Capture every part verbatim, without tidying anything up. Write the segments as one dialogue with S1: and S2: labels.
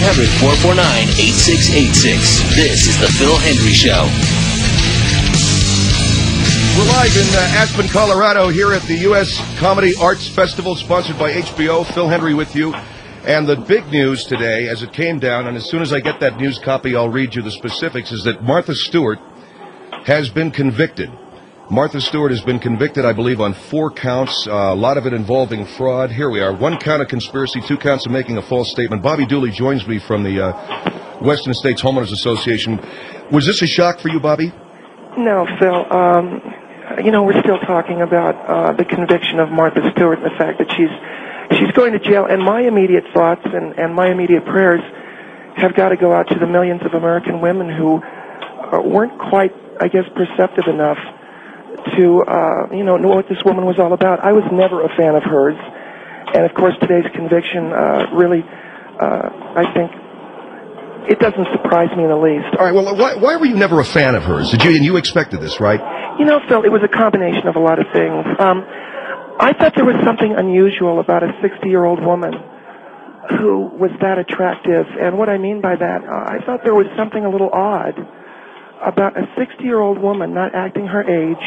S1: eight hundred, four four nine, eight six eight six. This is The Phil Hendrie Show.
S2: We're live in uh, Aspen, Colorado, here at the U S Comedy Arts Festival, sponsored by H B O. Phil Hendrie with you. And the big news today, as it came down, and as soon as I get that news copy, I'll read you the specifics, is that Martha Stewart has been convicted. Martha Stewart has been convicted, I believe, on four counts, uh, a lot of it involving fraud. Here we are. One count of conspiracy, two counts of making a false statement. Bobby Dooley joins me from the uh, Western States Homeowners Association. Was this a shock for you, Bobby?
S3: No, Phil. Um, you know, we're still talking about uh, the conviction of Martha Stewart and the fact that she's she's going to jail. And my immediate thoughts and, and my immediate prayers have got to go out to the millions of American women who uh, weren't quite, I guess, perceptive enough to, uh, you know, know what this woman was all about. I was never a fan of hers. And, of course, today's conviction uh, really, uh, I think, it doesn't surprise me in the least.
S2: All right, well, why, why were you never a fan of hers? Did you, and you expected this, right?
S3: You know, Phil, it was a combination of a lot of things. Um, I thought there was something unusual about a sixty-year-old woman who was that attractive. And what I mean by that, uh, I thought there was something a little odd about a sixty-year-old woman not acting her age,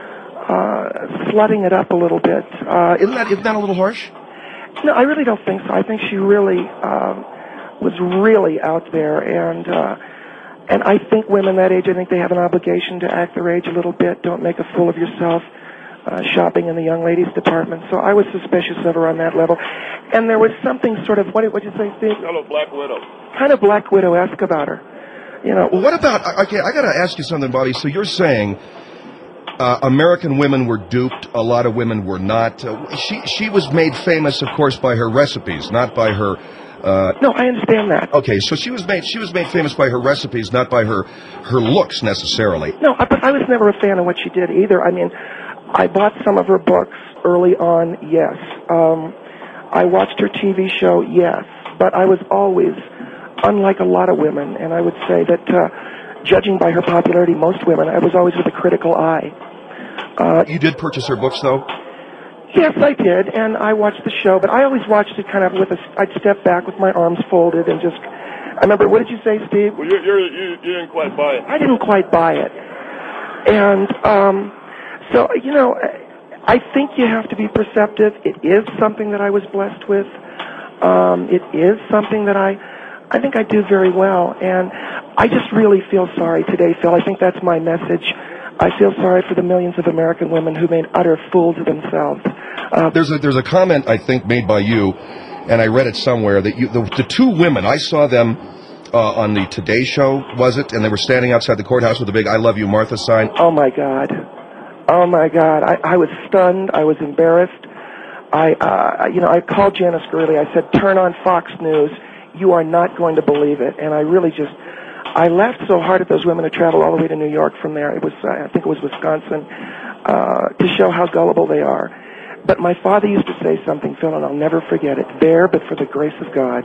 S3: uh, slutting it up a little bit. Uh,
S2: isn't that isn't that a little harsh?
S3: No, I really don't think so. I think she really uh, was really out there, and uh, and I think women that age, I think they have an obligation to act their age a little bit. Don't make a fool of yourself uh, shopping in the young ladies department. So I was suspicious of her on that level, and there was something sort of what did you say, Steve?
S4: Hello, Black Widow.
S3: Kind of Black Widow-esque about her. You know,
S2: well, what about, okay, I got to ask you something, Bobby. So you're saying uh, American women were duped, a lot of women were not. Uh, she she was made famous, of course, by her recipes, not by her... Uh,
S3: no, I understand that.
S2: Okay, so she was made she was made famous by her recipes, not by her, her looks, necessarily.
S3: No, but I was never a fan of what she did, either. I mean, I bought some of her books early on, yes. Um, I watched her T V show, yes. But I was always... unlike a lot of women, and I would say that, uh, judging by her popularity, most women, I was always with a critical eye. Uh,
S2: you did purchase her books, though?
S3: Yes, I did, and I watched the show, but I always watched it kind of with a, I'd step back with my arms folded and just, I remember, what did you say, Steve?
S4: Well, you're, you're, you, you didn't quite buy it.
S3: I didn't quite buy it. And, um, so, you know, I think you have to be perceptive. It is something that I was blessed with. Um, it is something that I, I think I do very well, and I just really feel sorry today, Phil. I think that's my message. I feel sorry for the millions of American women who made utter fools of themselves. Uh,
S2: there's a there's a comment, I think, made by you, and I read it somewhere, that you the, the two women, I saw them uh, on the Today Show, was it? And they were standing outside the courthouse with a big I love you, Martha sign.
S3: Oh, my God. Oh, my God. I, I was stunned. I was embarrassed. I, uh, you know, I called Janice Gurley. I said, turn on Fox News. You are not going to believe it. And I really just, I laughed so hard at those women who traveled all the way to New York from there. It was, uh, I think it was Wisconsin, uh, to show how gullible they are. But my father used to say something, Phil, and I'll never forget it. There, but for the grace of God,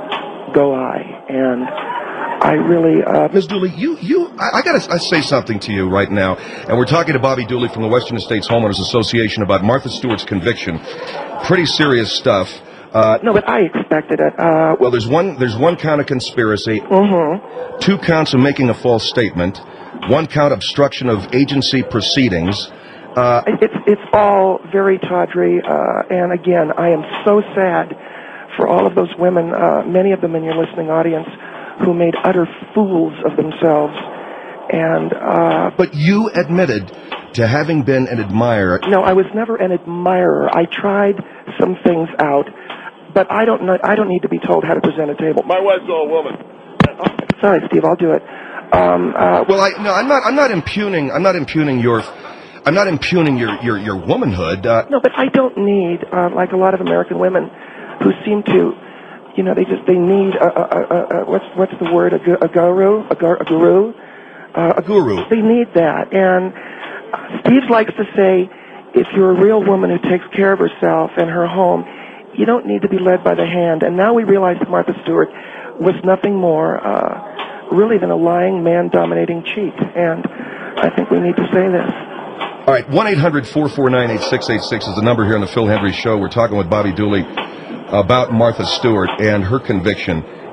S3: go I. And I really, uh...
S2: Miz Dooley, you, you, I, I gotta I say something to you right now. And we're talking to Bobby Dooley from the Western States Homeowners Association about Martha Stewart's conviction. Pretty serious stuff.
S3: Uh, no, but I expected it. Uh,
S2: well, there's one there's one count of conspiracy,
S3: mm-hmm.
S2: two counts of making a false statement, one count obstruction of agency proceedings.
S3: Uh, it's it's all very tawdry, uh, and again, I am so sad for all of those women, uh, many of them in your listening audience, who made utter fools of themselves. And uh,
S2: but you admitted to having been an admirer.
S3: No, I was never an admirer. I tried some things out. But I don't know, I don't need to be told how to present a table.
S4: My wife's all woman.
S3: Oh, sorry, Steve, I'll do it. Um, uh,
S2: well, I no, I'm not. I'm not impugning. I'm not impugning your. I'm not impugning your your, your womanhood. Uh,
S3: no, but I don't need uh, like a lot of American women who seem to, you know, they just they need a, a, a, a what's what's the word a, a guru a, gar, a guru
S2: uh, a guru.
S3: They need that, and Steve likes to say, if you're a real woman who takes care of herself and her home, you don't need to be led by the hand. And now we realize that Martha Stewart was nothing more, uh, really, than a lying, man-dominating cheat. And I think we need to say this.
S2: All right, one eight hundred four four nine eight six eight six is the number here on the Phil Hendrie Show. We're talking with Bobby Dooley about Martha Stewart and her conviction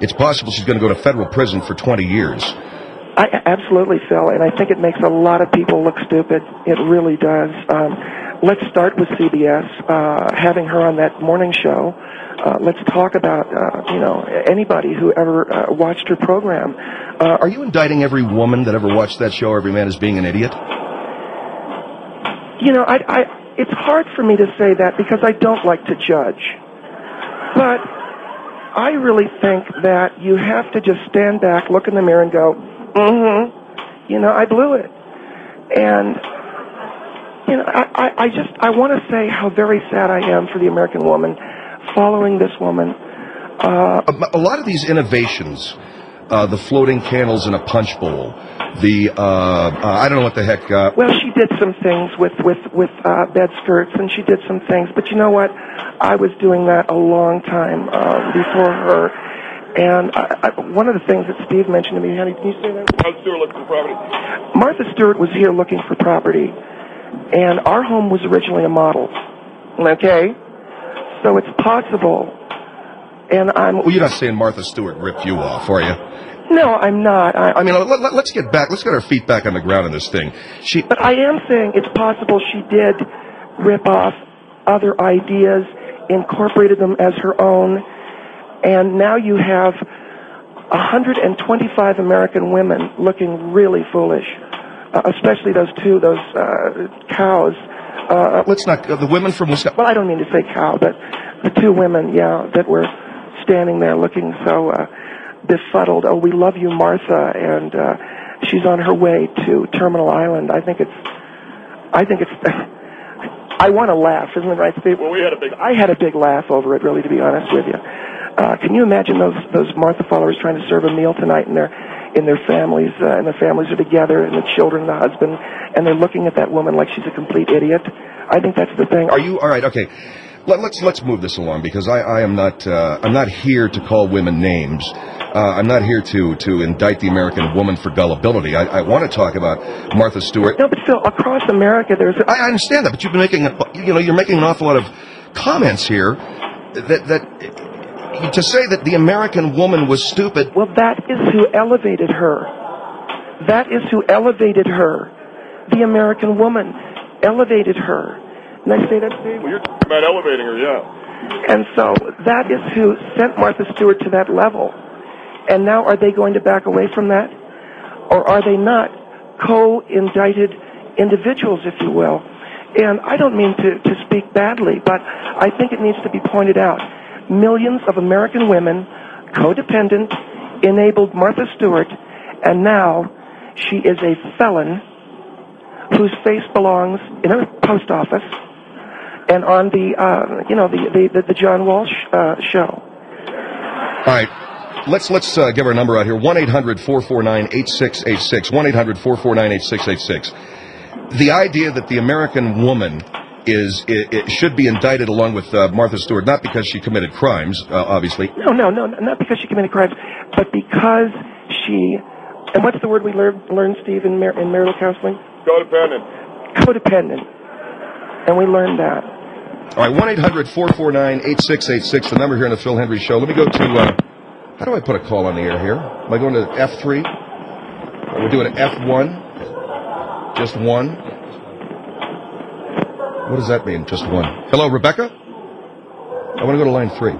S2: it's possible she's going to go to federal prison for twenty years.
S3: I, absolutely, Phil, and I think it makes a lot of people look stupid. It really does. Um, let's start with C B S, uh, having her on that morning show. Uh, let's talk about, uh, you know, anybody who ever uh, watched her program.
S2: Uh, are you indicting every woman that ever watched that show, Every Man as being an idiot?
S3: You know, I, I, it's hard for me to say that because I don't like to judge. But I really think that you have to just stand back, look in the mirror, and go, mm-hmm, you know, I blew it. And, you know, I, I, I just, I want to say how very sad I am for the American woman following this woman. Uh,
S2: a, a lot of these innovations, uh, the floating candles in a punch bowl, the, uh, uh, I don't know what the heck. Uh,
S3: well, she did some things with, with, with uh, bed skirts, and she did some things. But you know what? I was doing that a long time uh, before her. And I, I, one of the things that Steve mentioned to me, honey, can you say that?
S4: Martha Stewart looking for property.
S3: Martha Stewart was here looking for property, and our home was originally a model. Okay? So it's possible, and I'm...
S2: Well, you're not saying Martha Stewart ripped you off, are you?
S3: No, I'm not. I,
S2: I mean, let, let, let's get back. Let's get our feet back on the ground in this thing. She...
S3: But I am saying it's possible she did rip off other ideas, incorporated them as her own, and now you have one hundred twenty-five American women looking really foolish, uh, especially those two, those uh, cows. Uh,
S2: Let's not, uh, the women from Wisconsin.
S3: Well, I don't mean to say cow, but the two women, yeah, that were standing there looking so uh, befuddled. Oh, we love you, Martha, and uh, she's on her way to Terminal Island. I think it's, I think it's, I want to laugh, isn't it right, Steve?
S4: Well, we had a big...
S3: I had a big laugh over it, really, to be honest with you. Uh, can you imagine those those Martha followers trying to serve a meal tonight, and their in their families, uh, and the families are together, and the children, and the husband, and they're looking at that woman like she's a complete idiot? I think that's the thing.
S2: Are you all right? Okay, Let, let's let's move this along because I, I am not uh, I'm not here to call women names. Uh, I'm not here to to indict the American woman for gullibility. I, I want to talk about Martha Stewart.
S3: No, but still, across America, there's. A-
S2: I, I understand that, but you've been making a, you know you're making an awful lot of comments here that that. To say that the American woman was stupid...
S3: Well, that is who elevated her. That is who elevated her. The American woman elevated her. Can I say that, Steve?
S4: Well, you're talking about elevating her, yeah.
S3: And so that is who sent Martha Stewart to that level. And now are they going to back away from that? Or are they not co-indicted individuals, if you will? And I don't mean to, to speak badly, but I think it needs to be pointed out. Millions of American women, codependent, enabled Martha Stewart, and now she is a felon whose face belongs in a post office and on the, uh, you know, the, the, the John Walsh uh, show.
S2: All right. Let's let's uh, give our number out here, one eight hundred four four nine eight six eight six, one eight hundred four four nine eight six eight six. The idea that the American woman is it, it should be indicted along with uh, Martha Stewart, not because she committed crimes, uh, obviously.
S3: No, no, no, not because she committed crimes, but because she, and what's the word we learned, learned Steve, in, mar- in marital counseling?
S4: Codependent.
S3: Codependent. And we learned that.
S2: All right, one eight hundred four four nine eight six eight six, the number here on the Phil Hendrie Show. Let me go to, uh, how do I put a call on the air here? Am I going to F three? We're doing an F one? Just one? What does that mean, just one? Hello, Rebecca? I want to go to line three.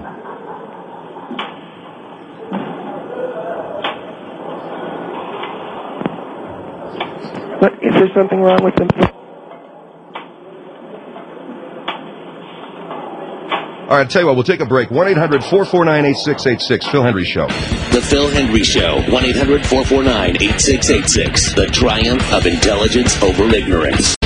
S3: But is there something wrong with them?
S2: All right, I'll tell you what, we'll take a break. one eight hundred four four nine eight six eight six, Phil Hendrie Show.
S1: The Phil Hendrie Show, one eight hundred four four nine eight six eight six. The triumph of intelligence over ignorance.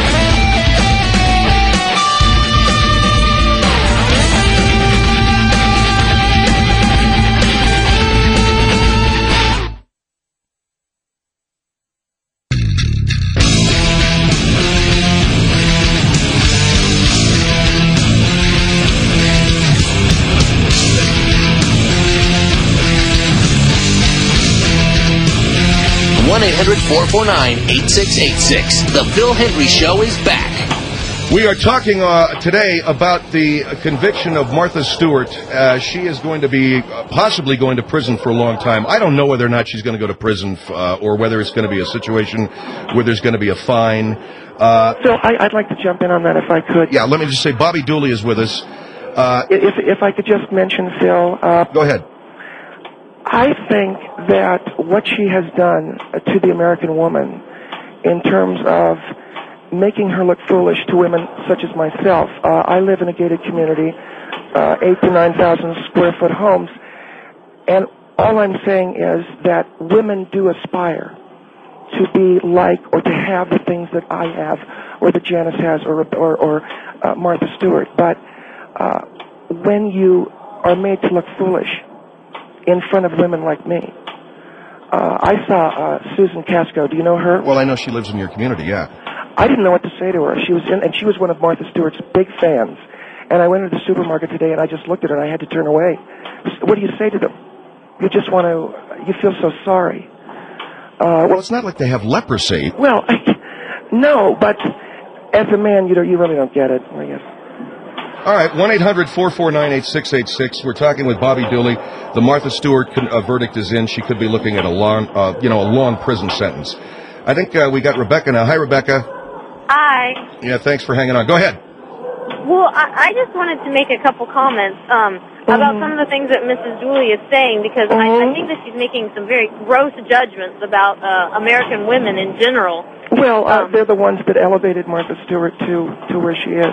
S1: one eight hundred four four nine eight six eight six. The Phil Hendrie Show is back.
S2: We are talking uh, today about the conviction of Martha Stewart. Uh, she is going to be uh, possibly going to prison for a long time. I don't know whether or not she's going to go to prison uh, or whether it's going to be a situation where there's going to be a fine. Uh,
S3: Phil, I, I'd like to jump in on that if I could.
S2: yeah, let me just say Bobby Dooley is with us. Uh,
S3: If, if I could just mention, Phil. Uh,
S2: go ahead.
S3: I think that what she has done to the American woman in terms of making her look foolish to women such as myself. Uh, I live in a gated community, uh, eight to nine thousand square foot homes, and all I'm saying is that women do aspire to be like or to have the things that I have, or that Janice has, or or, or uh, Martha Stewart. But uh, when you are made to look foolish in front of women like me, uh, I saw uh, Susan Casco. Do you know her?
S2: Well, I know she lives in your community, yeah.
S3: I didn't know what to say to her. She was in, and she was one of Martha Stewart's big fans. And I went into the supermarket today, and I just looked at her, and I had to turn away. What do you say to them? You just want to. You feel so sorry. Uh,
S2: Well, it's not like they have leprosy.
S3: well, no, but as a man, you don't, you really don't get it, I guess.
S2: All right, one eight hundred four four nine eight six eight six. We're talking with Bobby Dooley. The Martha Stewart con- uh, verdict is in. She could be looking at a long, uh, you know, a long prison sentence. I think uh, we got Rebecca now. Hi, Rebecca.
S5: Hi.
S2: Yeah, thanks for hanging on. Go ahead.
S5: Well, I, I just wanted to make a couple comments um, about some of the things that Missus Dooley is saying, because I, I think that she's making some very gross judgments about uh, American women in general.
S3: Well, uh,
S5: Um,
S3: they're the ones that elevated Martha Stewart to, to where she is.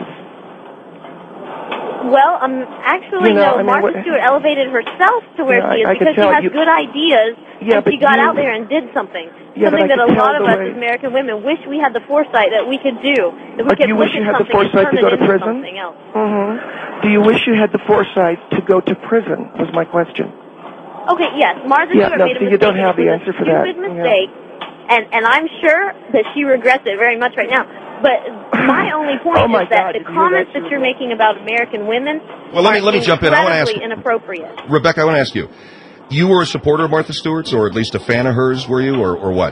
S5: Well, um, actually,
S3: You know, I
S5: no.
S3: mean,
S5: Martha
S3: what-
S5: Stewart elevated herself to where
S3: Yeah,
S5: she is
S3: I- I could
S5: because she
S3: tell
S5: has
S3: you-
S5: good ideas,
S3: Yeah,
S5: and
S3: but
S5: she got
S3: you-
S5: out there and did something.
S3: Yeah, but
S5: something
S3: I
S5: that a
S3: could tell
S5: lot of
S3: the
S5: us
S3: way-
S5: as American women wish we had the foresight that we could do. That we
S3: But
S5: could
S3: do you
S5: look
S3: wish you
S5: at
S3: had the
S5: something and
S3: foresight to
S5: turn
S3: go
S5: it
S3: to
S5: into
S3: prison?
S5: something else.
S3: Mm-hmm. Do you wish you had the foresight to go to prison, was my question.
S5: Okay, yes, Martha
S3: Yeah,
S5: Stewart
S3: no,
S5: made a
S3: see,
S5: mistake.
S3: you don't have
S5: It
S3: the
S5: was
S3: answer
S5: a
S3: for that.
S5: stupid
S3: Yeah.
S5: mistake, and and I'm sure that she regrets it very much right now. But my only point
S3: Oh, my
S5: is that
S3: God,
S5: the
S3: did you hear that?
S5: comments that you're making about American women
S2: Well, let me-
S5: are
S2: let me jump in. I wanna ask-
S5: incredibly inappropriate.
S2: Rebecca, I want to ask you. You were a supporter of Martha Stewart's, or at least a fan of hers, were you, or, or what?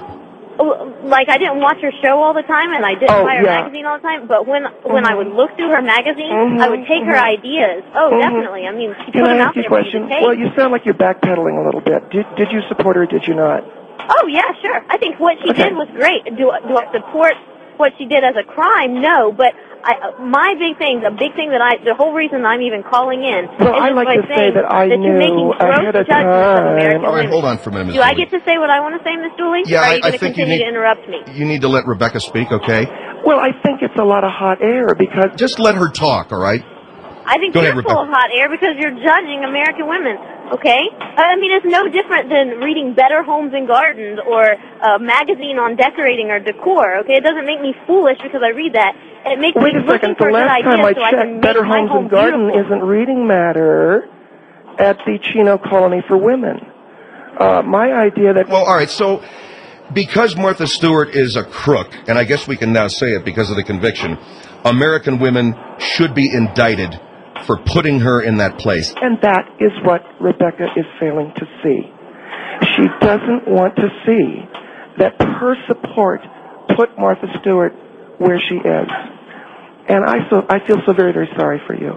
S5: Like, I didn't watch her show all the time, and I didn't
S3: Oh,
S5: buy her
S3: yeah.
S5: magazine all the time, but when when I would look through her magazine,
S3: Mhm,
S5: I would take her
S3: mhm.
S5: ideas. Oh,
S3: Mhm.
S5: definitely. I mean, she
S3: Can
S5: put
S3: I
S5: them
S3: ask
S5: out
S3: you
S5: there
S3: a
S5: for you to
S3: question?
S5: take.
S3: Well, you sound like you're backpedaling a little bit. Did, did you support her or did you not?
S5: Oh, yeah, sure. I think what she
S3: Okay.
S5: did was great. Do, do I support what she did as a crime? No, but I, uh, my big thing, the big thing that I, the whole reason I'm even calling in
S3: Well,
S5: is
S3: I
S5: just
S3: like
S5: by
S3: to say
S5: saying
S3: that I
S5: you're making
S3: knew
S5: gross
S3: ahead of
S5: judgments of
S3: time.
S5: American
S2: All right,
S5: women.
S2: hold on for a minute, Miz
S5: Do I
S2: Dooley.
S5: get to say what I want to say, Miss Dooley?
S2: Yeah,
S5: or are
S2: I-
S5: you going
S2: I
S5: to
S2: think you
S5: continue
S2: need-
S5: to interrupt me?
S2: You need to let Rebecca speak, okay?
S3: Well, I think it's a lot of hot air because
S2: Just let her talk, all right?
S5: I think
S2: Go
S5: you're
S2: ahead,
S5: full
S2: Rebecca.
S5: of hot air because you're judging American women, okay? I mean, it's no different than reading Better Homes and Gardens or a magazine on decorating or decor, okay? It doesn't make me foolish because I read that. It makes
S3: wait
S5: me
S3: a
S5: looking
S3: second.
S5: for
S3: The
S5: good
S3: last
S5: ideas
S3: time I
S5: so I can
S3: checked,
S5: make
S3: Better
S5: my
S3: Homes
S5: home
S3: and Garden
S5: beautiful.
S3: isn't reading matter at the Chino Colony for Women. Uh, my idea that
S2: Well, all right, so because Martha Stewart is a crook, and I guess we can now say it because of the conviction, American women should be indicted for putting her in that place.
S3: And that is what Rebecca is failing to see. She doesn't want to see that her support put Martha Stewart where she is. And I so I feel so very, very sorry for you.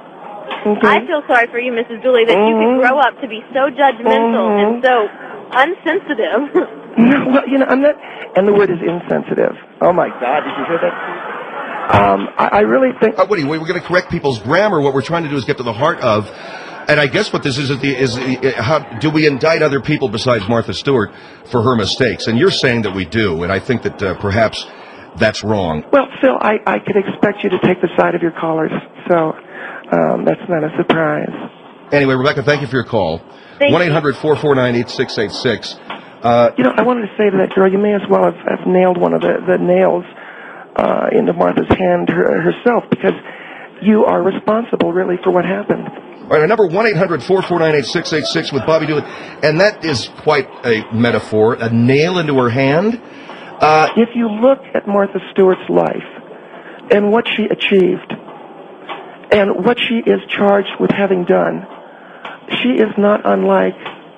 S3: Okay?
S5: I feel sorry for you, Missus Dooley, that you
S3: Mhm.
S5: could grow up to be so judgmental
S3: Mhm.
S5: and so unsensitive.
S3: No, well, you know, I'm not, and the word is insensitive. Oh my God, did you hear that? Um, I, I really think,
S2: Uh, what are you, we're going to correct people's grammar. What we're trying to do is get to the heart of, and I guess what this is is, the, is uh, how do we indict other people besides Martha Stewart for her mistakes? And you're saying that we do, and I think that uh, perhaps that's wrong.
S3: well, Phil, I, I could expect you to take the side of your callers, so um, that's not a surprise.
S2: Anyway, Rebecca, thank you for your call.
S5: Thank you.
S2: one eight hundred four four nine eight six eight six. Uh,
S3: You know, I wanted to say to that girl, you may as well have, have nailed one of the, the nails uh, into Martha's hand her, herself, because you are responsible, really, for what happened.
S2: All right, our number one eight hundred four four nine eight six eight six with Bobby Dooley. And that is quite a metaphor, a nail into her hand. Uh,
S3: If you look at Martha Stewart's life and what she achieved and what she is charged with having done, she is not unlike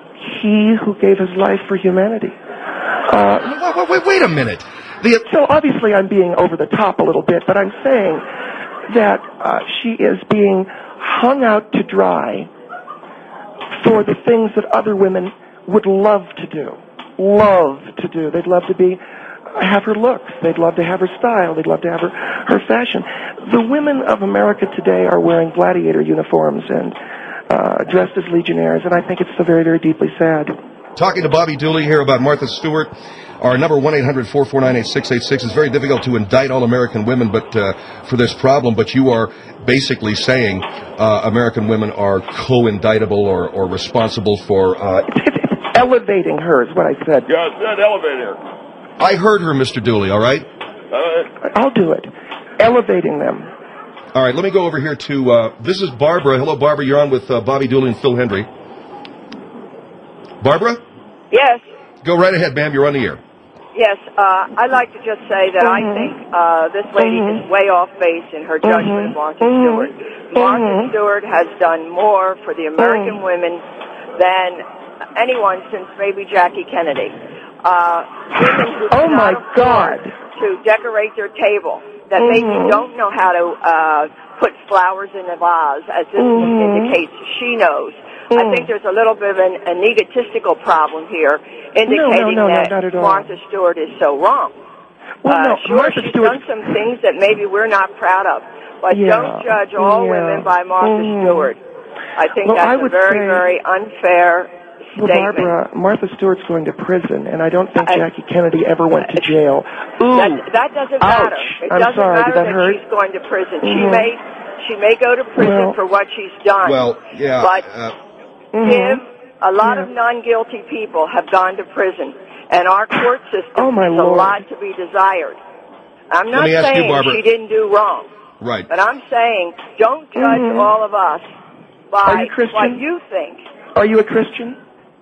S3: he who gave his life for humanity. Uh,
S2: wait, wait, wait a minute. The,
S3: so obviously I'm being over the top a little bit, but I'm saying that uh, she is being hung out to dry for the things that other women would love to do. Love to do. They'd love to be, have her looks. They'd love to have her style. They'd love to have her, her fashion. The women of America today are wearing gladiator uniforms and uh, dressed as legionnaires, and I think it's so very, very deeply sad.
S2: Talking to Bobby Dooley here about Martha Stewart. Our number, one eight hundred four four nine eight six eight six. It's very difficult to indict all American women but uh, for this problem, but you are basically saying uh, American women are co-indictable or, or responsible for... Uh,
S3: it's, it's, it's elevating her is what I said.
S4: Yeah, it's not elevating her.
S2: I heard her, Mister Dooley, all right?
S4: Uh,
S3: I'll do it. Elevating them.
S2: All right, let me go over here to... Uh, this is Barbara. Hello, Barbara. You're on with uh, Bobby Dooley and Phil Hendry. Barbara?
S6: Yes.
S2: Go right ahead, ma'am. You're on the air.
S6: Yes, uh, I'd like to just say that
S3: Mm-hmm.
S6: I think uh, this lady
S3: Mm-hmm.
S6: is way off base in her judgment of Martha Stewart. Martha
S3: Mm-hmm.
S6: Stewart has done more for the American women than anyone since maybe Jackie Kennedy. Uh, women who
S3: Oh, my
S6: cannot
S3: God.
S6: afford to decorate their table, that maybe
S3: Mhm.
S6: don't know how to uh, put flowers in a vase, as this
S3: Mhm.
S6: indicates she knows. I
S3: Mm.
S6: think there's a little bit of an, an egotistical problem here, indicating
S3: no, no,
S6: that
S3: not at all.
S6: Martha Stewart is so wrong.
S3: Well,
S6: uh,
S3: no,
S6: sure,
S3: Martha
S6: she's
S3: Stewart...
S6: done some things that maybe we're not proud of, but
S3: Yeah,
S6: don't judge all
S3: yeah.
S6: women by Martha
S3: Mhm.
S6: Stewart. I think
S3: Well,
S6: that's
S3: I
S6: a
S3: would
S6: very,
S3: say-
S6: very unfair
S3: Well,
S6: statement.
S3: Barbara, Martha Stewart's going to prison, and I don't think
S6: I-
S3: Jackie Kennedy ever went to jail. Ooh,
S6: That, that doesn't
S3: ouch.
S6: matter. It
S3: I'm
S6: doesn't
S3: sorry,
S6: matter
S3: did that
S6: that
S3: hurt?
S6: she's going to prison. She
S3: Mhm.
S6: may she may go to prison
S3: Well-
S6: for what she's done.
S2: Well, yeah.
S6: But
S2: uh,
S3: Mhm.
S6: give a lot
S3: Yeah.
S6: of non-guilty people have gone to prison, and our court system
S3: Oh, my
S6: is a
S3: Lord.
S6: lot to be desired. I'm not
S2: me ask you,
S6: saying
S2: Barbara-
S6: she didn't do wrong,
S2: right.
S6: but I'm saying don't judge
S3: Mhm.
S6: all of us by
S3: Are you Christian?
S6: what you think,
S3: Are you a Christian?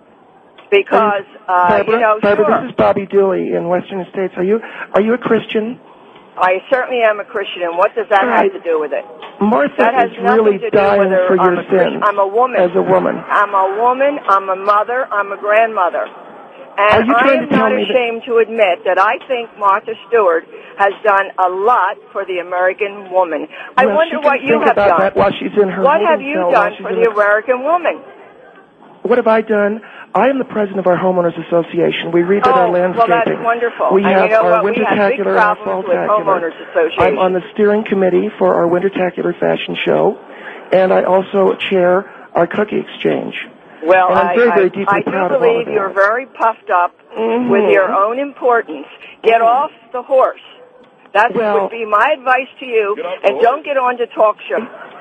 S6: because uh,
S3: Barbara,
S6: you know,
S3: Barbara,
S6: sure.
S3: this is Bobby Dooley in Western States. Are you Are you a Christian?
S6: I certainly am a Christian, and what does that
S3: All
S6: have
S3: right.
S6: to do with it?
S3: Martha
S6: That has
S3: is
S6: nothing
S3: really
S6: to do
S3: dying
S6: with her.
S3: for your
S6: I'm a Christian.
S3: sins
S6: I'm a woman.
S3: as a woman.
S6: I'm a woman. I'm a mother. I'm a grandmother.
S3: Are
S6: And
S3: you
S6: I
S3: trying
S6: am
S3: to tell
S6: not
S3: me that-
S6: ashamed to admit that I think Martha Stewart has done a lot for the American woman. I
S3: Well,
S6: wonder
S3: she can
S6: what you
S3: think
S6: have
S3: about
S6: done.
S3: that while she's in her
S6: What have
S3: holding
S6: you
S3: cell while
S6: done
S3: she's
S6: for
S3: in
S6: the
S3: the-
S6: American woman?
S3: What have I done? I am the president of our homeowners association. We redid
S6: Oh,
S3: our
S6: well,
S3: landscaping.
S6: that's wonderful.
S3: We
S6: And
S3: have
S6: you know
S3: our
S6: what? We have big
S3: winter-tacular and our
S6: problems with
S3: fall-tacular.
S6: homeowners association.
S3: I'm on the steering committee for our winter-tacular fashion show, and I also chair our cookie exchange.
S6: Well,
S3: And I'm
S6: I,
S3: very, very
S6: I,
S3: deeply
S6: I do
S3: proud of all
S6: believe
S3: of
S6: you're
S3: that.
S6: very puffed up
S3: Mhm.
S6: with your own importance. Get off the horse. That
S3: Well-
S6: would be my advice to you,
S4: Get off the
S6: and
S4: horse.
S6: don't get on to talk show.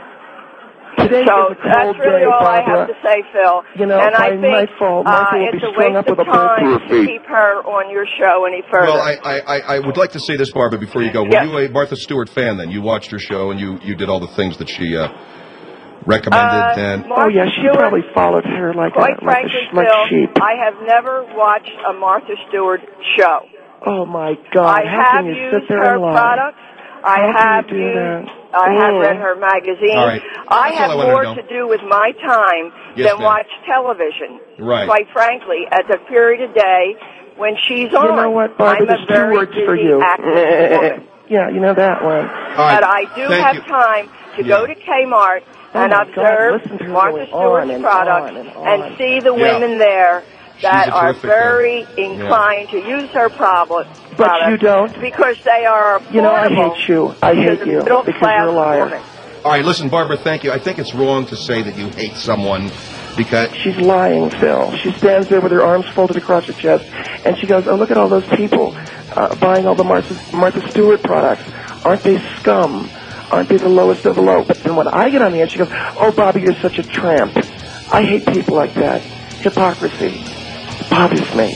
S3: Today
S6: So
S3: is a cold
S6: that's really
S3: day,
S6: all
S3: Barbara.
S6: I have to say, Phil.
S3: You know,
S6: and I
S3: by
S6: think
S3: my fault, Martha
S6: uh,
S3: will
S6: it's
S3: be
S6: a
S3: strung
S6: waste
S3: up with
S6: of
S3: a bullet
S6: time
S3: through her
S6: to
S3: feet.
S6: keep her on your show any further.
S2: Well, I, I, I- I would like to say this, Barbara, before you go. Were
S6: Yes.
S2: you a Martha Stewart fan then? You watched her show and you, you did all the things that she uh, recommended.
S6: Uh,
S2: and
S3: Oh, yeah, she
S6: Stewart,
S3: probably followed her like, a,
S6: Quite
S3: like, a,
S6: frankly,
S3: sh- like
S6: Phil,
S3: sheep.
S6: I have never watched a Martha Stewart show.
S3: Oh, my God.
S6: I
S3: How
S6: have
S3: can you sit
S6: used
S3: there
S6: her
S3: and lie?
S6: products. I
S3: How can
S6: have
S3: you do
S6: used.
S3: that?
S6: I have
S3: Mm.
S6: read her magazine.
S2: All right.
S6: I
S2: That's
S6: have
S2: all I wanted
S6: more
S2: to know.
S6: to do with my time
S2: Yes,
S6: than
S2: ma'am.
S6: watch television.
S2: Right.
S6: Quite frankly, at the period of day when she's on.
S3: You know what, Barbara?
S6: I'm a
S3: There's two
S6: very
S3: words
S6: busy
S3: for you.
S6: active woman.
S3: Yeah, you know that one.
S2: all right.
S6: But I do
S2: Thank
S6: have
S2: you.
S6: time to
S2: Yeah.
S6: go to Kmart
S3: Oh
S6: and
S3: my God,
S6: observe
S3: listen to her
S6: Martha
S3: going
S6: Stewart's
S3: on and
S6: products
S3: on and on.
S6: see the
S2: Yeah.
S6: women there that
S2: She's a
S6: are
S2: terrific, uh,
S6: very inclined to use her product.
S3: But you don't.
S6: Because they are affordable.
S3: You know, I hate you. I
S6: to
S3: hate
S6: the
S3: you
S6: middle
S3: because
S6: class
S3: you're a liar.
S6: woman.
S2: All right, listen, Barbara, thank you. I think it's wrong to say that you hate someone because...
S3: She's lying, Phil. She stands there with her arms folded across her chest, and she goes, oh, look at all those people uh, buying all the Martha, Martha Stewart products. Aren't they scum? Aren't they the lowest of the low? But then when I get on the end, she goes, oh, Bobby, you're such a tramp. I hate people like that. Hypocrisy. It bothers me.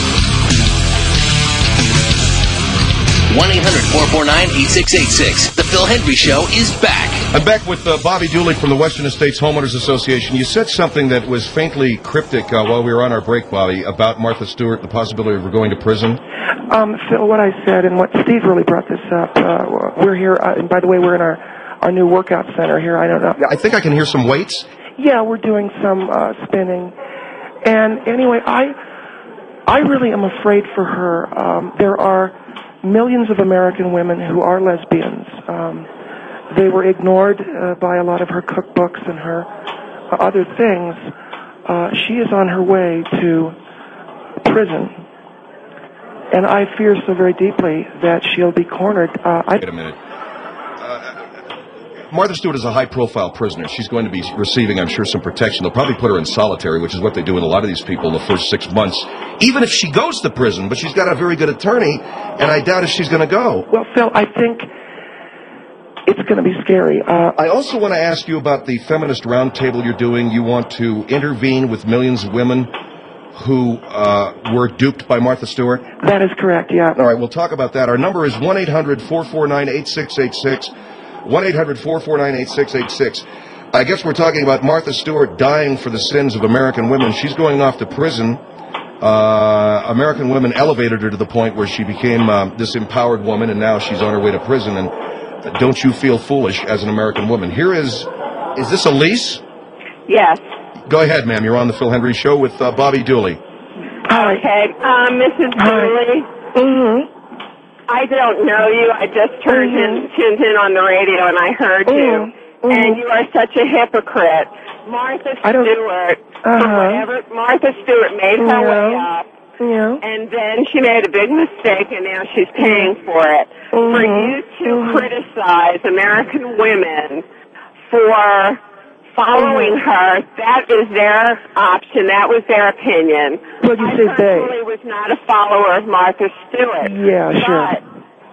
S1: one eight hundred four four nine eight six eight six. The Phil Hendry Show is back.
S2: I'm back with uh, Bobby Dooley from the Western Estates Homeowners Association. You said something that was faintly cryptic uh, while we were on our break, Bobby, about Martha Stewart, the possibility of her going to prison.
S3: Um, Phil, what I said, and what Steve really brought this up, uh, we're here, uh, and by the way, we're in our, our new workout center here. I don't know.
S2: I think I can hear some weights.
S3: Yeah, we're doing some uh, spinning. And anyway, I I really am afraid for her. Um, there are millions of American women who are lesbians. Um, they were ignored uh, by a lot of her cookbooks and her uh, other things. Uh, she is on her way to prison. And I fear so very deeply that she'll be cornered. Uh, I
S2: Wait a minute. Uh, Martha Stewart is a high-profile prisoner. She's going to be receiving, I'm sure, some protection. They'll probably put her in solitary, which is what they do with a lot of these people in the first six months, even if she goes to prison. But she's got a very good attorney, and I doubt if she's going to go.
S3: Well, Phil, I think it's going to be scary. Uh,
S2: I also want to ask you about the feminist roundtable you're doing. You want to intervene with millions of women who uh, were duped by Martha Stewart?
S3: That is correct, yeah.
S2: All right, we'll talk about that. Our number is one eight hundred four four nine eight six eight six, one eight hundred four four nine eight six eight six. I guess we're talking about Martha Stewart dying for the sins of American women. She's going off to prison. Uh, American women elevated her to the point where she became uh, this empowered woman, and now she's on her way to prison. And uh, don't you feel foolish as an American woman? Here is, is this Elise?
S7: Yes.
S2: Go ahead, ma'am. You're on the Phil Hendry Show with uh, Bobby Dooley.
S7: Okay, um, Missus Dooley.
S3: Mm-hmm.
S7: I don't know you. I just turned
S3: Mm-hmm.
S7: in, tuned in on the radio and I heard
S3: Mm-hmm.
S7: you. And you are such a hypocrite. Martha
S3: I don't-
S7: Stewart,
S3: Uh-huh.
S7: for whatever, Martha Stewart made her
S3: Yeah.
S7: way up.
S3: Yeah.
S7: And then she made a big mistake, and now she's paying for it.
S3: Mm-hmm.
S7: For you to
S3: Mhm.
S7: criticize American women for following
S3: Mm-hmm.
S7: her, that is their option. That was their opinion.
S3: Well, you
S7: I
S3: say they.
S7: personally was not a follower of Martha Stewart.
S3: Yeah, sure.
S7: But,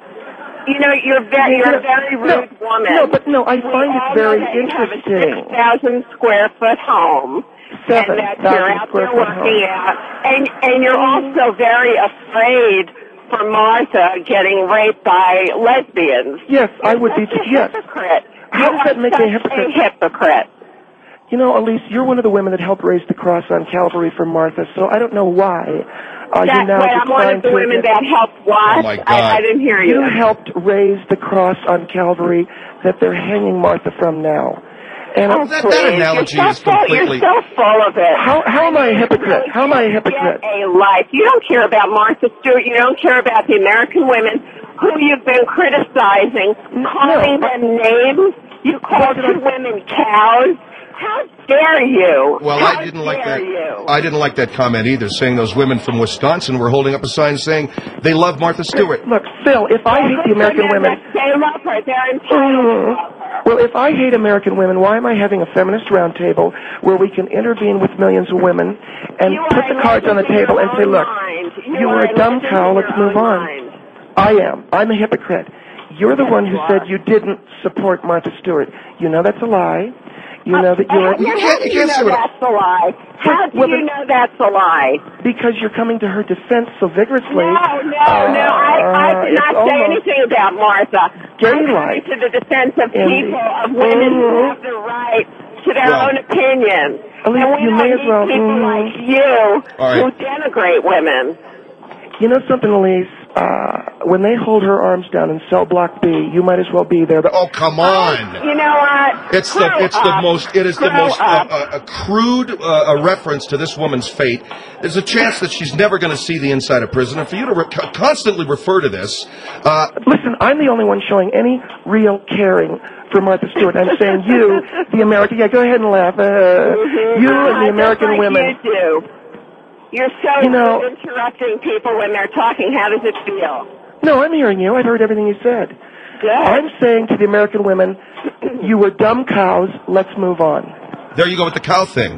S7: you know, you're, ve- you're a very rude
S3: no,
S7: woman.
S3: No, but no, I
S7: We
S3: find it
S7: all
S3: very
S7: know that you
S3: interesting.
S7: have a six thousand square foot home.
S3: Seven
S7: and that
S3: thousand
S7: you're out
S3: square
S7: there
S3: foot
S7: working
S3: home.
S7: out. And, and you're also very afraid for Martha getting raped by lesbians.
S3: Yes, I would be.
S7: You're such a
S3: Yes.
S7: hypocrite.
S3: How
S7: you
S3: does that
S7: are
S3: make me a
S7: such
S3: hypocrite?
S7: a hypocrite.
S3: You know, Elise, you're one of the women that helped raise the cross on Calvary for Martha, so I don't know why uh, you
S7: That's
S3: now
S7: why I'm one
S3: decline
S7: of the
S3: to
S7: women
S3: admit-
S7: that helped what?
S2: Oh, my God.
S7: I, I didn't hear you.
S3: You helped raise the cross on Calvary that they're hanging Martha from now. And
S7: Oh,
S3: uh,
S2: that-
S7: please.
S2: that analogy
S7: you're
S2: is
S7: so full,
S2: completely-
S7: You're so full of it.
S3: How- how am I a hypocrite?
S7: You
S3: How am I a
S7: really
S3: hypocrite?
S7: Get a life. You don't care about Martha Stewart. You don't care about the American women who you've been criticizing, calling
S3: No.
S7: them names. You called
S3: What did
S7: two
S3: I-
S7: women cows. How dare you?
S2: Well,
S7: How
S2: I didn't like
S7: dare
S2: that.
S7: You?
S2: I didn't like that comment either, saying those women from Wisconsin were holding up a sign saying they love Martha Stewart.
S3: look, Phil, if I hate the American women...
S7: They love her. They're entitled to
S3: Mhm.
S7: love her.
S3: Well, if I hate American women, why am I having a feminist roundtable where we can intervene with millions of women and
S7: You
S3: put
S7: are
S3: the cards on the
S7: living in
S3: table
S7: your
S3: and say,
S7: own
S3: look,
S7: mind.
S3: you were a dumb
S7: living
S3: cow,
S7: in
S3: let's
S7: your
S3: move
S7: own
S3: on.
S7: mind.
S3: I am. I'm a hypocrite. You're the
S7: Yes,
S3: one who
S7: you
S3: said
S7: are.
S3: you didn't support Martha Stewart. You know that's a lie. You know that you're...
S7: How
S2: You can't-
S7: do
S2: you can't
S7: know
S2: say what-
S7: that's a lie? How do
S3: Well,
S7: you
S3: then-
S7: know that's a lie?
S3: Because you're coming to her defense so vigorously.
S7: No, no,
S3: Uh,
S7: no. I, I did
S3: it's
S7: not say
S3: almost
S7: anything about Martha.
S3: gay
S7: I'm coming
S3: like.
S7: to the defense of
S3: And-
S7: people, of women who
S3: Mhm.
S7: have the right to their
S2: Well,
S7: own opinion.
S3: Elise,
S7: and we
S3: you
S7: don't
S3: may as
S7: need
S3: well-
S7: people
S3: mhm.
S7: like you
S2: All right.
S7: who denigrate women.
S3: You know something, Elise? Uh, when they hold her arms down in cell block B, you might as well be there. But
S2: Oh, come on.
S7: You know what?
S2: It's the
S7: Grow
S2: it's the
S7: up.
S2: most it is the
S7: Grow
S2: most uh,
S7: up.
S2: uh, a crude uh, a reference to this woman's fate. There's a chance that she's never going to see the inside of prison, and for you to re- constantly refer to this, uh,
S3: listen, I'm the only one showing any real caring for Martha Stewart. I'm saying you, the American... Yeah, go ahead and laugh. Uh,
S7: Mhm.
S3: You
S7: Uh,
S3: and the
S7: just
S3: American
S7: like
S3: women...
S7: You do. You're so
S3: You know-
S7: good interrupting people when they're talking. How does it feel?
S3: No, I'm hearing you. I've heard everything you said.
S7: Good.
S3: I'm saying to the American women, you were dumb cows, let's move on.
S2: there you go with the cow thing.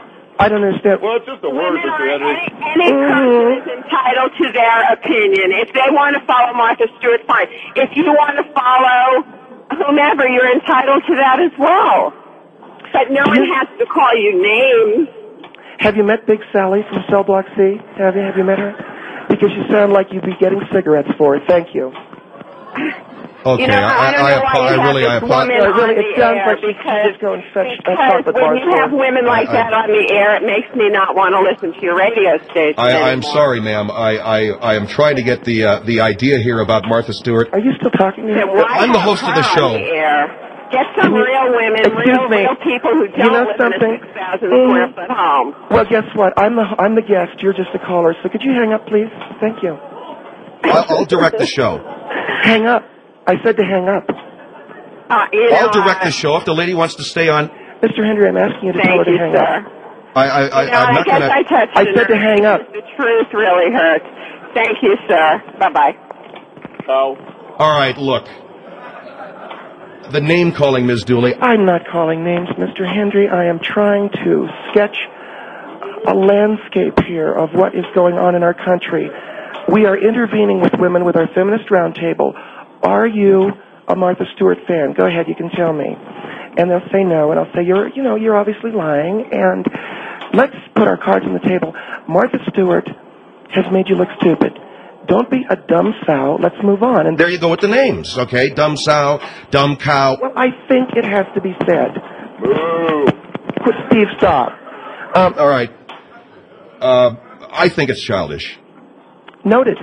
S3: I don't understand.
S4: Well, it's just a word,
S7: Women
S4: Mister
S7: are,
S4: Henry.
S7: any, any person is entitled to their opinion. If they want to follow Martha Stewart, fine. If you want to follow whomever, you're entitled to that as well. But no one has to call you names.
S3: Have you met Big Sally from Cell Block C? Have you? Have you met her? Because you sound like you'd be getting cigarettes for it. Thank you.
S2: Okay,
S7: You know, I,
S2: I,
S7: don't
S2: I,
S7: know
S2: I,
S7: why
S2: I
S7: you
S2: really, I
S7: have this
S2: apologize.
S7: woman
S3: No,
S7: on
S3: really,
S7: the
S3: it sounds
S7: air
S3: like she should
S7: because,
S3: just go and fetch a
S7: because
S3: chocolate bar
S7: when you
S3: for
S7: have
S3: her.
S7: women like
S2: I- I-
S7: that on the air, it makes me not want to listen to your radio station
S2: I, I'm
S7: anymore.
S2: sorry, ma'am. I, I, I am trying to get the uh, the idea here about Martha Stewart.
S3: Are you still talking to me?
S7: Then why
S2: I'm the
S7: have
S2: host of the
S7: her
S2: show.
S7: on the air? Get some
S3: Can you-
S7: real women,
S3: excuse
S7: real,
S3: me.
S7: real people who don't
S3: You know
S7: live
S3: something?
S7: in a six thousand
S3: Mhm.
S7: square foot home.
S3: Well, guess what? I'm the I'm the guest. You're just a caller. So could you hang up, please? Thank you.
S2: I'll, I'll direct the show.
S3: Hang up. I said to hang up.
S7: Uh, you know,
S2: I'll direct
S7: uh,
S2: the show if the lady wants to stay on.
S3: Mister Henry, I'm asking you to tell her
S7: Thank
S3: to
S7: you,
S3: hang
S7: sir.
S3: up.
S2: I, I, I,
S7: You know,
S2: I'm
S7: I
S2: not
S7: guess
S2: gonna.
S7: I touched
S3: I
S7: a
S3: said to
S7: nerve
S3: hang up.
S7: because The truth really hurts. Thank you, sir. Bye-bye.
S4: Oh.
S2: All right, look. The name calling, Miz Dooley.
S3: I'm not calling names, Mister Hendry. I am trying to sketch a landscape here of what is going on in our country. We are intervening with women with our feminist roundtable. Are you a Martha Stewart fan? Go ahead, you can tell me. And they'll say no, and I'll say, you're, you know, you're obviously lying, and let's put our cards on the table. Martha Stewart has made you look stupid. Don't be a dumb sow. Let's move on. And
S2: There you go with the names, okay? Dumb sow, dumb cow.
S3: well, I think it has to be said.
S4: Boo.
S3: Quit, Steve, stop. Um,
S2: All right. Uh, I think it's childish.
S3: noted.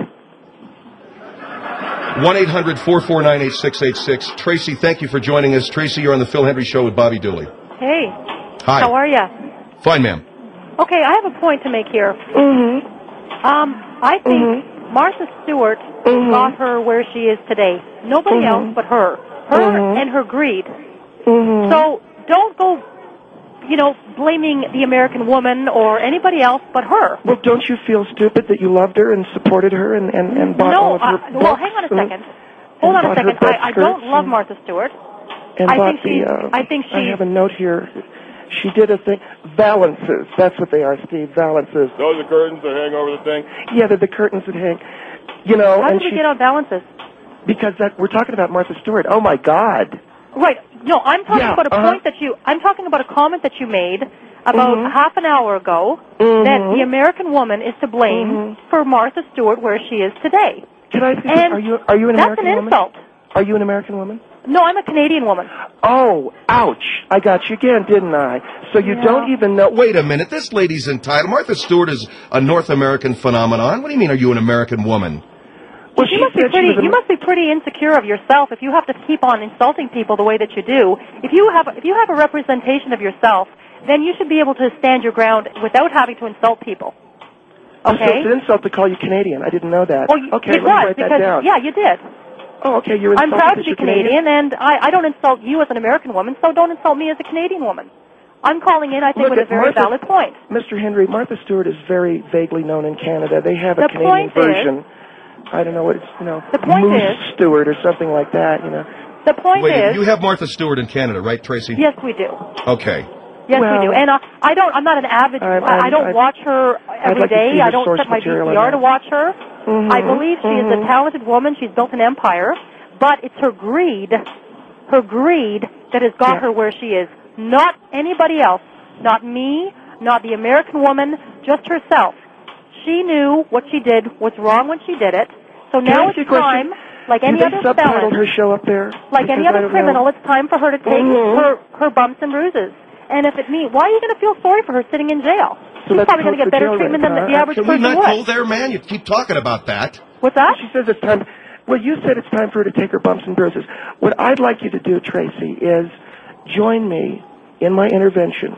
S2: one eight hundred four four nine eight six eight six. Tracy, thank you for joining us. Tracy, you're on the Phil Hendry Show with Bobby Dooley.
S8: Hey,
S2: Hi.
S8: how are ya?
S2: Fine, ma'am.
S8: Okay, I have a point to make here.
S3: Mm-hmm.
S8: Um, I think
S3: Mhm.
S8: Martha Stewart
S3: Mhm.
S8: got her where she is today. Nobody
S3: Mhm.
S8: else but her. Her
S3: Mhm.
S8: and her greed.
S3: Mm-hmm.
S8: So don't go, you know, blaming the American woman or anybody else but her.
S3: Well, don't you feel stupid that you loved her and supported her and, and, and bought all
S8: No,
S3: of her
S8: uh, well, hang on a
S3: books
S8: second. Hold on a
S3: bought her
S8: second.
S3: bed
S8: I, I don't
S3: skirts
S8: love
S3: and-
S8: Martha Stewart.
S3: And
S8: I
S3: bought
S8: think
S3: the,
S8: she's-
S3: uh,
S8: I think
S3: I
S8: she's-
S3: have a note here. She did a thing. Valances. That's what they are, Steve. Valances.
S4: Those are curtains that hang over the thing.
S3: Yeah, they're the curtains that hang. You know,
S8: How
S3: and
S8: did we
S3: she,
S8: get on balances?
S3: because that we're talking about Martha Stewart. Oh my God.
S8: Right. No, I'm talking
S3: Yeah,
S8: about a
S3: uh-huh.
S8: point that you. I'm talking about a comment that you made about
S3: Mhm.
S8: half an hour ago
S3: Mhm.
S8: that the American woman is to blame
S3: Mhm.
S8: for Martha Stewart where she is today.
S3: Can I? Say,
S8: And
S3: are you are you an
S8: that's
S3: American
S8: an
S3: woman?
S8: insult.
S3: Are you an American woman?
S8: No, I'm a Canadian woman.
S3: Oh, ouch! I got you again, didn't I? So you
S8: Yeah.
S3: don't even know.
S2: Wait a minute. This lady's entitled. Martha Stewart is a North American phenomenon. What do you mean, are you an American woman?
S3: Well,
S8: you
S3: she
S8: must be
S3: said she
S8: pretty.
S3: was a-
S8: You must be pretty insecure of yourself if you have to keep on insulting people the way that you do. If you have, if you have a representation of yourself, then you should be able to stand your ground without having to insult people.
S3: Oh, so
S8: Okay.
S3: it's an insult to call you Canadian. I didn't know that.
S8: Well, you-
S3: okay,
S8: it
S3: let me
S8: was
S3: write
S8: because
S3: that down.
S8: yeah, you did.
S3: Oh, okay, you're
S8: I'm
S3: insulted
S8: proud to
S3: because
S8: be
S3: you're
S8: Canadian, and I, I don't insult you as an American woman, so don't insult me as a Canadian woman. I'm calling in, I think,
S3: Look
S8: with a
S3: at
S8: very
S3: Martha-
S8: valid point.
S3: Mister Henry, Martha Stewart is very vaguely known in Canada. They have a
S8: The
S3: Canadian
S8: point is-
S3: version. I don't know what it's, you know,
S8: The point
S3: Moose
S8: is-
S3: Stewart or something like that, you know.
S8: The point
S2: Wait,
S8: is,
S2: you have Martha Stewart in Canada, right, Tracy?
S8: yes, we do.
S2: Okay.
S8: Yes,
S3: Well-
S8: we do. And uh, I don't. I'm not an avid.
S3: I'm-
S8: I I
S3: I'm-
S8: don't
S3: I'd-
S8: watch her every
S3: like to
S8: day.
S3: see
S8: I
S3: the
S8: don't
S3: source
S8: set my
S3: material on
S8: V C R
S3: that.
S8: to watch her.
S3: Mhm,
S8: I believe she is
S3: mhm.
S8: a talented woman. She's built an empire, but it's her greed, her greed that has got
S3: Yeah.
S8: her where she is. Not anybody else. Not me. Not the American woman. Just herself. She knew what she did was wrong when she did it. So
S3: Can I
S8: now
S3: ask you
S8: it's
S3: a question?
S8: time, like
S3: Do
S8: any
S3: they
S8: other
S3: subtitle
S8: felon,
S3: her show up there?
S8: like
S3: Because
S8: any
S3: I
S8: other
S3: don't
S8: criminal,
S3: know.
S8: it's time for her to take
S3: Mhm.
S8: her her bumps and bruises. And if it means, why are you going to feel sorry for her sitting in jail?
S3: So
S8: She's
S3: let's
S8: probably going
S3: hope
S8: to
S3: for
S8: get better
S3: jail
S8: treatment
S3: rate,
S8: than the
S3: huh?
S8: average
S2: Can we
S8: person
S2: not go
S8: would.
S2: there, man? You keep talking about that.
S8: What's that?
S3: She says it's time. Well, you said it's time for her to take her bumps and bruises. What I'd like you to do, Tracy, is join me in my intervention.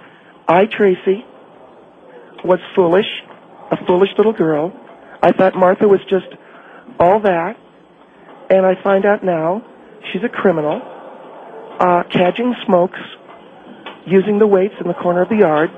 S3: I, Tracy, was foolish, a foolish little girl. I thought Martha was just all that, and I find out now she's a criminal, uh, cadging smokes, using the weights in the corner of the yard,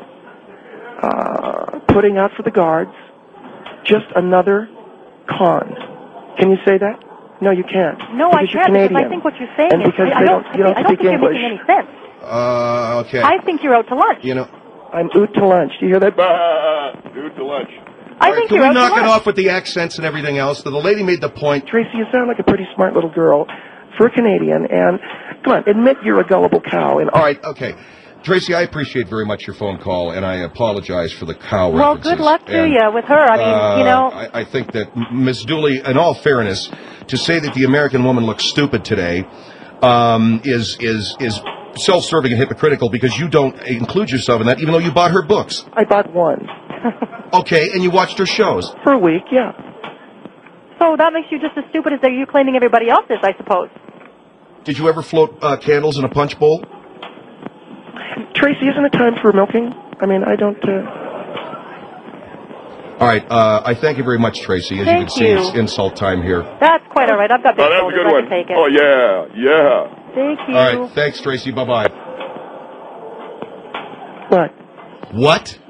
S3: uh, putting out for the guards, just another con. Can you say that? No, you can't.
S8: No,
S3: because
S8: I
S3: you're
S8: can't
S3: Canadian.
S8: because I think what you're saying
S3: And
S8: is
S3: because
S8: I
S3: they
S8: don't.
S3: don't- you don't
S8: I don't
S3: speak
S8: think
S3: English.
S8: you're making any sense.
S2: Uh, okay.
S8: I think you're out to lunch.
S2: You know,
S3: I'm out to lunch. Do you hear that?
S4: Bah, do to lunch.
S8: I
S2: all right,
S8: think
S2: can
S8: you're
S2: we
S8: out
S2: knock
S8: to
S2: it
S8: lunch.
S2: off with the accents and everything else? The lady made the point.
S3: Tracy, you sound like a pretty smart little girl for a Canadian. And come on, admit you're a gullible cow. And
S2: All right, okay. Tracy, I appreciate very much your phone call, and I apologize for the cow
S8: Well,
S2: references.
S8: good luck to
S2: And,
S8: you with her. I mean,
S2: uh,
S8: you know.
S2: I, I think that Miz Dooley, in all fairness, to say that the American woman looks stupid today um, is is is self-serving and hypocritical because you don't include yourself in that, even though you bought her books.
S3: I bought one.
S2: Okay, and you watched her shows.
S3: For a week, yeah.
S8: So that makes you just as stupid as you claiming everybody else is, I suppose.
S2: Did you ever float uh, candles in a punch bowl?
S3: Tracy, isn't it time for milking? I mean, I don't... Uh...
S2: All right, uh, I thank you very much, Tracy. As
S8: Thank
S2: you can see,
S8: you.
S2: it's insult time here.
S8: That's quite all right. I've got big
S4: Oh, that's a
S8: shoulders.
S4: good
S8: I
S4: one.
S8: can take it.
S4: Oh, yeah, yeah.
S8: Thank you.
S2: All right, thanks, Tracy. Bye-bye.
S3: What?
S2: What?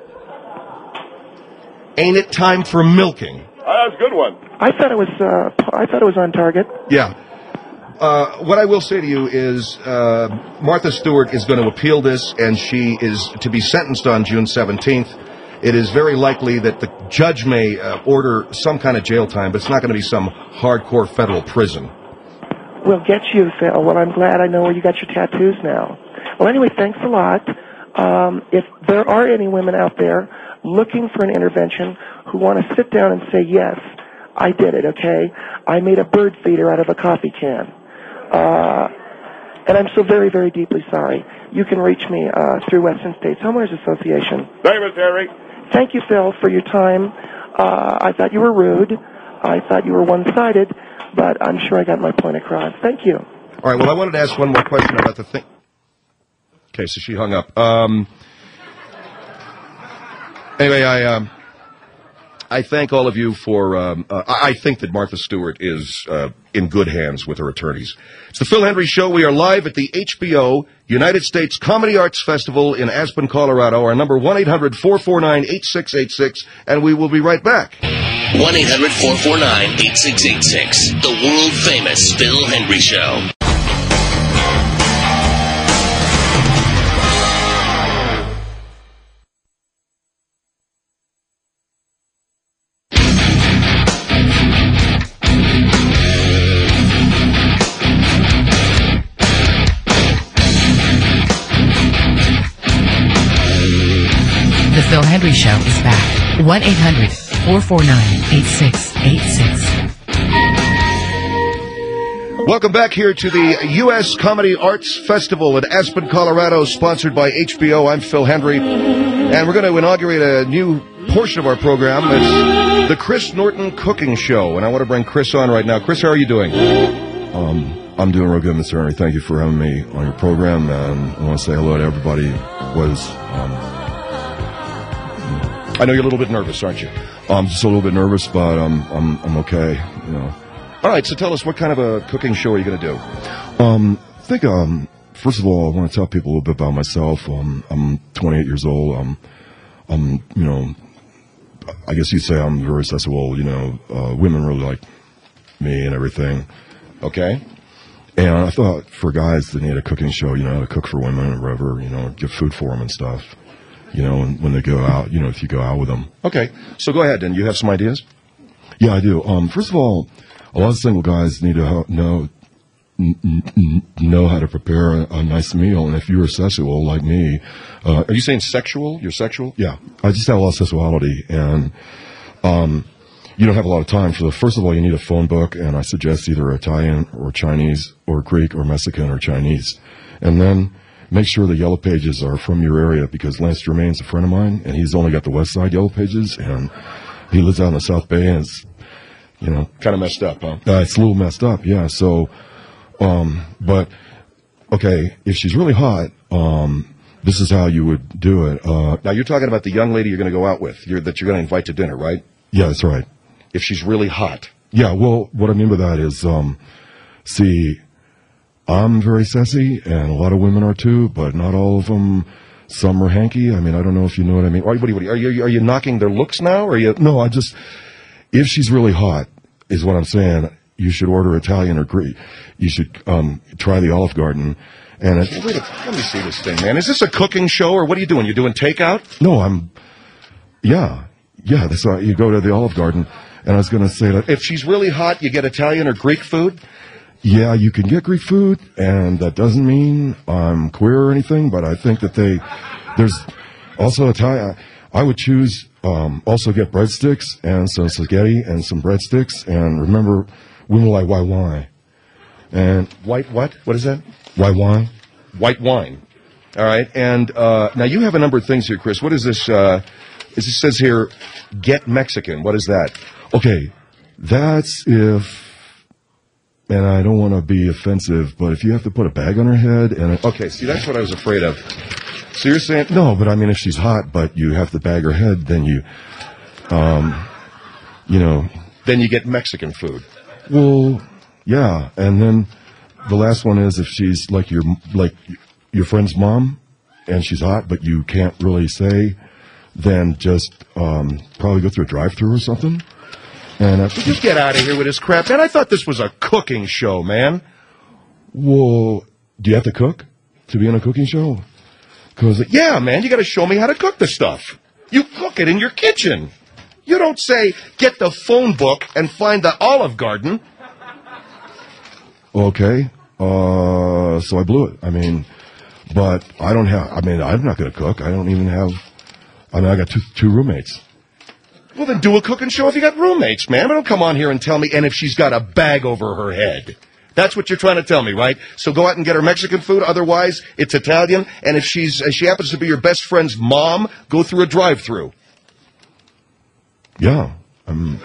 S2: Ain't it time for milking?
S4: Oh, that's a good one.
S3: I thought it was, uh, I thought it was on target.
S2: Yeah. Uh, what I will say to you is uh, Martha Stewart is going to appeal this, and she is to be sentenced on June seventeenth. It is very likely that the judge may uh, order some kind of jail time, but it's not going to be some hardcore federal prison.
S3: We'll get you, Phil. Well, I'm glad I know where you got your tattoos now. Well, anyway, thanks a lot. Um, if there are any women out there looking for an intervention who want to sit down and say, yes, I did it, okay? I made a bird feeder out of a coffee can. Uh, and I'm so very, very deeply sorry. You can reach me uh, through Western States Homeowners Association.
S4: Thank you, Miss Harry.
S3: Thank you, Phil, for your time. Uh, I thought you were rude. I thought you were one-sided, but I'm sure I got my point across. Thank you.
S2: All right, well, I wanted to ask one more question about the thing. Okay, so she hung up. Um, anyway, I... Um, I thank all of you for, um, uh, I think that Martha Stewart is uh, in good hands with her attorneys. It's the Phil Hendry Show. We are live at the H B O United States Comedy Arts Festival in Aspen, Colorado. Our number one eight hundred four four nine eight six eight six, and we will be right back.
S1: one eight hundred four four nine eight six eight six. The world-famous Phil Hendry Show.
S9: The Phil Hendry Show is back. one eight hundred four four nine eight six eight six.
S2: Welcome back here to the U S Comedy Arts Festival at Aspen, Colorado, sponsored by H B O. I'm Phil Hendry, and we're going to inaugurate a new portion of our program. It's the Chris Norton Cooking Show, and I want to bring Chris on right now. Chris, how are you doing?
S10: Um, I'm doing real good, Mister Henry. Thank you for having me on your program, and I want to say hello to everybody. Was um,
S2: I know you're a little bit nervous, aren't you?
S10: I'm just a little bit nervous, but um, I'm I'm okay. You know.
S2: All right, so tell us, what kind of a cooking show are you going to do?
S10: Um, I think um, first of all, I want to tell people a little bit about myself. Um, I'm twenty-eight years old. Um, I'm you know, I guess you'd say I'm very sexual. You know, uh, women really like me and everything.
S2: Okay.
S10: And I thought for guys that need a cooking show, you know, to cook for women or whatever, you know, give food for them and stuff. You know, and when they go out, you know, if you go out with them.
S2: Okay, so go ahead, then. You have some ideas?
S10: Yeah, I do. Um, first of all, a lot of single guys need to know n- n- know how to prepare a, a nice meal. And if you're sexual like me, uh,
S2: are you saying sexual? You're sexual?
S10: Yeah, I just have a lot of sexuality, and um, you don't have a lot of time. So first of all, you need a phone book, and I suggest either Italian or Chinese or Greek or Mexican or Chinese, and then make sure the yellow pages are from your area, because Lance Germain's a friend of mine, and he's only got the West Side yellow pages, and he lives out in the South Bay, and it's, you know,
S2: kind of messed up, huh?
S10: Uh, it's a little messed up, yeah. So, um, but okay, if she's really hot, um, this is how you would do it. Uh,
S2: now you're talking about the young lady you're going to go out with, you're, that you're going to invite to dinner, right?
S10: Yeah, that's right.
S2: If she's really hot.
S10: Yeah, well, what I mean by that is, um, see, I'm very sassy, and a lot of women are too, but not all of them. Some are hanky. I mean, I don't know if you know what I mean.
S2: Are you, are you, are you knocking their looks now? Or are you?
S10: No, I just, if she's really hot, is what I'm saying, you should order Italian or Greek. You should um, try the Olive Garden. And it,
S2: Wait a, let me see this thing, man. Is this a cooking show, or what are you doing? You're doing takeout?
S10: No, I'm, yeah, yeah. That's why you go to the Olive Garden. And I was going to say that
S2: if she's really hot, you get Italian or Greek food.
S10: Yeah, you can get Greek food, and that doesn't mean I'm queer or anything, but I think that they, there's also Italian. I would choose, um, also get breadsticks and some spaghetti and some breadsticks, and remember, women like white wine. And
S2: White what? What is that?
S10: white wine.
S2: White wine. All right. And uh, now you have a number of things here, Chris. What is this? Uh, it says here, get Mexican. What is that?
S10: Okay, that's if, and I don't want to be offensive, but if you have to put a bag on her head and a,
S2: Okay, see, that's what I was afraid of. So you're saying,
S10: no, but I mean, if she's hot, but you have to bag her head, then you, um, you know,
S2: then you get Mexican food.
S10: well, yeah, and then the last one is if she's like your like your friend's mom, and she's hot, but you can't really say, then just um, probably go through a drive-through or something. And uh,
S2: You get out of here with this crap, man. I thought this was a cooking show, man.
S10: well, do you have to cook to be on a cooking show? Because
S2: Yeah, man, you got to show me how to cook the stuff. You cook it in your kitchen. You don't say, get the phone book and find the Olive Garden.
S10: okay, uh, so I blew it. I mean, but I don't have. I mean, I'm not going to cook. I don't even have. I mean, I got two two roommates.
S2: Well, then do a cooking show if you got roommates, man. But don't come on here and tell me, and if she's got a bag over her head. That's what you're trying to tell me, right? So go out and get her Mexican food. Otherwise, it's Italian. And if she's if she happens to be your best friend's mom, go through a drive-through.
S10: Yeah, I'm.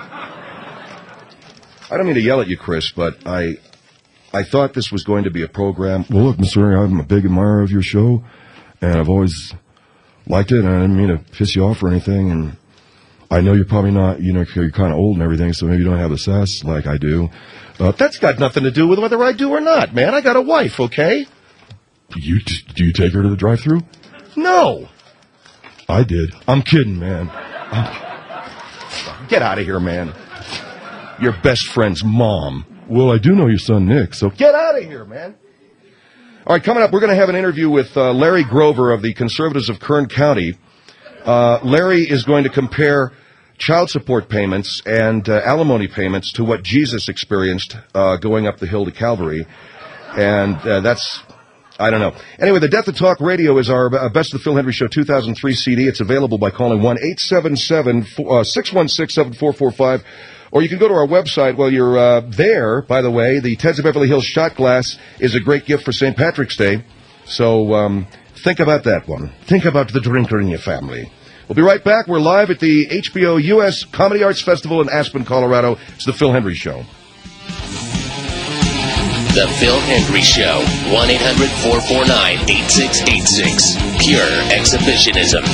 S2: I don't mean to yell at you, Chris, but I I thought this was going to be a program.
S10: Well, look, Mister Ring, I'm a big admirer of your show, and I've always liked it, and I didn't mean to piss you off or anything, and I know you're probably not, you know, you're kind of old and everything, so maybe you don't have the sass like I do. Uh,
S2: That's got nothing to do with whether I do or not, man. I got a wife, okay?
S10: you t- do you take her to the drive-thru?
S2: No.
S10: I did. I'm kidding, man.
S2: Get out of here, man. Your best friend's mom.
S10: Well, I do know your son, Nick, so
S2: Get out of here, man. All right, coming up, we're going to have an interview with uh, Larry Grover of the Conservatives of Kern County. Uh, Larry is going to compare child support payments and uh, alimony payments to what Jesus experienced uh, going up the hill to Calvary. And uh, that's, I don't know. Anyway, the Death of Talk Radio is our uh, Best of the Phil Hendry Show two thousand three C D. It's available by calling one eight seven seven, six one six, seven four four five. Or you can go to our website. While you're uh, there, by the way, the Teds of Beverly Hills shot glass is a great gift for Saint Patrick's Day. So um, think about that one. Think about the drinker in your family. We'll be right back. We're live at the H B O U S Comedy Arts Festival in Aspen, Colorado. It's the Phil Hendry Show.
S1: The Phil Hendry Show. one eight hundred, four four nine, eight six eight six. Pure exhibitionism.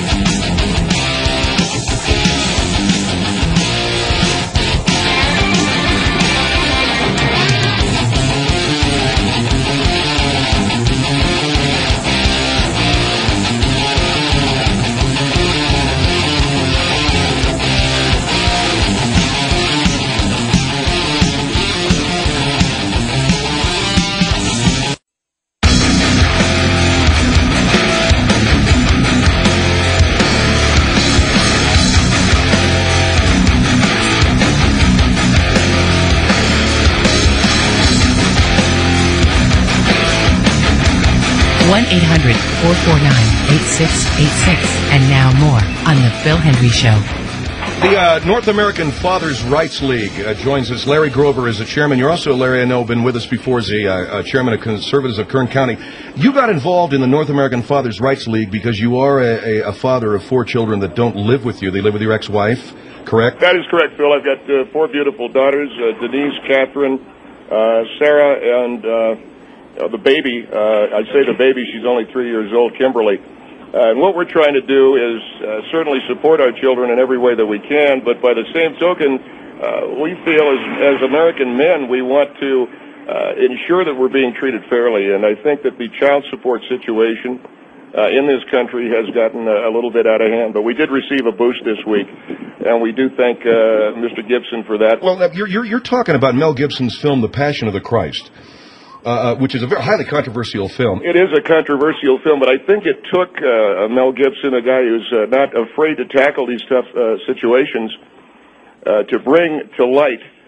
S9: one eight hundred, four four nine, eight six eight six. And now more on The Phil Hendry Show.
S2: The uh, North American Fathers' Rights League uh, joins us. Larry Grover is the chairman. You're also, Larry, I know, been with us before as the uh, uh, chairman of Conservatives of Kern County. You got involved in the North American Fathers' Rights League because you are a, a, a father of four children that don't live with you. They live with your ex-wife, correct?
S4: That is correct, Phil. I've got uh, four beautiful daughters, uh, Denise, Catherine, uh, Sarah, and uh, uh, the baby. Uh, I say the baby, she's only three years old, Kimberly. Uh, and what we're trying to do is uh, certainly support our children in every way that we can, but by the same token, uh, we feel as, as American men, we want to uh, ensure that we're being treated fairly. And I think that the child support situation uh, in this country has gotten a, a little bit out of hand. But we did receive a boost this week, and we do thank uh, Mister Gibson for that.
S2: Well, now, you're, you're, you're talking about Mel Gibson's film, The Passion of the Christ. Uh, which is a very highly controversial film.
S4: It is a controversial film, but I think it took uh, Mel Gibson, a guy who's uh, not afraid to tackle these tough uh, situations, uh, to bring to light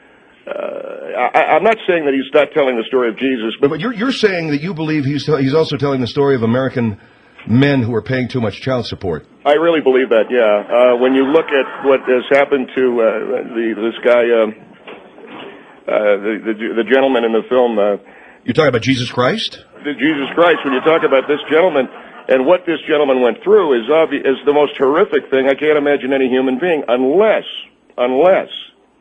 S4: Uh, I, I'm not saying that he's not telling the story of Jesus, but,
S2: but you're you're saying that you believe he's he's also telling the story of American men who are paying too much child support.
S4: I really believe that. Yeah. Uh, when you look at what has happened to uh, the this guy, uh, uh, the, the the gentleman in the film. Uh,
S2: you're talking about Jesus Christ.
S4: The Jesus Christ. When you talk about this gentleman and what this gentleman went through is obvi- is the most horrific thing I can't imagine any human being, unless unless.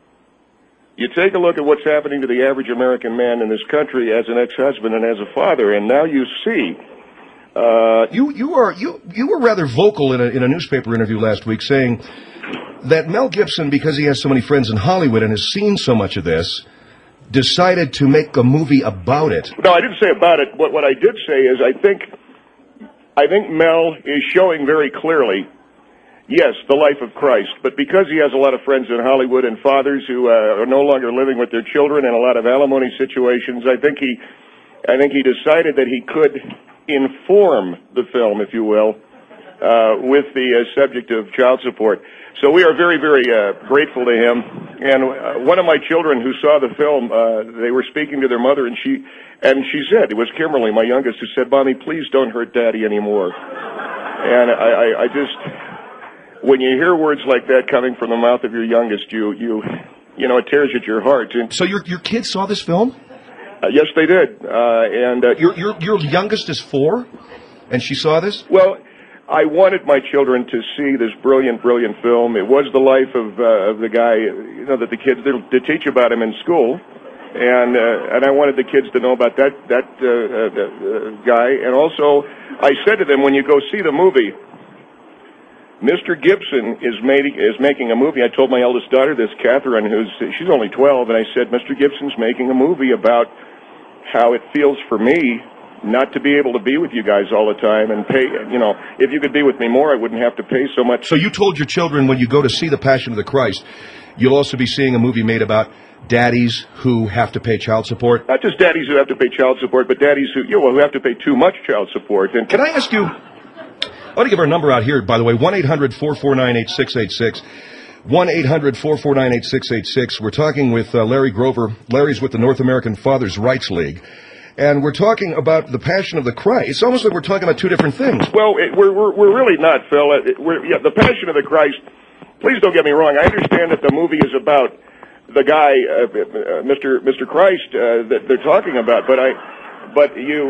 S4: You take a look at what's happening to the average American man in this country as an ex-husband and as a father, and now you see.
S2: Uh, you you are you you were rather vocal in a in a newspaper interview last week, saying that Mel Gibson, because he has so many friends in Hollywood and has seen so much of this, decided to make a movie about it.
S4: No, I didn't say about it. What what I did say is I think I think Mel is showing very clearly. Yes, the life of Christ, but because he has a lot of friends in Hollywood and fathers who uh, are no longer living with their children and a lot of alimony situations, I think he, I think he decided that he could inform the film, if you will, uh, with the uh, subject of child support. So we are very, very uh, grateful to him. And uh, one of my children who saw the film, uh, they were speaking to their mother, and she, and she said, it was Kimberly, my youngest, who said, "Mommy, please don't hurt Daddy anymore." And I, I, I just. When you hear words like that coming from the mouth of your youngest, you, you, you know, it tears at your heart. And
S2: so your your kids saw this film?
S4: Uh, yes, they did. Uh, and uh,
S2: your your your youngest is four, and she saw this.
S4: Well, I wanted my children to see this brilliant, brilliant film. It was the life of uh, of the guy, you know, that the kids did to teach about him in school, and uh, and I wanted the kids to know about that that uh, uh, guy. And also, I said to them, when you go see the movie, Mister Gibson is making is making a movie. I told my eldest daughter this, Catherine, who's she's only twelve, and I said, Mister Gibson's making a movie about how it feels for me not to be able to be with you guys all the time and pay. You know, if you could be with me more, I wouldn't have to pay so much.
S2: So you told your children when you go to see The Passion of the Christ, you'll also be seeing a movie made about daddies who have to pay child support.
S4: Not just daddies who have to pay child support, but daddies who you know, who have to pay too much child support. And
S2: can I ask you? I want to give our number out here, by the way, one eight hundred four four nine eight six eight six. one eight hundred four four nine eight six eight six. We're talking with uh, Larry Grover. Larry's with the North American Fathers' Rights League. And we're talking about the Passion of the Christ. It's almost like we're talking about two different things.
S4: Well, it, we're, we're we're really not, Phil. It, we're, yeah, the Passion of the Christ, please don't get me wrong. I understand that the movie is about the guy, uh, uh, Mister Mister Christ, uh, that they're talking about. But I, but you,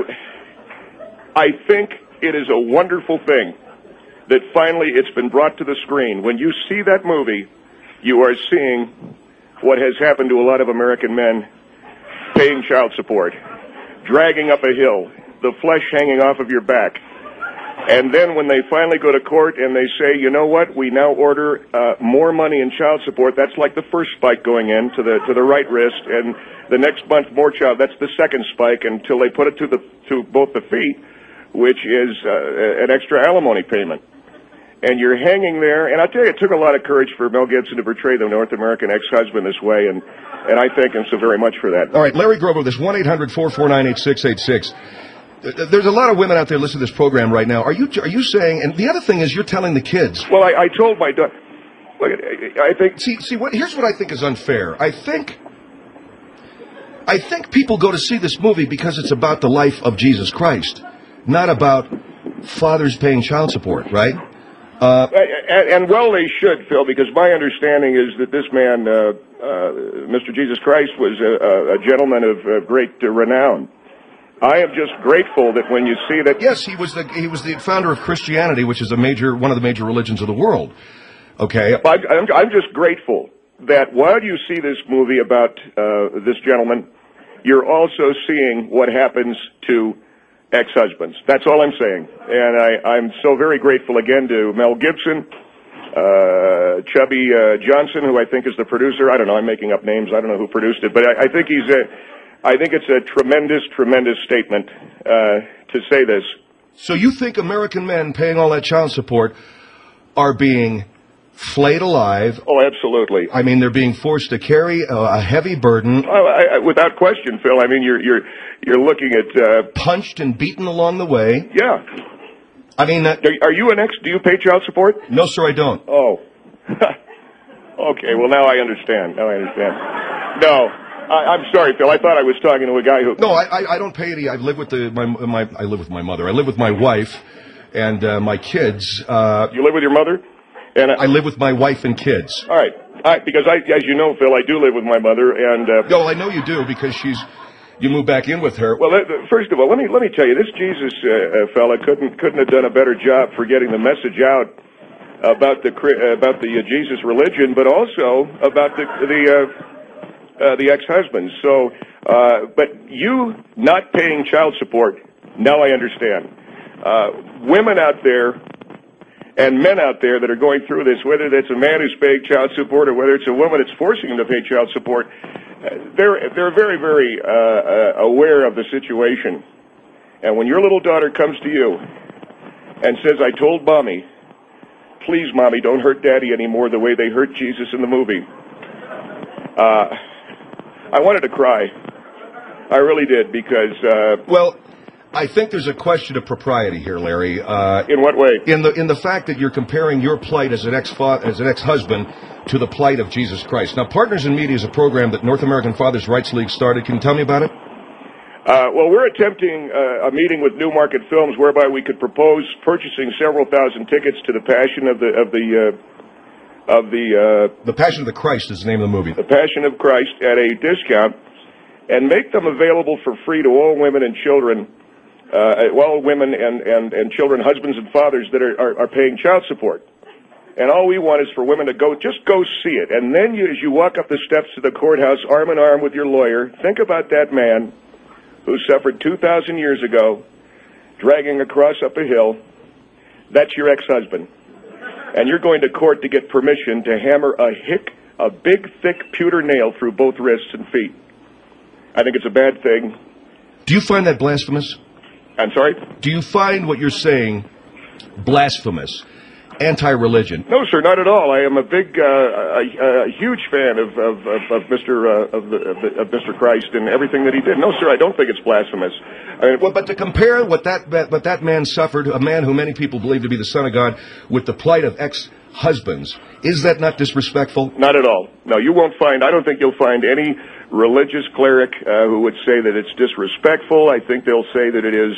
S4: I think it is a wonderful thing that finally it's been brought to the screen. When you see that movie, you are seeing what has happened to a lot of American men paying child support, dragging up a hill, the flesh hanging off of your back. And then when they finally go to court and they say, you know what, we now order uh, more money in child support, that's like the first spike going in to the to the right wrist, and the next month more child, that's the second spike until they put it to the to both the feet, which is uh, an extra alimony payment. And you're hanging there, and I'll tell you, it took a lot of courage for Mel Gibson to portray the North American ex-husband this way, and, and I thank him so very much for that.
S2: All right, Larry Grover, this one eight hundred four four nine eight six eight six. There's a lot of women out there listening to this program right now. Are you are you saying, and the other thing is you're telling the kids.
S4: Well, I, I told my daughter, look, I think...
S2: See, see, what? Here's what I think is unfair. I think... I think people go to see this movie because it's about the life of Jesus Christ, not about fathers paying child support, right?
S4: Uh, and, and well, they should, Phil, because my understanding is that this man, uh, uh, Mister Jesus Christ, was a, a gentleman of uh, great uh, renown. I am just grateful that when you see that...
S2: Yes, he was the he was the founder of Christianity, which is a major one of the major religions of the world. Okay,
S4: I'm, I'm just grateful that while you see this movie about uh, this gentleman, you're also seeing what happens to ex-husbands. That's all I'm saying. And I, I'm so very grateful again to Mel Gibson, uh, Chubby uh, Johnson, who I think is the producer. I don't know, I'm making up names. I don't know who produced it. But I, I think he's a, I think it's a tremendous, tremendous statement uh, to say this.
S2: So you think American men paying all that child support are being flayed alive?
S4: Oh, absolutely.
S2: I mean, they're being forced to carry a, a heavy burden.
S4: Oh, I, I, without question, Phil. I mean, you're you're you're looking at uh,
S2: punched and beaten along the way.
S4: Yeah.
S2: I mean, that,
S4: are, are you an ex? Do you pay child support?
S2: No, sir, I don't.
S4: Oh. Okay. Well, now I understand. Now I understand. No. I, I'm sorry, Phil. I thought I was talking to a guy who.
S2: No, I, I, I don't pay any. I live with the my, my I live with my mother. I live with my wife and uh, my kids. Uh,
S4: you live with your mother? And
S2: I, I live with my wife and kids.
S4: All right, all right. Because I, as you know, Phil, I do live with my mother, and. Uh,
S2: no, I know you do because she's. You moved back in with her.
S4: Well, uh, first of all, let me let me tell you, this Jesus uh, uh, fella couldn't couldn't have done a better job for getting the message out about the uh, about the uh, Jesus religion, but also about the the uh, uh, the ex-husbands. So, uh, but you not paying child support, now I understand. Uh, women out there and men out there that are going through this, whether that's a man who's paying child support or whether it's a woman that's forcing him to pay child support. They're they're very, very uh, uh, aware of the situation. And when your little daughter comes to you and says, I told Mommy, please, Mommy, don't hurt Daddy anymore the way they hurt Jesus in the movie, uh, I wanted to cry. I really did because... Uh,
S2: well, I think there's a question of propriety here, Larry. Uh,
S4: in what way?
S2: In the in the fact that you're comparing your plight as an ex as an ex-husband to the plight of Jesus Christ. Now, Partners in Media is a program that North American Fathers Rights League started. Can you tell me about it?
S4: Uh, well, we're attempting uh, a meeting with Newmarket Films whereby we could propose purchasing several thousand tickets to the Passion of the of the uh, of the uh,
S2: the Passion of the Christ is the name of the movie.
S4: The Passion of Christ at a discount, and make them available for free to all women and children. Uh, all women and, and, and children, husbands and fathers that are, are, are paying child support. And all we want is for women to go, just go see it. And then you, as you walk up the steps to the courthouse, arm in arm with your lawyer, think about that man who suffered two thousand years ago, dragging a cross up a hill. That's your ex-husband. And you're going to court to get permission to hammer a hick, a big, thick pewter nail through both wrists and feet. I think it's a bad thing.
S2: Do you find that blasphemous?
S4: I'm sorry?
S2: Do you find what you're saying blasphemous, anti-religion?
S4: No, sir, not at all. I am a big, uh, a, a huge fan of of, of, of Mister Uh, of, the, of, the, of Mister Christ and everything that he did. No, sir, I don't think it's blasphemous. I mean,
S2: well, but to compare what that what that man suffered, a man who many people believe to be the Son of God, with the plight of ex-husbands, is that not disrespectful?
S4: Not at all. No, you won't find. I don't think you'll find any religious cleric uh, who would say that it's disrespectful. I think they'll say that it is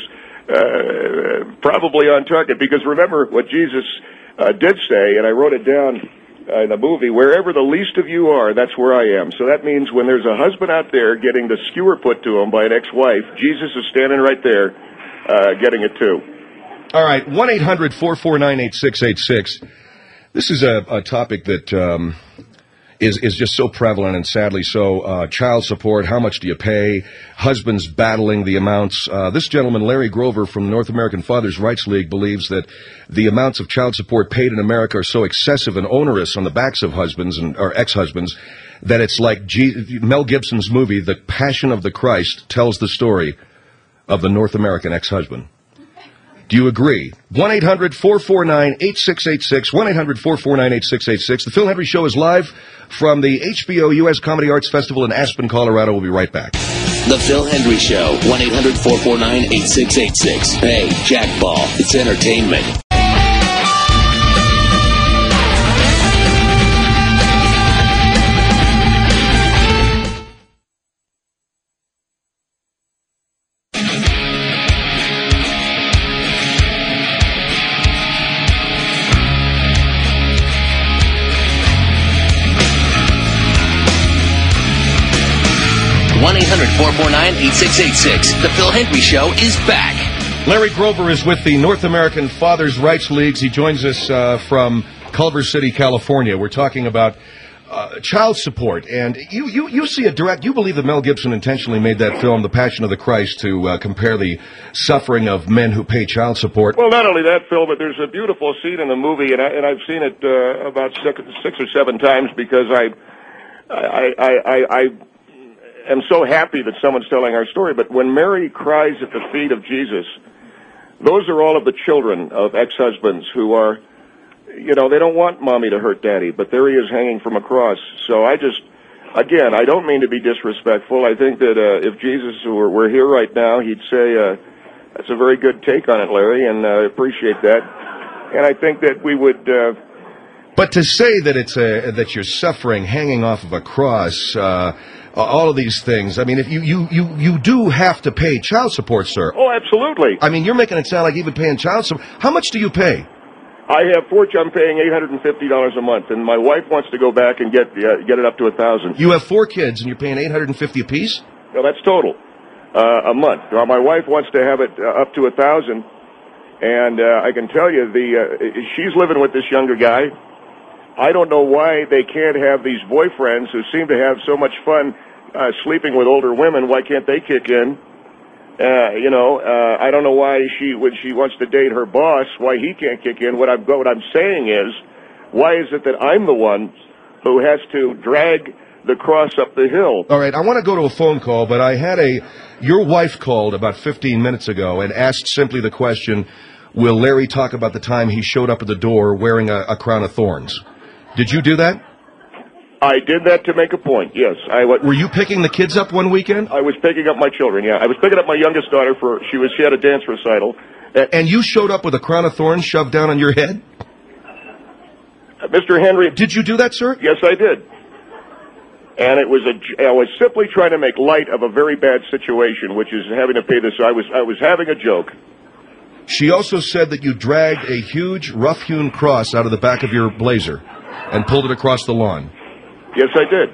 S4: uh, probably on target, because remember what Jesus uh, did say, and I wrote it down uh, in the movie, wherever the least of you are, that's where I am. So that means when there's a husband out there getting the skewer put to him by an ex-wife, Jesus is standing right there uh, getting it too.
S2: All right, one eight hundred four four nine eight six eight six. This is a, a topic that... Um, Is, is just so prevalent and sadly so. Uh, child support, how much do you pay? Husbands battling the amounts. Uh, this gentleman, Larry Grover from the North American Fathers Rights League, believes that the amounts of child support paid in America are so excessive and onerous on the backs of husbands and or ex-husbands that it's like G- Mel Gibson's movie, The Passion of the Christ, tells the story of the North American ex-husband. Do you agree? one eight hundred four four nine eight six eight six, one eight hundred four four nine eight six eight six. The Phil Hendry Show is live from the H B O U S Comedy Arts Festival in Aspen, Colorado. We'll be right back.
S1: The Phil Hendry Show, one eight hundred four four nine eight six eight six. Hey, Jackball, it's entertainment. one eight hundred four four nine eight six eight six. The Phil Hendry Show is back.
S2: Larry Grover is with the North American Fathers Rights Leagues. He joins us uh, from Culver City, California. We're talking about uh, child support. And you, you, you see a direct... You believe that Mel Gibson intentionally made that film, The Passion of the Christ, to uh, compare the suffering of men who pay child support.
S4: Well, not only that, Phil, but there's a beautiful scene in the movie, and, I, and I've seen it uh, about six, six or seven times because I... I, I, I, I I'm so happy that someone's telling our story, but when Mary cries at the feet of Jesus, those are all of the children of ex-husbands who are, you know, they don't want Mommy to hurt Daddy, but there he is hanging from a cross. So I just, again, I don't mean to be disrespectful. I think that uh, if Jesus were, were here right now, he'd say, uh, that's a very good take on it, Larry, and I uh, appreciate that. And I think that we would... Uh,
S2: But to say that it's a, that you're suffering hanging off of a cross, uh, uh, all of these things. I mean, if you, you, you, you do have to pay child support, sir.
S4: Oh, absolutely.
S2: I mean, you're making it sound like even paying child support. How much do you pay?
S4: I have four. I'm paying eight hundred fifty dollars a month, and my wife wants to go back and get uh, get it up to a thousand.
S2: You have four kids, and you're paying eight hundred fifty apiece?
S4: No, that's total uh, a month. Now, my wife wants to have it uh, up to a thousand, and uh, I can tell you, the uh, she's living with this younger guy. I don't know why they can't have these boyfriends who seem to have so much fun uh, sleeping with older women. Why can't they kick in? Uh, you know, uh, I don't know why she, when she wants to date her boss, why he can't kick in. What I'm, what I'm saying is, why is it that I'm the one who has to drag the cross up the hill?
S2: All right, I want to go to a phone call, but I had a, your wife called about fifteen minutes ago and asked simply the question, will Larry talk about the time he showed up at the door wearing a, a crown of thorns? Did you do that?
S4: I did that to make a point, yes. I w-
S2: Were you picking the kids up one weekend?
S4: I was picking up my children, yeah. I was picking up my youngest daughter for, she was, she had a dance recital.
S2: And, and you showed up with a crown of thorns shoved down on your head?
S4: Uh, Mister Henry.
S2: Did you do that, sir?
S4: Yes, I did. And it was a, I was simply trying to make light of a very bad situation, which is having to pay this. I was, I was having a joke.
S2: She also said that you dragged a huge rough-hewn cross out of the back of your blazer and pulled it across the lawn.
S4: Yes, I did.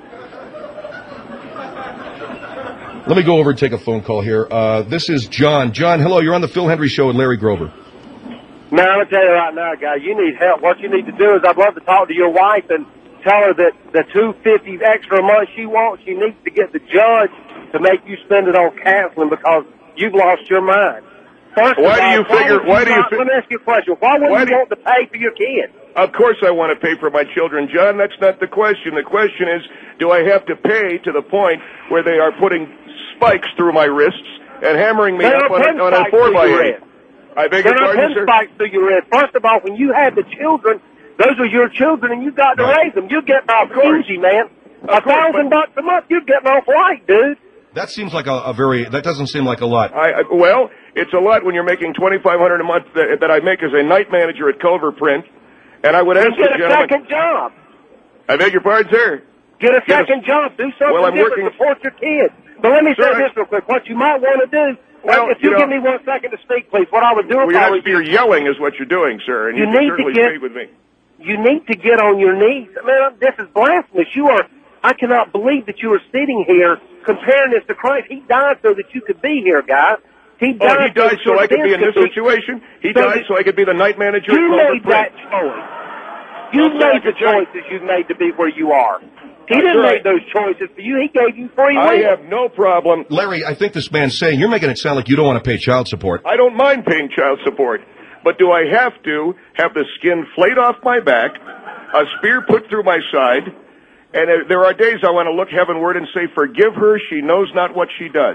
S2: Let me go over and take a phone call here. Uh, this is John. John, hello. You're on the Phil Hendry Show with Larry Grover.
S11: Man, I'm going to tell you right now, guy, you need help. What you need to do is I'd love to talk to your wife and tell her that the two hundred fifty dollars extra a month she wants, she needs to get the judge to make you spend it on counseling because you've lost your mind. First
S4: why
S11: of all,
S4: do you
S11: why
S4: figure?
S11: would you
S4: Why do you?
S11: not,
S4: Fi-
S11: let me ask you a question. Why wouldn't
S4: why
S11: you
S4: do you,
S11: want to pay for your kids?
S4: Of course I want to pay for my children, John. That's not the question. The question is, do I have to pay to the point where they are putting spikes through my wrists and hammering me
S11: They're
S4: up on a, on a four by eight? I beg your
S11: They're
S4: pardon,
S11: not
S4: sir?
S11: spikes through your head. First of all, when you had the children, those are your children, and you got to
S2: Right.
S11: raise them. You're getting off easy, man. A
S4: Of course,
S11: thousand
S4: but-
S11: bucks a month, you're getting off light, dude.
S2: That seems like a, a very, that doesn't seem like a lot.
S4: I, I well, it's a lot when you're making twenty-five hundred dollars a month that, that I make as a night manager at Culver Print, and I would ask
S11: Get
S4: the
S11: a
S4: gentleman.
S11: second job.
S4: I beg your pardon, sir.
S11: Get a
S4: Get a-
S11: second job. Do something
S4: Well, I'm
S11: different.
S4: working-
S11: Support your kids. But let me
S4: Sir,
S11: say
S4: I-
S11: this real quick. What you might want to do,
S4: Well,
S11: if you,
S4: you know-
S11: give me one second to speak, please, what I would do
S4: Well,
S11: if
S4: you're,
S11: I
S4: not,
S11: was
S4: you're yelling is what you're doing, sir, and you,
S11: You
S4: can
S11: need to
S4: certainly
S11: get-
S4: speak with me.
S11: you need to get on your knees. Man, this is blasphemous. You are, I cannot believe that you are sitting here comparing this to Christ. He died so that you could be here, guys. He
S4: Oh,
S11: died,
S4: he died
S11: that
S4: so
S11: your
S4: I could be in
S11: sins
S4: this
S11: could be-
S4: situation? He
S11: so
S4: died
S11: that-
S4: so I could be the night manager at
S11: You
S4: Culver
S11: made
S4: Print.
S11: that choice. You
S4: That's
S11: made
S4: like
S11: the
S4: a joke.
S11: choices you've made to be where you are. He
S4: That's
S11: didn't
S4: right.
S11: make those choices for you. He gave you free will.
S4: I have no problem.
S2: Larry, I think this man's saying, you're making it sound like you don't want to pay child support.
S4: I don't mind paying child support. But do I have to have the skin flayed off my back, a spear put through my side, and uh, there are days I want to look heavenward and say, forgive her, she knows not what she does.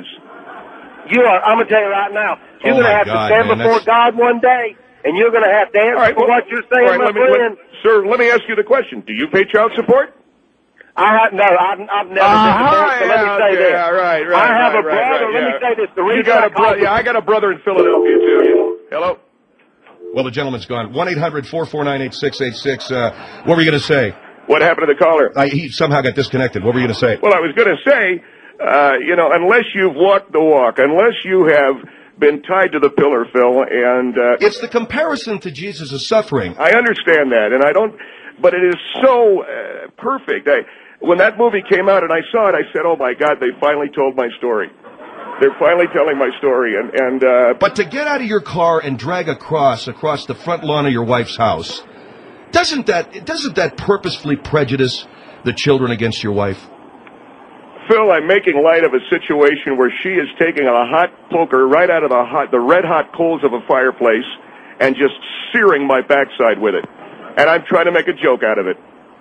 S11: You are, I'm going to tell you right now, you're
S2: Oh
S11: going to
S2: my
S11: have
S2: God,
S11: to stand
S2: man,
S11: before
S2: that's-
S11: God one day, and you're going to have to answer
S4: All right,
S11: for
S4: well-
S11: what you're saying,
S4: all right,
S11: my
S4: let me, let-
S11: friend.
S4: sir, let me ask you the question. Do you pay child support?
S11: I have, no, I've, I've never
S4: Ah,
S11: been divorced, so let me
S4: yeah,
S11: say
S4: yeah,
S11: this.
S4: right, right,
S11: I have
S4: right,
S11: a brother,
S4: right, right,
S11: let me
S4: yeah.
S11: say this, the
S4: You
S11: reason
S4: got
S11: I
S4: a bro-
S11: called
S4: yeah, I got a brother in Philadelphia, too. Hello?
S2: Well, the gentleman's gone. one eight hundred four four nine eight six eight six. Uh, what were you going to say?
S4: What happened to the caller?
S2: I, he somehow got disconnected. What were you going to say?
S4: Well, I was going to say, uh, you know, unless you've walked the walk, unless you have been tied to the pillar, Phil, and... Uh,
S2: It's the comparison to Jesus' suffering.
S4: I understand that, and I don't... But it is so uh, perfect. I, when that movie came out and I saw it, I said, oh, my God, they finally told my story. They're finally telling my story, and... and uh,
S2: But to get out of your car and drag a cross across the front lawn of your wife's house, doesn't that doesn't that purposefully prejudice the children against your wife?
S4: Phil, I'm making light of a situation where she is taking a hot poker right out of the hot, the red-hot coals of a fireplace and just searing my backside with it. And I'm trying to make a joke out of it.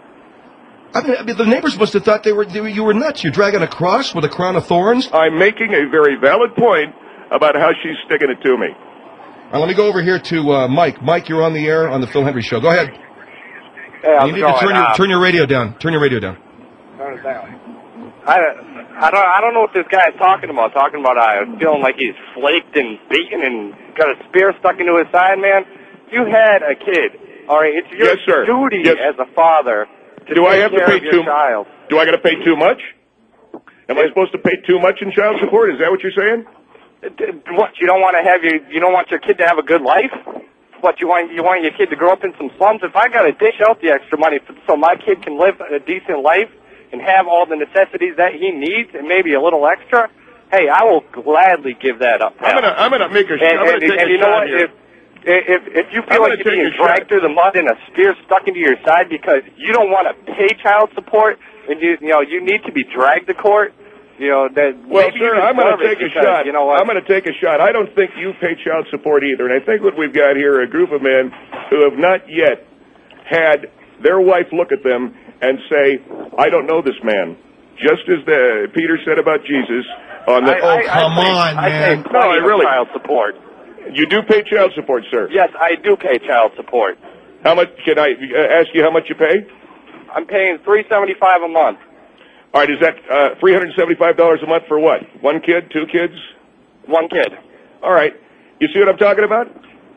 S2: I mean, I mean the neighbors must have thought they were, they were you were nuts. You're dragging a cross with a crown of thorns?
S4: I'm making a very valid point about how she's sticking it to me.
S2: All right, let me go over here to uh, Mike. Mike, you're on the air on the Phil Hendry Show. Go ahead.
S12: Hey, how's
S2: You
S12: it
S2: need
S12: going?
S2: to turn your,
S12: Uh,
S2: turn your radio down. Turn your radio down.
S12: Turn it down. I, I don't I don't know what this guy is talking about. Talking about uh, feeling like he's flaked and beaten and got a spear stuck into his side, man. You had a kid. All right, it's your
S4: Yes, sir.
S12: duty
S4: Yes.
S12: as a father to
S4: Do
S12: take
S4: I have to
S12: care
S4: pay
S12: of your
S4: too?
S12: child.
S4: Do I got to pay too much? Am I supposed to pay too much in child support? Is that what you're saying?
S12: What, you don't want to have your, you don't want your kid to have a good life? What, you want, you want your kid to grow up in some slums? If I got to dish out the extra money so my kid can live a decent life and have all the necessities that he needs and maybe a little extra, hey, I will gladly give that up.
S4: I'm gonna, I'm gonna make a,
S12: and,
S4: I'm gonna
S12: and,
S4: take
S12: and
S4: a
S12: you know
S4: shot
S12: what?
S4: here.
S12: If, if if you
S4: I'm
S12: feel like
S4: gonna
S12: you're being
S4: take a
S12: dragged
S4: shot.
S12: through the mud and a spear stuck into your side because you don't want to pay child support and you, you know you need to be dragged to court, you know that.
S4: Well,
S12: maybe
S4: sir,
S12: you
S4: I'm going
S12: deserve
S4: to
S12: it
S4: take a
S12: because,
S4: shot.
S12: You know what?
S4: I'm going to take a shot. I don't think you pay child support either, and I think what we've got here are a group of men who have not yet had their wife look at them and say, "I don't know this man." Just as the Peter said about Jesus on the.
S12: I,
S4: oh,
S12: I,
S4: come
S12: I pay,
S4: on,
S12: I
S4: man!
S12: Pay
S4: No, I
S12: of
S4: really.
S12: Child support.
S4: You do pay child support, sir.
S12: Yes, I do pay child support.
S4: How much? Can I uh, ask you how much you pay?
S12: I'm paying three seventy five a month.
S4: All right, is that uh, three hundred seventy-five dollars a month for what? One kid, two kids?
S12: One kid.
S4: All right. You see what I'm talking about?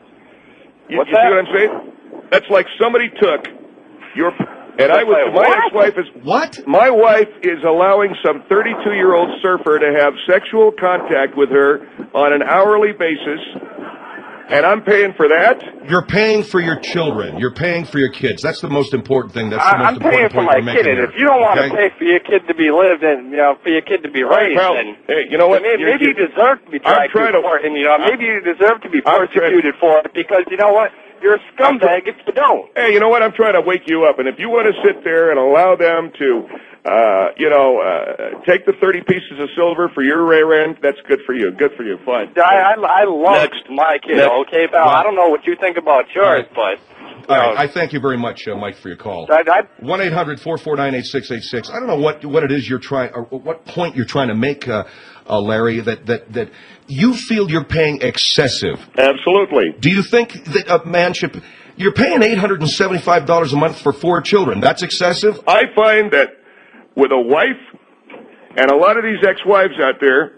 S4: You,
S12: What's
S4: you
S12: that?
S4: see what I'm saying? That's like somebody took your... And I was...
S12: What?
S4: My ex-wife is...
S2: What?
S4: My wife is allowing some thirty-two-year-old surfer to have sexual contact with her on an hourly basis, and I'm paying for that?
S2: You're paying for your children. You're paying for your kids. That's the most important thing. That's the
S12: I,
S2: most
S12: I'm
S2: important
S12: paying for
S2: point
S12: my
S2: we're making
S12: kid, and
S2: here.
S12: if you don't want
S2: Okay?
S12: to pay for your kid to be lived and, you know, for your kid to be raised,
S4: Well,
S12: then
S4: hey, you know what?
S12: Maybe,
S4: You're-
S12: maybe you
S4: you're-
S12: deserve to be
S4: I'm
S12: dragged
S4: trying
S12: through
S4: to-
S12: court, and, you know, maybe you deserve to be
S4: I'm trying-
S12: persecuted for it because, you know what? You're a scumbag if you don't.
S4: Hey, you know what? I'm trying to wake you up, and if you want to sit there and allow them to, uh, you know, uh, take the thirty pieces of silver for your rear end, that's good for you. Good for you. Fine.
S12: I, I, I love
S4: Next.
S12: my kid,
S4: Next.
S12: okay, pal?
S2: Well-
S12: I don't know what you think about yours, but...
S2: All right. I thank you very much, uh, Mike, for your call.
S12: I,
S2: one eight hundred four four nine eight six eight six. I don't know what what it is you're trying, or what point you're trying to make, uh, uh, Larry, that, that, that you feel you're paying excessive.
S4: Absolutely.
S2: Do you think that a man should... You're paying eight hundred seventy-five dollars a month for four children. That's excessive?
S4: I find that with a wife and a lot of these ex-wives out there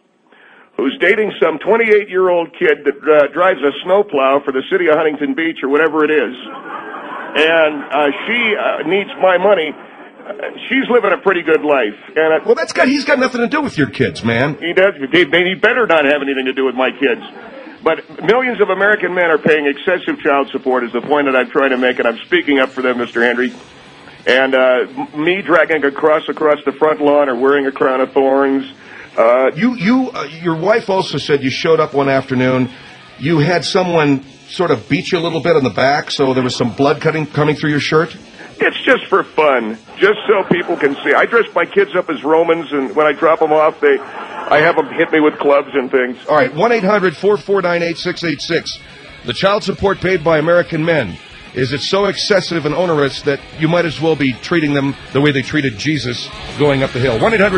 S4: who's dating some twenty-eight-year-old kid that uh, drives a snowplow for the city of Huntington Beach or whatever it is, and uh, she uh, needs my money, uh, she's living a pretty good life. And uh,
S2: Well, that's got he's got nothing to do with your kids, man.
S4: he does. He, he better not have anything to do with my kids. But millions of American men are paying excessive child support is the point that I'm trying to make, and I'm speaking up for them, Mister Henry. And uh, m- me dragging a cross across the front lawn or wearing a crown of thorns. Uh,
S2: You, you, uh, your wife also said you showed up one afternoon. You had someone sort of beat you a little bit on the back, so there was some blood cutting coming through your shirt.
S4: It's just for fun, just so people can see. I dress my kids up as Romans, and when I drop them off, they, I have them hit me with clubs and things.
S2: All right, one eight hundred four four nine eight six eight six. The child support paid by American men, is it so excessive and onerous that you might as well be treating them the way they treated Jesus going up the hill? one eight hundred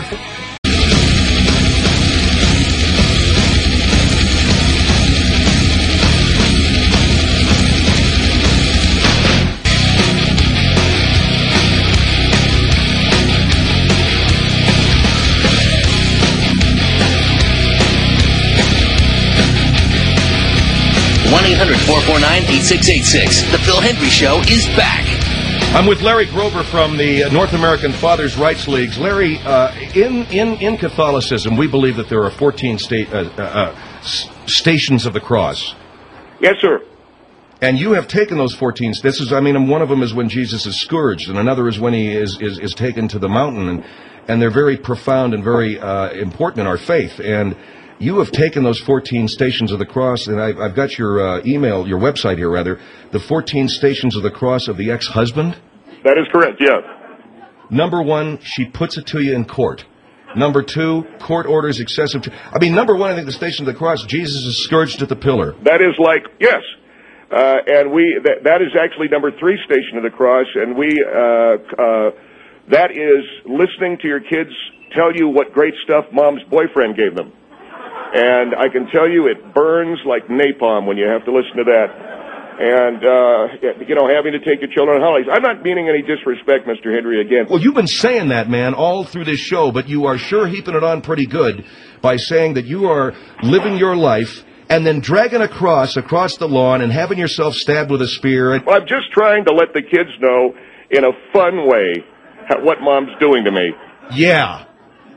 S1: one eight hundred four four nine eight six eight six. The Phil Hendry Show is back.
S2: I'm with Larry Grover from the North American Fathers' Rights Leagues. Larry, uh, in, in, in Catholicism, we believe that there are fourteen state, uh, uh, uh, s- stations of the cross.
S4: Yes, sir.
S2: And you have taken those fourteen. This is, I mean, one of them is when Jesus is scourged, and another is when he is, is, is taken to the mountain. And, and they're very profound and very uh, important in our faith. And you have taken those fourteen stations of the cross, and I, I've got your uh, email, your website here, rather, the fourteen stations of the cross of the ex-husband.
S4: That is correct, yes.
S2: Number one, she puts it to you in court. Number two, court orders excessive... Ch- I mean, number one, I think the station of the cross, Jesus is scourged at the pillar.
S4: That is like, yes. Uh, and we, that, that is actually number three station of the cross, and we, uh, uh, that is listening to your kids tell you what great stuff mom's boyfriend gave them. And I can tell you it burns like napalm when you have to listen to that. And, uh, you know, having to take your children on holidays. I'm not meaning any disrespect, Mister Henry, again.
S2: Well, you've been saying that, man, all through this show, but you are sure heaping it on pretty good by saying that you are living your life and then dragging a cross across the lawn and having yourself stabbed with a spear.
S4: Well, I'm just trying to let the kids know in a fun way how, what mom's doing to me.
S2: Yeah.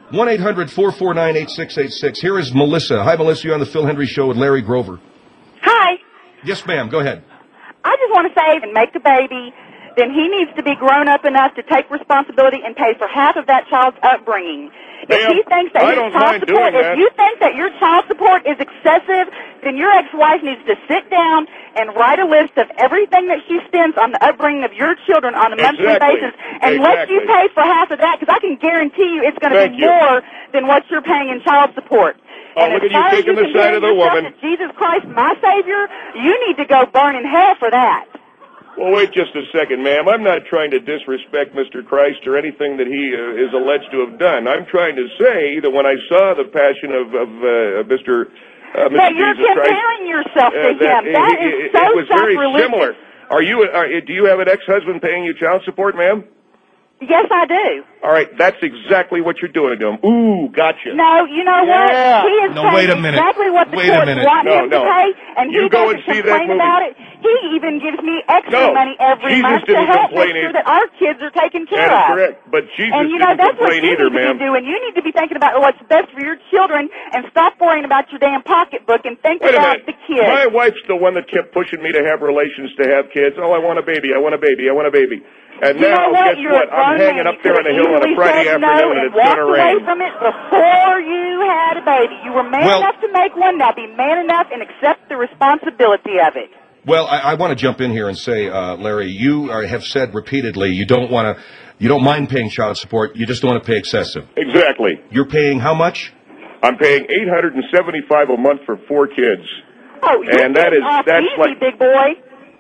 S2: one eight hundred four four nine eight six eight six. Here is Melissa. Hi, Melissa. You're on the Phil Hendry Show with Larry Grover.
S13: Hi.
S2: Yes, ma'am. Go ahead.
S13: I just want to say, and make a baby, then he needs to be grown up enough to take responsibility and pay for half of that child's upbringing. If
S4: Ma'am,
S13: he thinks that
S4: I
S13: his
S4: don't
S13: child
S4: mind
S13: support,
S4: doing
S13: if
S4: that.
S13: you think that your child support is excessive, then your ex-wife needs to sit down and write a list of everything that she spends on the upbringing of your children on a monthly
S4: Exactly.
S13: basis, and let you
S4: Exactly.
S13: pay for half of that, because I can guarantee you it's going to
S4: Thank
S13: be
S4: you.
S13: more than what you're paying in child support.
S4: Oh,
S13: and as
S4: look at you
S13: far as
S4: taking
S13: you
S4: the side of the
S13: compare yourself
S4: woman.
S13: to Jesus Christ, my Savior, you need to go burn in hell for that.
S4: Well, wait just a second, ma'am. I'm not trying to disrespect Mister Christ or anything that he uh, is alleged to have done. I'm trying to say that when I saw the passion of, of uh, Mister Uh, Mister
S13: But you're
S4: Jesus Christ,
S13: comparing yourself to
S4: uh,
S13: him. That
S4: it,
S13: is
S4: it,
S13: so
S4: it was very
S13: sacrilegious.
S4: similar. Are you? Are, do you have an ex-husband paying you child support, ma'am?
S13: Yes, I do.
S4: All right, that's exactly what you're doing to him. Ooh, gotcha.
S13: No, you know
S4: Yeah.
S13: what? He is
S4: No,
S13: paying
S4: wait a minute.
S13: exactly what the
S4: Wait a
S13: courts
S4: minute.
S13: want
S4: No,
S13: him to
S4: no.
S13: pay, and
S4: You
S13: he
S4: go
S13: doesn't
S4: and see that
S13: complain
S4: movie.
S13: about it. He even gives me extra
S4: No,
S13: money every
S4: Jesus
S13: month to
S4: didn't
S13: help
S4: complain
S13: make sure
S4: either.
S13: that our kids are taken care
S4: That is
S13: of.
S4: correct. But Jesus
S13: And you know,
S4: didn't
S13: that's what
S4: complain
S13: you
S4: either,
S13: need to
S4: ma'am.
S13: be doing. You need to be thinking about what's best for your children and stop worrying about your damn pocketbook and think
S4: Wait a
S13: about
S4: minute.
S13: the kids.
S4: My wife's the one that kept pushing me to have relations, to have kids. Oh, I want a baby. I want a baby. I want a baby. And
S13: You
S4: now,
S13: know what?
S4: guess
S13: You're
S4: what?
S13: a grown
S4: I'm hanging
S13: man.
S4: up there on the
S13: You
S4: hill on a
S13: could've
S4: Friday
S13: easily said
S4: afternoon,
S13: no
S4: and it's
S13: walked
S4: going to
S13: away
S4: rain.
S13: from it before you had a baby. You were man
S2: Well-
S13: enough to make one. Now be man enough and accept the responsibility of it.
S2: Well, I, I want to jump in here and say, uh, Larry, you are, have said repeatedly you don't want to, you don't mind paying child support. You just don't want to pay excessive.
S4: Exactly.
S2: You're paying how much?
S4: I'm paying eight hundred seventy-five dollars a month for four kids.
S13: Oh, you're
S4: And that
S13: getting
S4: is-
S13: off
S4: that's
S13: easy,
S4: like-
S13: big boy.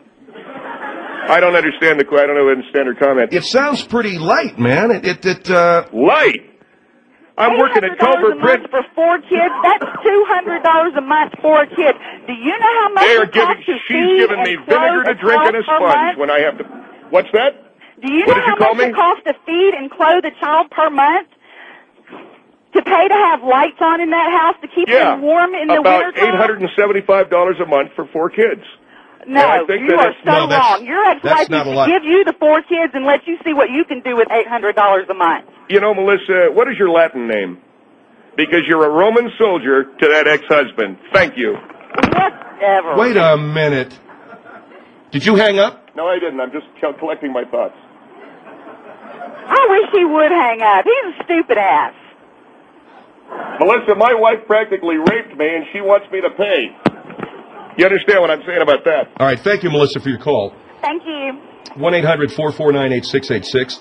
S4: I don't understand the. I don't understand her comment.
S2: It sounds pretty light, man. It, it, it uh...
S4: Light. I'm working at
S13: eight hundred dollars
S4: Culver
S13: a
S4: Print.
S13: month for four kids. That's two hundred dollars a month for a kid. Do you know how much
S4: They are
S13: it
S4: giving.
S13: costs to
S4: She's
S13: feed
S4: giving me
S13: and clothe
S4: vinegar to
S13: a
S4: drink and a
S13: child per
S4: sponge
S13: month?
S4: when I have to. What's that?
S13: Do you
S4: What
S13: know
S4: did you
S13: how
S4: call
S13: much
S4: me?
S13: it costs to feed and clothe a child per month? To pay to have lights on in that house to keep
S4: Yeah,
S13: them warm in the
S4: about
S13: wintertime?
S4: eight hundred and seventy-five dollars a month for four kids.
S13: No,
S4: And I think
S13: you
S4: that
S13: are
S4: it's-
S13: so
S4: No, that's-
S13: wrong. Your ex-wife
S4: that's not
S13: needs
S4: a lot.
S13: to give you the four kids and let you see what you can do with eight hundred dollars a month.
S4: You know, Melissa, what is your Latin name? Because you're a Roman soldier to that ex-husband. Thank you.
S13: Whatever.
S2: Wait a minute. Did you hang up?
S4: No, I didn't. I'm just co- collecting my thoughts.
S13: I wish he would hang up. He's a stupid ass.
S4: Melissa, my wife practically raped me, and she wants me to pay. You understand what I'm saying about that?
S2: All right. Thank you, Melissa, for your call.
S13: Thank you.
S2: one eight hundred four four nine eight six eight six.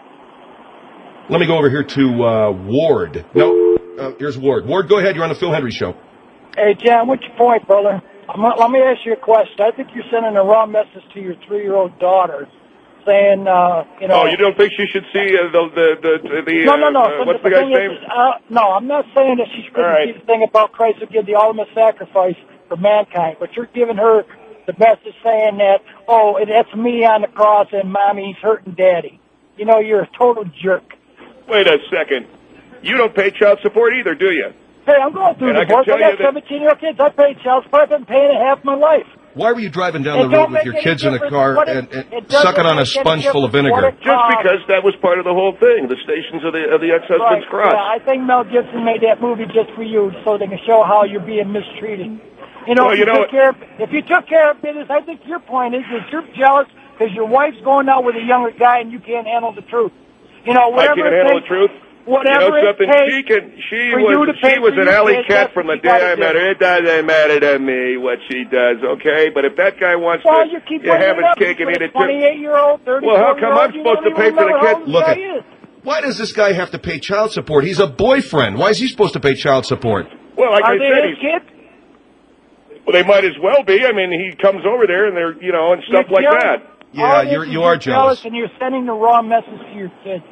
S2: Let me go over here to uh, Ward. No, uh, here's Ward. Ward, go ahead. You're on the Phil Hendry Show.
S14: Hey, John, what's your point, brother? I'm, let me ask you a question. I think you're sending a wrong message to your three-year-old daughter, saying, uh, you know...
S4: Oh, you don't think she should see uh, the, the, the, the,
S14: No, no, no.
S4: uh,
S14: So
S4: what's
S14: the
S4: the guy's
S14: thing
S4: name?
S14: is, uh, no, I'm not saying that she shouldn't
S4: All right.
S14: see the thing about Christ who give the ultimate sacrifice for mankind, but you're giving her the message saying that, oh, that's me on the cross and mommy's hurting daddy. You know, you're a total jerk.
S4: Wait a second. You don't pay child support either, do you?
S14: Hey, I'm going through
S4: And I can
S14: divorce. I,
S4: tell
S14: got
S4: you that-
S14: seventeen-year-old kids. I paid child support. I've been paying it half my life.
S2: Why were you driving down
S14: It
S2: the
S14: don't
S2: road with
S14: make
S2: your
S14: any
S2: kids in the
S14: difference
S2: car
S14: what it-
S2: and, and
S14: it doesn't
S2: sucking on a
S14: make any
S2: sponge full of
S14: difference what
S2: vinegar?
S14: it
S4: Just
S14: costs.
S4: because that was part of the whole thing, the stations of the of the ex-husband's
S14: Right.
S4: cross.
S14: Yeah, I think Mel Gibson made that movie just for you, so they can show how you're being mistreated. You know,
S4: Well,
S14: if
S4: you
S14: you,
S4: know
S14: took care of, if you took care of business, I think your point is that you're jealous because your wife's going out with a younger guy and you can't handle the truth. You know,
S4: I
S14: whatever
S4: can't
S14: it
S4: handle
S14: takes,
S4: the truth.
S14: Whatever
S4: you know
S14: it
S4: something?
S14: takes
S4: She can. She
S14: for you to
S4: was.
S14: pay
S4: She was
S14: for
S4: an
S14: your
S4: alley
S14: kids,
S4: cat
S14: that's
S4: from the
S14: what you
S4: day
S14: gotta
S4: I met
S14: do.
S4: her. It doesn't matter to me what she does, okay? But if that guy wants
S14: Well,
S4: to,
S14: you keep
S4: you
S14: bringing
S4: have
S14: it up.
S4: his cake and
S14: He's
S4: eat it
S14: a
S4: too.
S14: twenty-eight-year-old,
S4: Well, how come I'm
S14: thirty-four-year-old, you
S4: supposed to
S14: don't
S4: pay
S14: even
S4: for the
S14: remember how
S4: kid?
S14: old
S2: Look
S14: the
S2: at-
S14: guy is.
S2: Why does this guy have to pay child support? He's a boyfriend. Why is he supposed to pay child support?
S4: Well, like
S14: Are
S4: I
S14: they
S4: said,
S14: his
S4: he's.
S14: kids?
S4: Well, they might as well be. I mean, he comes over there and they're, you know, and stuff
S14: You're
S4: like
S14: jealous.
S4: that.
S2: Yeah,
S14: All it
S2: you're-
S14: is
S2: you
S14: is
S2: are
S14: you're
S2: jealous.
S14: and you're sending the wrong message to your kids.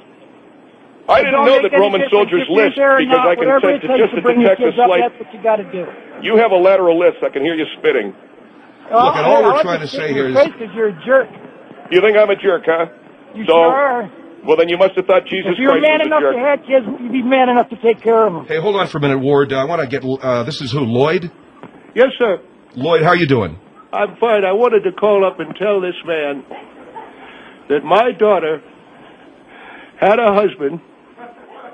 S4: I
S14: It
S4: didn't
S14: don't
S4: know
S14: make
S4: that
S14: any
S4: Roman
S14: difference
S4: soldiers
S14: if you're
S4: list
S14: there or
S4: because
S14: not.
S4: I can
S14: Whatever
S4: sense
S14: it
S4: it
S14: takes
S4: just
S14: to
S4: to
S14: bring your
S4: detect a
S14: kids up,
S4: slight.
S14: that's what you got to do.
S4: You have a lateral lisp. I can hear you spitting.
S2: Look, and all we're trying to
S14: to
S2: say here is-
S14: because you're a jerk.
S4: You think I'm a jerk, huh?
S14: You
S4: so,
S14: sure are.
S4: Well, then you must have thought Jesus
S14: If you're
S4: Christ
S14: man
S4: was a
S14: enough
S4: jerk.
S14: to have kids, you'd be man enough to take care of them.
S2: Hey, hold on for a minute, Ward. Uh, I want to get. Uh, this is who? Lloyd.
S15: Yes, sir.
S2: Lloyd, how are you doing?
S15: I'm fine. I wanted to call up and tell this man that my daughter had a husband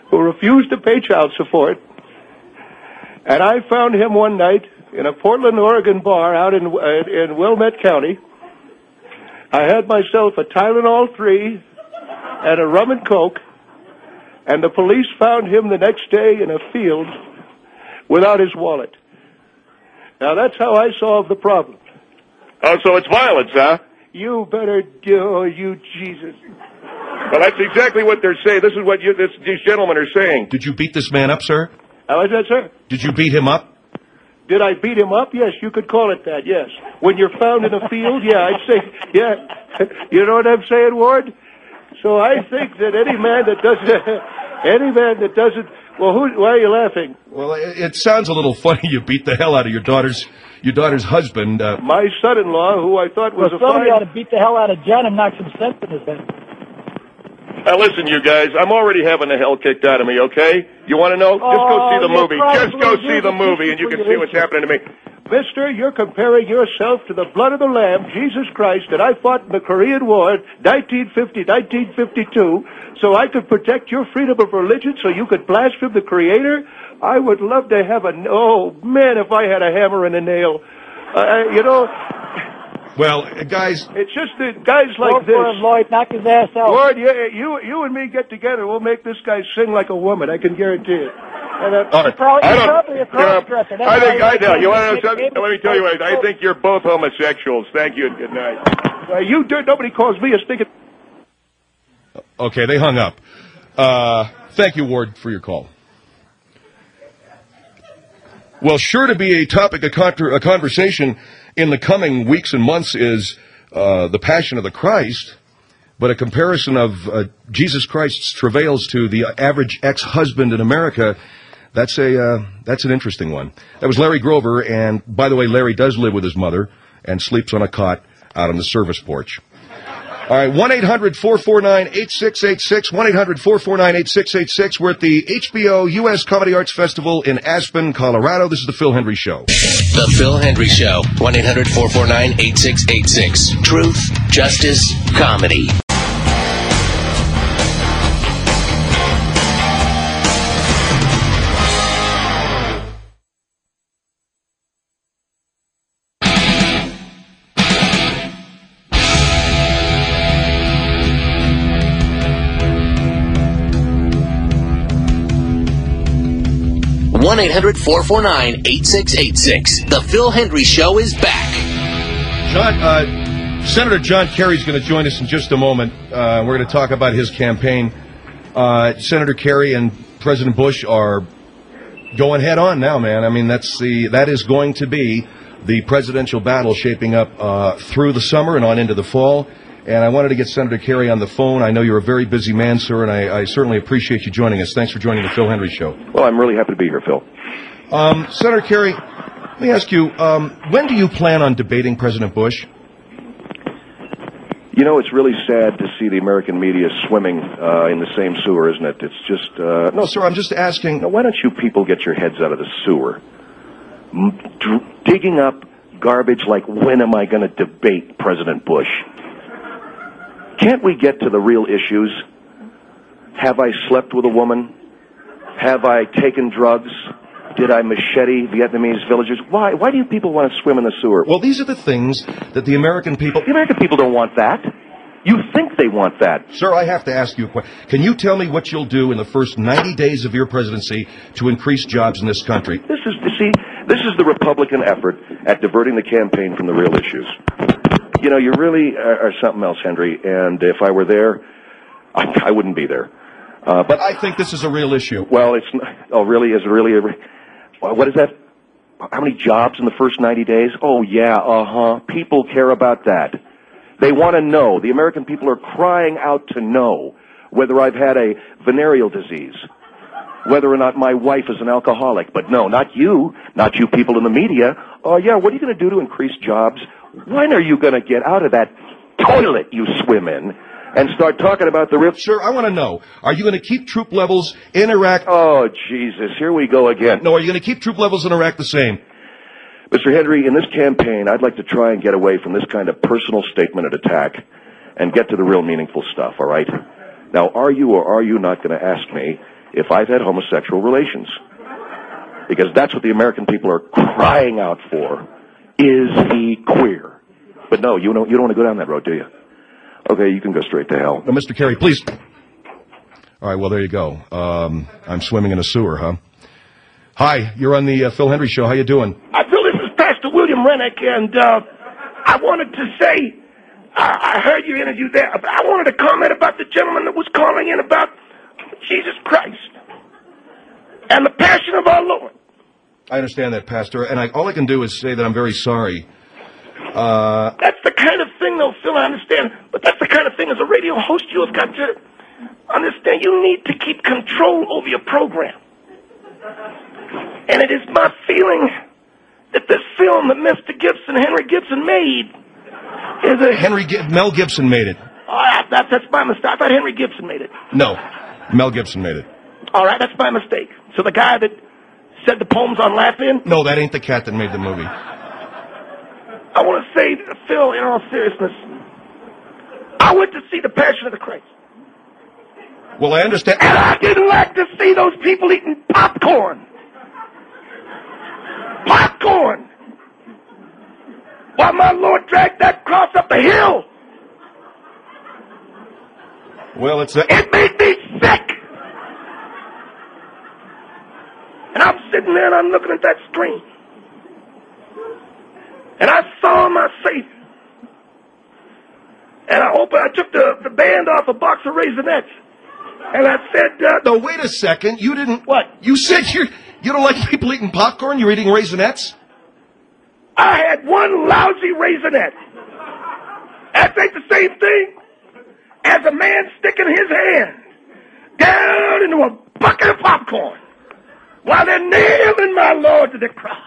S15: who refused to pay child support. And I found him one night in a Portland, Oregon bar out in uh, in Wilmette County. I had myself a Tylenol three and a rum and coke, and the police found him the next day in a field without his wallet. Now, that's how I solved the problem.
S4: Oh, so it's violence, huh?
S15: You better do, oh, you Jesus.
S4: Well, that's exactly what they're saying. This is what you, this, these gentlemen are saying.
S2: Did you beat this man up, sir?
S15: How is that, sir?
S2: Did you beat him up?
S15: Did I beat him up? Yes, you could call it that, yes. When you're found in a field, yeah, I'd say, yeah. You know what I'm saying, Ward? So I think that any man that doesn't, any man that doesn't, well, who, why are you laughing?
S2: Well, it, it sounds a little funny. You beat the hell out of your daughter's, your daughter's husband. Uh,
S15: My son-in-law, who I thought was
S14: well,
S15: a
S14: somebody
S15: fine...
S14: ought to beat the hell out of Jen and knock some sense in his head.
S4: Now, listen, you guys, I'm already having the hell kicked out of me, okay? You want to know? Just go see the
S15: Oh,
S4: movie.
S15: you're
S4: Just go
S15: probably
S4: see the movie, and you can see what's happening to me.
S15: Mister, you're comparing yourself to the blood of the Lamb, Jesus Christ, that I fought in the Korean War, nineteen fifty, nineteen fifty-two, so I could protect your freedom of religion, so you could blaspheme the Creator. I would love to have a... Oh, man, if I had a hammer and a nail. Uh, you know...
S2: Well, guys...
S15: It's just that guys like
S14: Go
S15: this...
S14: for him, Lloyd. Knock his ass out.
S15: Lord, you, you, you and me get together, we'll make this guy sing like a woman, I can guarantee it. And, uh,
S4: All right.
S14: Probably,
S4: I don't,
S14: probably a cross-dresser.
S4: you know, I think, I know, you want to know
S14: something?
S4: something? Let me tell you what, I think you're both homosexuals. Thank you and good night.
S15: Uh, you do, nobody calls me a stinking...
S2: Okay, they hung up. Uh, thank you, Ward, for your call. Well, sure to be a topic of contra- a conversation in the coming weeks and months is uh, the Passion of the Christ, but a comparison of uh, Jesus Christ's travails to the average ex-husband in America, that's a uh, that's an interesting one. That was Larry Grover, and by the way, Larry does live with his mother and sleeps on a cot out on the service porch. All right, one eight hundred four four nine eight six eight six, one eight hundred four four nine eight six eight six. We're at the H B O U S Comedy Arts Festival in Aspen, Colorado. This is the Phil Hendry Show.
S1: The Phil Hendry Show, one eight hundred four four nine eight six eight six. Truth, justice, comedy. one eight hundred four four nine eight six eight six. The Phil Hendry Show is back.
S2: John, uh, Senator John Kerry's going to join us in just a moment. Uh, we're going to talk about his campaign. Uh, Senator Kerry and President Bush are going head on now, man. I mean, that's the that is going to be the presidential battle shaping up uh, through the summer and on into the fall. And I wanted to get Senator Kerry on the phone. I know you're a very busy man, sir, and I, I certainly appreciate you joining us. Thanks for joining the Phil Hendry Show.
S4: Well, I'm really happy to be here, Phil.
S2: Um, Senator Kerry, let me ask you, um, when do you plan on debating President Bush?
S4: You know, it's really sad to see the American media swimming uh, in the same sewer, isn't it? It's just... Uh,
S2: no, sir, I'm just asking...
S4: Now, why don't you people get your heads out of the sewer? M- d- digging up garbage like, when am I going to debate President Bush? Can't we get to the real issues? Have I slept with a woman? Have I taken drugs? Did I machete Vietnamese villagers? Why? Why do you people want to swim in the sewer?
S2: Well, these are the things that the American people...
S4: The American people don't want that. You think they want that.
S2: Sir, I have to ask you a question. Can you tell me what you'll do in the first ninety days of your presidency to increase jobs in this country?
S4: This is, you see, this is the Republican effort at diverting the campaign from the real issues. You know, you really are, are something else, Henry, and if I were there, I, I wouldn't be there. Uh,
S2: but I think this is a real issue.
S4: Well, it's not, oh, really? Is it really a... What is that? How many jobs in the first ninety days? Oh, yeah, uh-huh. People care about that. They want to know. The American people are crying out to know whether I've had a venereal disease, whether or not my wife is an alcoholic. But no, not you, not you people in the media. Oh, yeah, what are you going to do to increase jobs? When are you going to get out of that toilet you swim in and start talking about the real...
S2: Sir, I want to know, are you going to keep troop levels in Iraq...
S4: Oh, Jesus, here we go again.
S2: No, are you going to keep troop levels in Iraq the same?
S4: Mister Henry, in this campaign, I'd like to try and get away from this kind of personal statement and attack and get to the real meaningful stuff, all right? Now, are you or are you not going to ask me
S2: if I've had homosexual relations. Because that's what the American people are crying out for. Is he queer? But no, you don't, you don't want to go down that road, do you? Okay, you can go straight to hell. Now, Mister Kerry, please. All right, well, there you go. Um, I'm swimming in a sewer, huh? Hi, you're on the uh, Phil Hendry Show. How you doing?
S16: I feel this is Pastor William Rennick, and uh, I wanted to say, I, I heard your interview there. I wanted to comment about the gentleman that was calling in about Jesus Christ and the passion of our Lord.
S2: I understand that, Pastor, and I, all I can do is say that I'm very sorry. Uh,
S16: that's the kind of thing, though, Phil, I understand, but that's the kind of thing as a radio host you have got to understand. You need to keep control over your program. And it is my feeling that this film that Mister Gibson, Henry Gibson, made is a...
S2: Henry G- Mel Gibson made it.
S16: All right, that, that's my mistake. I thought Henry Gibson made it.
S2: No, Mel Gibson made it.
S16: All right, that's my mistake. So the guy that said the poems on Laugh-In?
S2: No, that ain't the cat that made the movie.
S16: I want to say, Phil, in all seriousness, I went to see The Passion of the Christ.
S2: Well, I understand.
S16: And I didn't like to see those people eating popcorn. Popcorn! While my Lord dragged that cross up the hill.
S2: Well, it's a...
S16: It made me sick! And I'm sitting there and I'm looking at that screen. And I saw my Savior. And I opened, I took the, the band off a box of Raisinets. And I said, uh...
S2: No, wait a second. You didn't...
S16: What?
S2: You said you're, you don't like people eating popcorn? You're eating Raisinets?
S16: I had one lousy Raisinette. That ain't the same thing as a man sticking his hand down into a bucket of popcorn while they're nailing my Lord to the cross.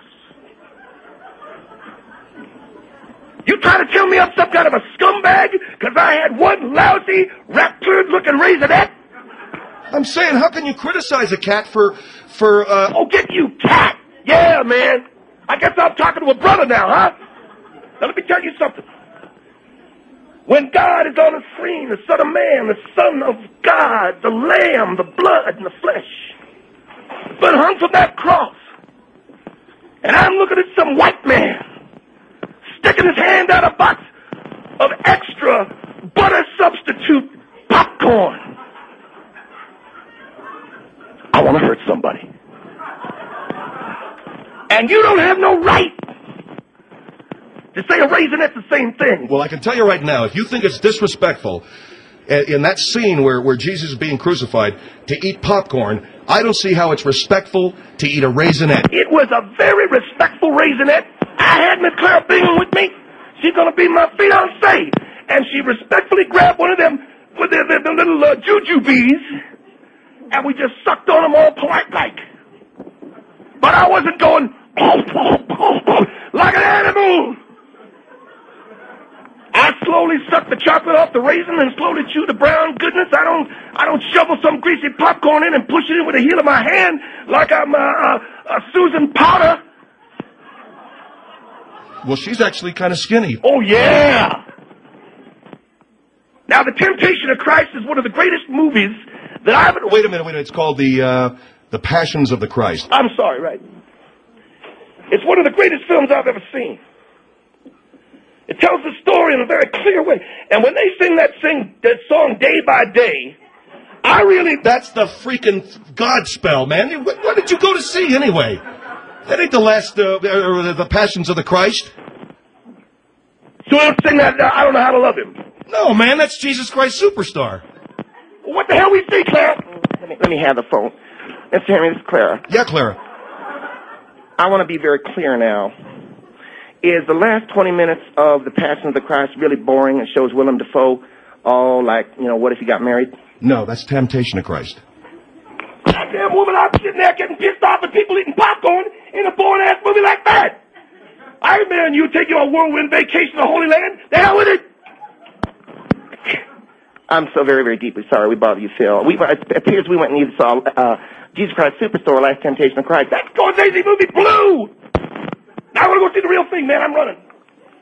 S16: You trying to tell me I'm some kind of a scumbag because I had one lousy, rat-turd-looking Raisinette?
S2: I'm saying, how can you criticize a cat for, for, uh...
S16: Oh, get you, cat! Yeah, man. I guess I'm talking to a brother now, huh? Now, let me tell you something. When God is on the screen, the Son of Man, the Son of God, the Lamb, the blood, and the flesh, but hung from that cross, and I'm looking at some white man sticking his hand out a box of extra butter substitute popcorn. I want to hurt somebody. And you don't have no right to say a Raisinette's the same thing.
S2: Well, I can tell you right now, if you think it's disrespectful in that scene where, where Jesus is being crucified to eat popcorn, I don't see how it's respectful to eat a Raisinette.
S16: It was a very respectful Raisinette. I had Miss Clara Bingham with me. She's going to be my fiancée. And she respectfully grabbed one of them with the, the, the little uh, jujubes, and we just sucked on them all polite-like. But I wasn't going like an animal. I slowly sucked the chocolate off the raisin and slowly chewed the brown goodness. I don't, I don't shovel some greasy popcorn in and push it in with the heel of my hand like I'm uh, uh, uh, Susan Powder.
S2: Well, she's actually kind of skinny.
S16: Oh, yeah. Now, The Temptation of Christ is one of the greatest movies that I've...
S2: Wait a minute, wait a minute. It's called the, uh, the Passions of the Christ.
S16: I'm sorry, right. It's one of the greatest films I've ever seen. It tells the story in a very clear way. And when they sing that sing that song Day by Day, I really...
S2: That's the freaking Godspell, man. What, what did you go to see anyway? That ain't the last, uh, uh, the Passions of the Christ.
S16: So don't sing that, uh, I don't know how to love him.
S2: No, man, that's Jesus Christ Superstar.
S16: Well, what the hell we see, Clara? Let me, let me have the phone. Mister Henry, this is Clara.
S2: Yeah, Clara.
S16: I want to be very clear now. Is the last twenty minutes of The Passion of the Christ really boring? It shows Willem Dafoe all like, you know, what if he got married?
S2: No, that's Temptation of Christ.
S16: Goddamn woman, I'm sitting there getting pissed off at people eating popcorn in a boring-ass movie like that. I remember you take your whirlwind vacation to the Holy Land. The hell with it. I'm so very, very deeply sorry we bothered you, Phil. We, it appears we went and either saw uh, Jesus Christ Superstar or Last Temptation of Christ. That Scorsese movie blew! Now I want to go see the real thing, man. I'm running.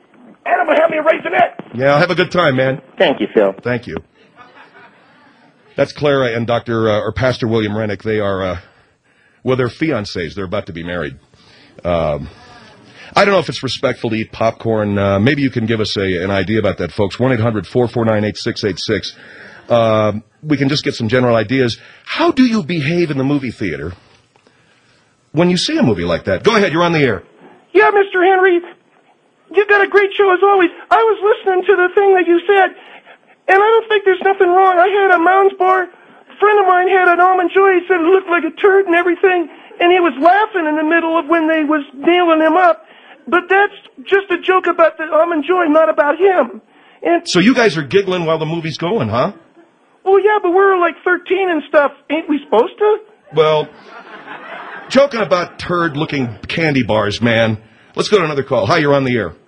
S16: And I'm going to have me a Raisinette.
S2: Yeah, I'll have a good time, man.
S16: Thank you, Phil.
S2: Thank you. That's Clara and Doctor Uh, or Pastor William Rennick. They are, uh, well, they're fiancés. They're about to be married. Um, I don't know if it's respectful to eat popcorn. Uh, maybe you can give us a, an idea about that, folks. one eight hundred four four nine eight six eight six. Uh, we can just get some general ideas. How do you behave in the movie theater when you see a movie like that? Go ahead. You're on the air.
S16: Yeah, Mister Henry, you got a great show as always. I was listening to the thing that you said, and I don't think there's nothing wrong. I had a Mounds bar. A friend of mine had an almond joy. He said it looked like a turd and everything, and he was laughing in the middle of when they was nailing him up. But that's just a joke about the almond joy, not about him. And
S2: So you guys are giggling while the movie's going, huh?
S16: well, yeah, but we're like thirteen and stuff. Ain't we supposed to?
S2: Well, joking about turd-looking candy bars, man. Let's go to another call. Hi, you're on the air.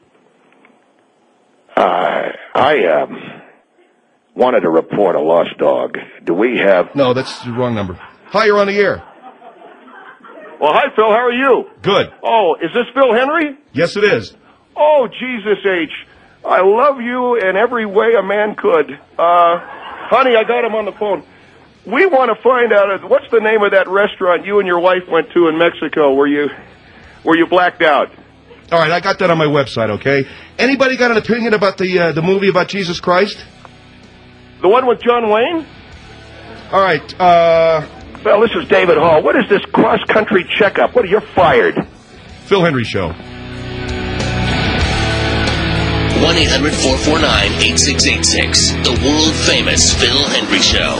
S17: Uh, I um, wanted to report a lost dog. Do we have...
S2: No, that's the wrong number. Hi, you're on the air.
S4: Well, hi, Phil. How are you?
S2: Good.
S4: Oh, is this Phil Henry?
S2: Yes, it is.
S4: Oh, Jesus H. I love you in every way a man could. Uh, honey, I got him on the phone. We want to find out, uh, what's the name of that restaurant you and your wife went to in Mexico where you, where you blacked out?
S2: All right, I got that on my website, okay? Anybody got an opinion about the uh, the movie about Jesus Christ?
S4: The one with John Wayne?
S2: All right, uh...
S17: Well, this is David Hall. What is this cross-country checkup? What are you fired?
S2: Phil Henry Show.
S1: one eight hundred four four nine eight six eight six. The world-famous Phil Henry Show.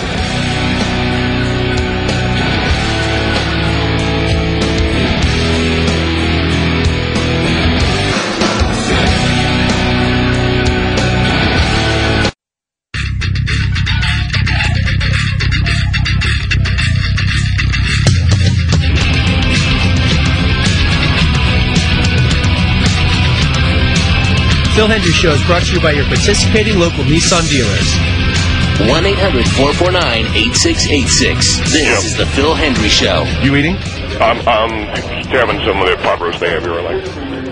S18: Phil Henry Show is brought to you by your participating local Nissan dealers.
S1: one eight hundred four four nine eight six eight six. This
S4: Yep.
S1: is the Phil Henry Show.
S2: You eating?
S4: I'm, I'm having some of the pot roast they have here. Like.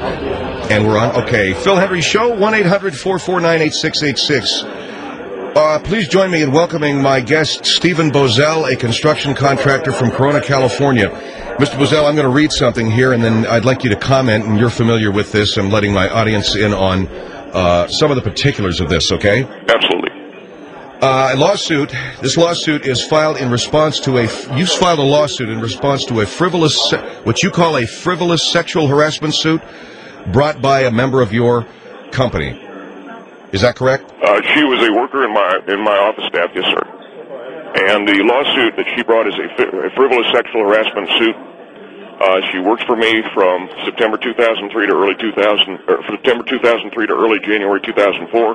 S2: And we're on. Okay, Phil Henry Show, one eight hundred four four nine eight six eight six. Uh, please join me in welcoming my guest, Stephen Bozell, a construction contractor from Corona, California. Mister Bozell, I'm going to read something here, and then I'd like you to comment, and you're familiar with this. I'm letting my audience in on uh, some of the particulars of this, okay?
S4: Absolutely.
S2: Uh, a lawsuit. This lawsuit is filed in response to a... You filed a lawsuit in response to a frivolous... what you call a frivolous sexual harassment suit brought by a member of your company. Is that correct?
S4: Uh, she was a worker in my in my office staff, yes, sir. And the lawsuit that she brought is a, fi- a frivolous sexual harassment suit. Uh, she works for me from September two thousand three to early two thousand, or September two thousand three to early January two thousand four.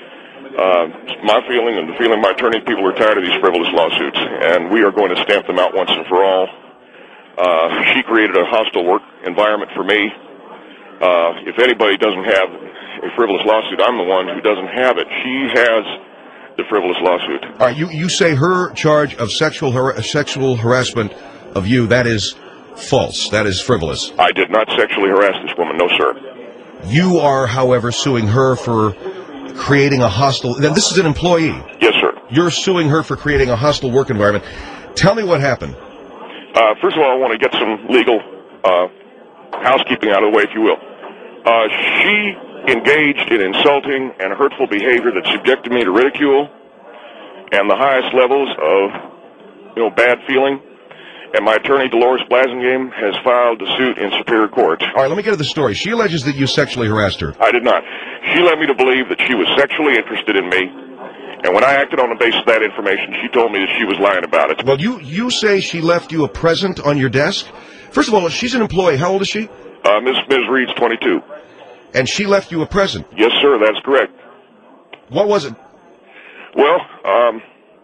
S4: Uh, my feeling and the feeling of my attorney, people are tired of these frivolous lawsuits, and we are going to stamp them out once and for all. Uh, she created a hostile work environment for me. Uh, if anybody doesn't have a frivolous lawsuit, I'm the one who doesn't have it. She has the frivolous lawsuit.
S2: All right, you, you say her charge of sexual har- sexual harassment of you, that is false. That is frivolous.
S4: I did not sexually harass this woman, no, sir.
S2: You are, however, suing her for creating a hostile... Now, this is an employee.
S4: Yes, sir.
S2: You're suing her for creating a hostile work environment. Tell me what happened.
S4: Uh, first of all, I want to get some legal uh, housekeeping out of the way, if you will. Uh, she engaged in insulting and hurtful behavior that subjected me to ridicule and the highest levels of, you know, bad feeling. And my attorney, Dolores Blasingame, has filed a suit in Superior Court.
S2: All right, let me get to the story. She alleges that you sexually harassed her.
S4: I did not. She led me to believe that she was sexually interested in me. And when I acted on the basis of that information, she told me that she was lying about it.
S2: Well, you, you say she left you a present on your desk? First of all, she's an employee. How old is she?
S4: Uh, Miz Miz Reed's twenty-two.
S2: And she left you a present?
S4: Yes, sir, that's correct.
S2: What was it?
S4: Well, um,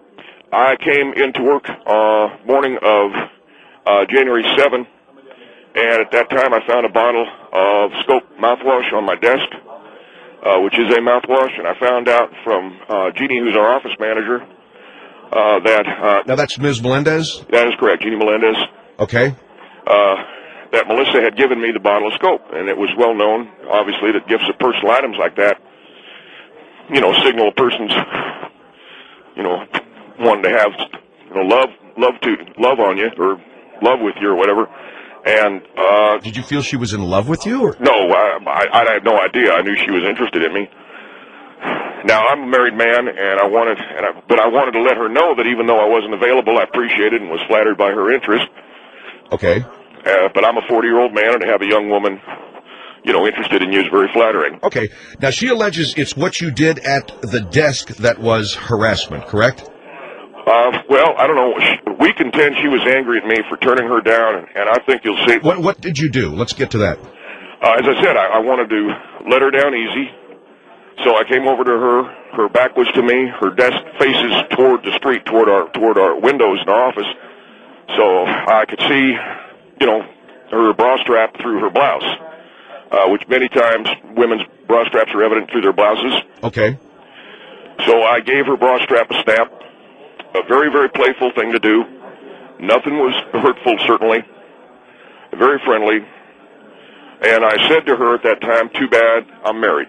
S4: I came into work uh, morning of uh, January seventh, and at that time I found a bottle of Scope mouthwash on my desk, uh, which is a mouthwash, and I found out from uh, Jeannie, who's our office manager, uh, that... Uh,
S2: now that's Miz Melendez?
S4: That is correct, Jeannie Melendez.
S2: Okay.
S4: Uh, that Melissa had given me the bottle of Scope, and it was well known, obviously, that gifts of personal items like that, you know, signal a person's, you know,
S19: wanted to have, you know, love, love to, love on you, or love with you, or whatever. And, uh...
S2: Did you feel she was in love with you, or?
S19: No, I, I, I had no idea. I knew she was interested in me. Now, I'm a married man, and I wanted, and I, but I wanted to let her know that even though I wasn't available, I appreciated and was flattered by her interest.
S2: Okay.
S19: Uh, but I'm a forty-year-old man, and to have a young woman, you know, interested in you is very flattering.
S2: Okay. Now, she alleges it's what you did at the desk that was harassment, correct?
S19: Uh, well, I don't know. We contend she was angry at me for turning her down, and, and I think you'll see.
S2: What What did you do? Let's get to that.
S19: Uh, as I said, I, I wanted to let her down easy. So I came over to her. Her back was to me. Her desk faces toward the street, toward our toward our windows in our office. So I could see, you know, her bra strap through her blouse, uh, which many times women's bra straps are evident through their blouses.
S2: Okay.
S19: So I gave her bra strap a snap. A very, very playful thing to do. Nothing was hurtful, certainly. Very friendly. And I said to her at that time, too bad, I'm married.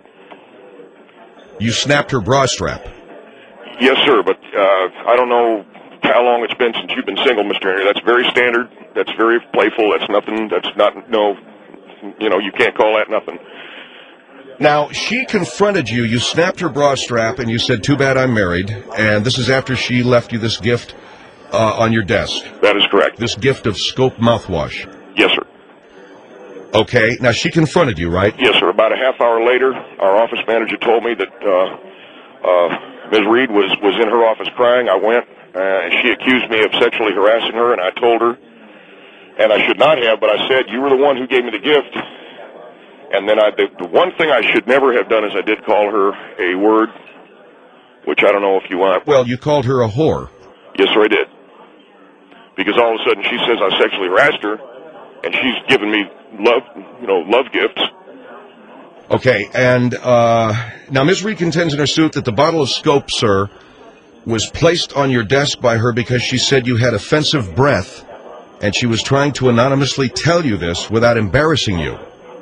S2: You snapped her bra strap?
S19: Yes, sir, but uh, I don't know how long it's been since you've been single, Mister Henry. That's very standard. That's very playful. That's nothing. That's not, no, you know, you can't call that nothing.
S2: Now, she confronted you. You snapped her bra strap, and you said, too bad I'm married. And this is after she left you this gift uh, on your desk.
S19: That is correct.
S2: This gift of Scope mouthwash.
S19: Yes, sir.
S2: Okay. Now, she confronted you, right?
S19: Yes, sir. About a half hour later, our office manager told me that uh, uh, Miz Reed was, was in her office crying. I went, uh, and she accused me of sexually harassing her, and I told her, and I should not have, but I said, you were the one who gave me the gift. And then I, the, the one thing I should never have done is I did call her a word, which I don't know if you want.
S2: Well, you called her a whore.
S19: Yes, sir, I did. Because all of a sudden she says I sexually harassed her, and she's given me love, you know, love gifts.
S2: Okay, and uh, now Miz Reed contends in her suit that the bottle of Scope, sir, was placed on your desk by her because she said you had offensive breath, and she was trying to anonymously tell you this without embarrassing you.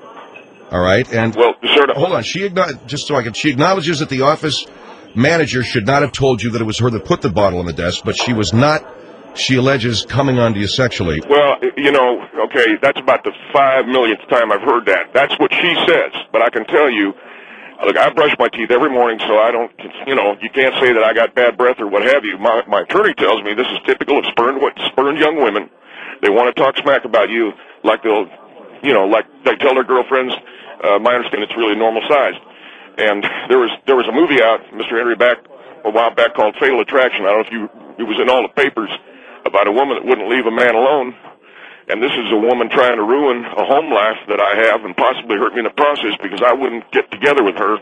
S2: All right, and
S19: well, sir,
S2: hold on. She just so I can. She acknowledges that the office manager should not have told you that it was her that put the bottle on the desk, but she was not. She alleges coming onto you sexually.
S19: Well, you know, okay, that's about the five millionth time I've heard that. That's what she says, but I can tell you, look, I brush my teeth every morning, so I don't, you know, you can't say that I got bad breath or what have you. My, my attorney tells me this is typical of spurned, what, spurned young women. They want to talk smack about you like they'll, you know, like they tell their girlfriends. Uh, my understanding, it's really normal sized. And there was there was a movie out, Mister Henry, back a while back called Fatal Attraction. I don't know if you, it was in all the papers, about a woman that wouldn't leave a man alone. And this is a woman trying to ruin a home life that I have and possibly hurt me in the process because I wouldn't get together with her.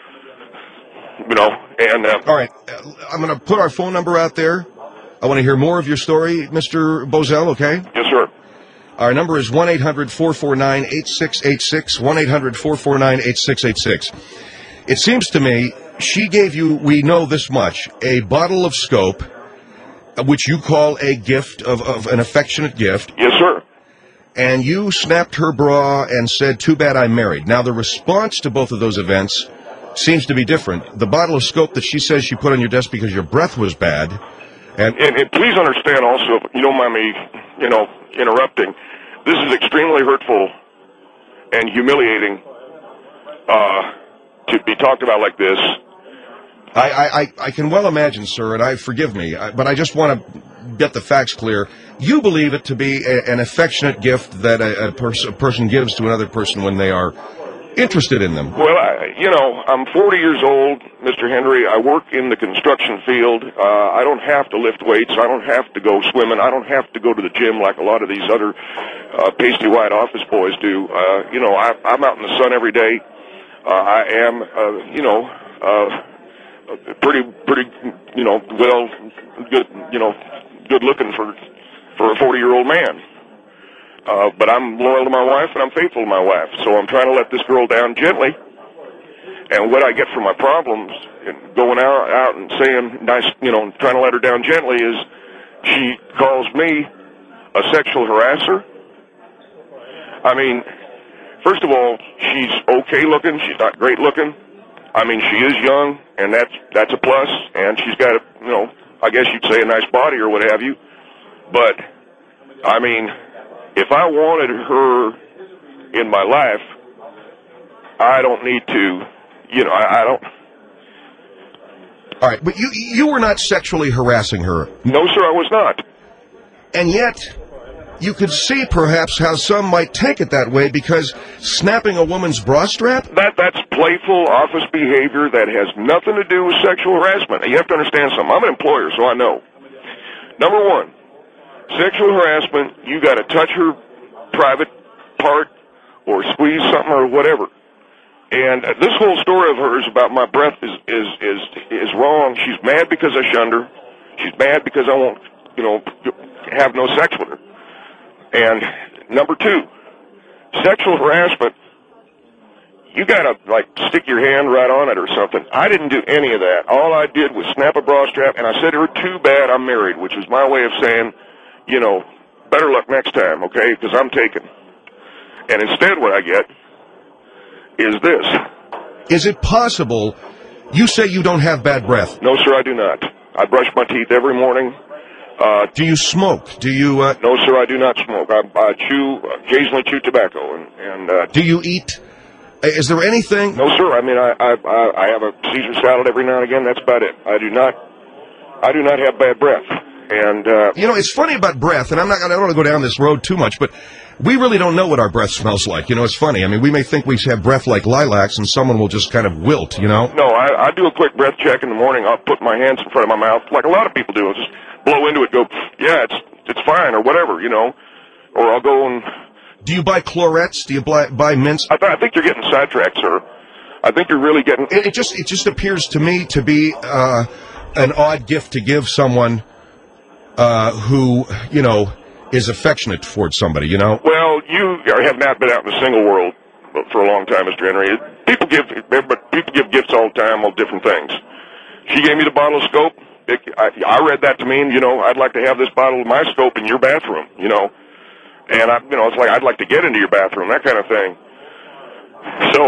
S19: You know, and... Uh,
S2: all right, I'm going to put our phone number out there. I want to hear more of your story, Mister Bozell, okay?
S19: Yes, sir.
S2: Our number is one eight hundred four four nine eight six eight six, one eight hundred four four nine eight six eight six. It seems to me she gave you, we know this much, a bottle of Scope, which you call a gift, of, of an affectionate gift.
S19: Yes, sir.
S2: And you snapped her bra and said, too bad I'm married. Now, the response to both of those events seems to be different. The bottle of Scope that she says she put on your desk because your breath was bad. And,
S19: and, and please understand also, if you don't mind me, you know, interrupting, this is extremely hurtful and humiliating uh, to be talked about like this.
S2: I, I, I can well imagine, sir, and I forgive me, I, but I just want to get the facts clear. You believe it to be a, an affectionate gift that a, a, pers- a person gives to another person when they are interested in them.
S19: Well, I, you know, I'm forty years old, Mister Henry. I work in the construction field. Uh, I don't have to lift weights. I don't have to go swimming. I don't have to go to the gym like a lot of these other uh, pasty white office boys do. Uh, you know, I, I'm out in the sun every day. Uh, I am, uh, you know, uh, pretty, pretty, you know, well, good, you know, good looking for for a forty-year-old man. Uh, but I'm loyal to my wife and I'm faithful to my wife. So I'm trying to let this girl down gently. And what I get from my problems, and going out, out and saying nice, you know, trying to let her down gently, is she calls me a sexual harasser. I mean, first of all, she's okay looking. She's not great looking. I mean, she is young, and that's that's a plus. And she's got, you know, I guess you'd say a nice body or what have you. But, I mean, if I wanted her in my life, I don't need to, you know, I, I don't.
S2: All right, but you you were not sexually harassing her.
S19: No, sir, I was not.
S2: And yet, you could see perhaps how some might take it that way because snapping a woman's bra strap?
S19: That That's playful office behavior that has nothing to do with sexual harassment. You have to understand something. I'm an employer, so I know. Number one, sexual harassment, you got to touch her private part or squeeze something or whatever. And uh, this whole story of hers about my breath is, is, is, is wrong. She's mad because I shunned her. She's mad because I won't, you know, have no sex with her. And number two, sexual harassment, you gotta, like, stick your hand right on it or something. I didn't do any of that. All I did was snap a bra strap, and I said to her, too bad I'm married, which was my way of saying, you know, better luck next time, okay, because I'm taken. And instead what I get is this.
S2: Is it possible you say you don't have bad breath?
S19: No, sir, I do not. I brush my teeth every morning. Uh,
S2: do you smoke? Do you? Uh,
S19: no, sir, I do not smoke. I, I chew, occasionally chew tobacco, and, and uh,
S2: do you eat? Is there anything?
S19: No, sir. I mean, I, I I have a Caesar salad every now and again. That's about it. I do not, I do not have bad breath. And uh,
S2: you know, it's funny about breath, and I'm not. I don't want to go down this road too much, but we really don't know what our breath smells like. You know, it's funny. I mean, we may think we have breath like lilacs, and someone will just kind of wilt. You know?
S19: No, I, I do a quick breath check in the morning. I'll put my hands in front of my mouth, like a lot of people do. I'll just blow into it, go, yeah, it's it's fine, or whatever, you know. Or I'll go and...
S2: Do you buy Clorettes? Do you buy, buy mints?
S19: I, th- I think you're getting sidetracked, sir. I think you're really getting...
S2: It, it just it just appears to me to be uh, an odd gift to give someone uh, who, you know, is affectionate towards somebody, you know?
S19: Well, you have not been out in the single world for a long time, Mister Henry. People give, but people give gifts all the time on different things. She gave me the bottle of Scope. It, I, I read that to mean, you know, I'd like to have this bottle of my Scope in your bathroom, you know. And, I, you know, it's like I'd like to get into your bathroom, that kind of thing. So.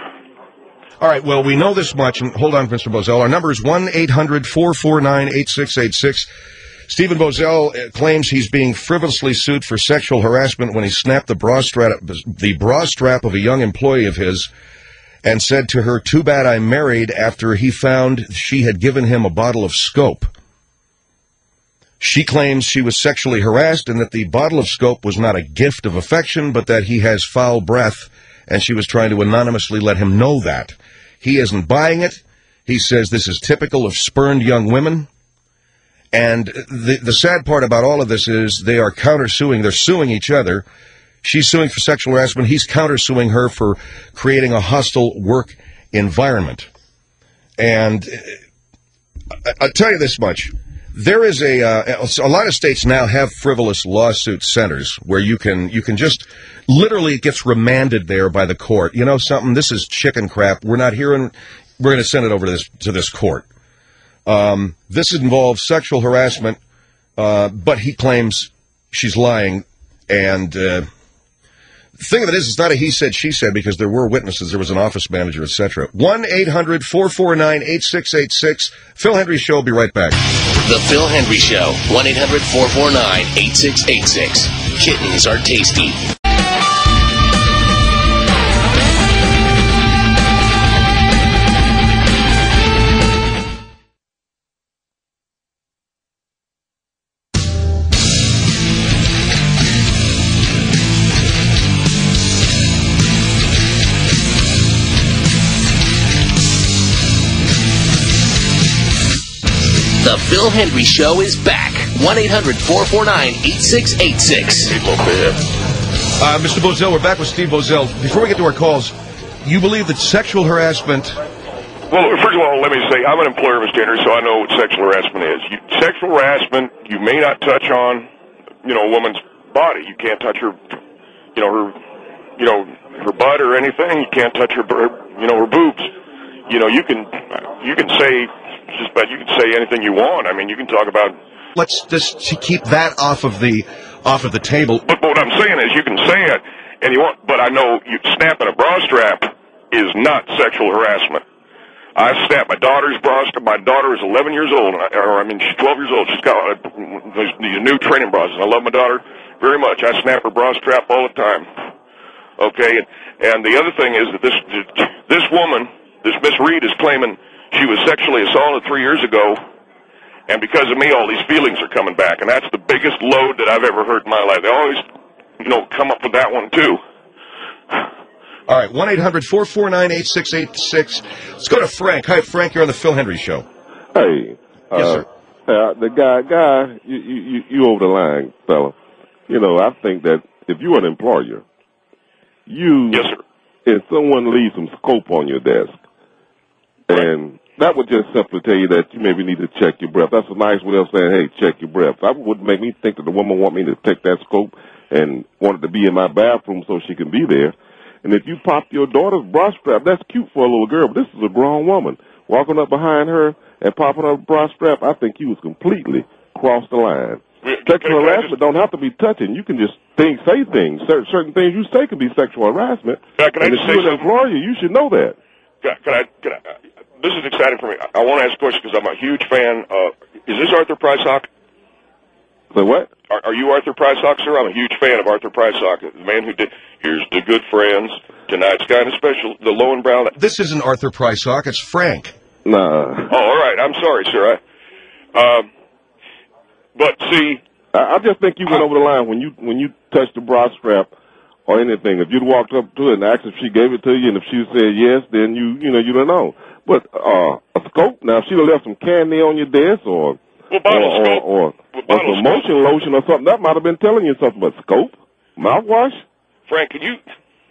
S2: All right, well, we know this much. And hold on, Mister Bozell. Our number is one eight hundred four four nine eight six eight six. Stephen Bozell claims he's being frivolously sued for sexual harassment when he snapped the bra strap, the bra strap of a young employee of his and said to her, too bad I'm married, after he found she had given him a bottle of Scope. She claims she was sexually harassed and that the bottle of Scope was not a gift of affection, but that he has foul breath, and she was trying to anonymously let him know that. He isn't buying it. He says this is typical of spurned young women. And the, the sad part about all of this is they are countersuing. They're suing each other. She's suing for sexual harassment. He's countersuing her for creating a hostile work environment. And I, I'll tell you this much. There is a, uh, a lot of states now have frivolous lawsuit centers where you can, you can just, literally it gets remanded there by the court. You know something? This is chicken crap. We're not hearing, we're going to send it over to this, to this court. Um, this involves sexual harassment, uh, but he claims she's lying. And, uh, the thing of it is, it's not a he said, she said, because there were witnesses. There was an office manager, et cetera. one eight hundred four four nine eight six eight six. Phil Hendry Show will be right back.
S1: The Phil Hendry Show, one eight hundred four four nine eight six eight six. Kittens are tasty. The Phil Hendry Show is back. one eight hundred four four nine eight six eight six.
S2: Uh, Mister Bozell, we're back with Steve Bozell. Before we get to our calls, you believe that sexual harassment...
S19: Well, first of all, let me say, I'm an employer, Mister Henry, so I know what sexual harassment is. You, sexual harassment, you may not touch on, you know, a woman's body. You can't touch her, you know, her, you know, her butt or anything. You can't touch her, her you know, her boobs. You know, you can, you can say... Just about you can say anything you want. I mean, you can talk about.
S2: Let's just keep that off of the off of the table.
S19: But what I'm saying is, you can say it, and you want. But I know you snapping a bra strap is not sexual harassment. I snapped my daughter's bra strap. My daughter is eleven years old, and I, or I mean, she's twelve years old. She's got uh, these, these new training bras, and I love my daughter very much. I snap her bra strap all the time. Okay, and, and the other thing is that this this woman, this Miss Reed, is claiming she was sexually assaulted three years ago, and because of me, all these feelings are coming back, and that's the biggest load that I've ever heard in my life. They always, you know, come up with that one too.
S2: All right, one eight hundred four four nine eight six eight six. Let's go to Frank. Hi, Frank. You're on the Phil Hendry Show.
S20: Hey. Uh,
S2: yes, sir.
S20: Uh, the guy, guy, you, you, you over the line, fella. You know, I think that if you're an employer, you,
S19: yes, sir.
S20: if someone leaves some scope on your desk, right. and that would just simply tell you that you maybe need to check your breath. That's a nice way of saying, hey, check your breath. That would make me think that the woman want me to take that scope and wanted to be in my bathroom so she can be there. And if you pop your daughter's bra strap, that's cute for a little girl, but this is a grown woman. Walking up behind her and popping her bra strap, I think you was completely crossed the line. Sexual harassment don't have to be touching. You can just think, say things. Certain, certain things you say can be sexual harassment.
S19: Yeah, can I
S20: and
S19: just
S20: if
S19: say
S20: you're an
S19: something?
S20: employer, you should know that.
S19: Can, can I? Can I? This is exciting for me. I, I want to ask a question because I'm a huge fan. Of, is this Arthur Prysock?
S20: So what?
S19: Are, are you Arthur Prysock, sir? I'm a huge fan of Arthur Prysock, the man who did Here's the Good Friends, Tonight's Kind of Special, The Low and Brown.
S2: This isn't Arthur Prysock. It's Frank.
S20: Nah.
S19: Oh, all right. I'm sorry, sir. I, um, but see,
S20: I, I just think you went over the line when you when you touched the bra strap or anything. If you'd walked up to it and asked if she gave it to you, and if she said yes, then you you know you don't know. But uh, a scope. Now, if she'd have left some candy on your desk or
S19: well, bottle
S20: or,
S19: scope.
S20: or, or,
S19: well,
S20: or
S19: bottle
S20: some
S19: scope.
S20: motion lotion or something, that might have been telling you something. But scope, mouthwash.
S19: Frank, can you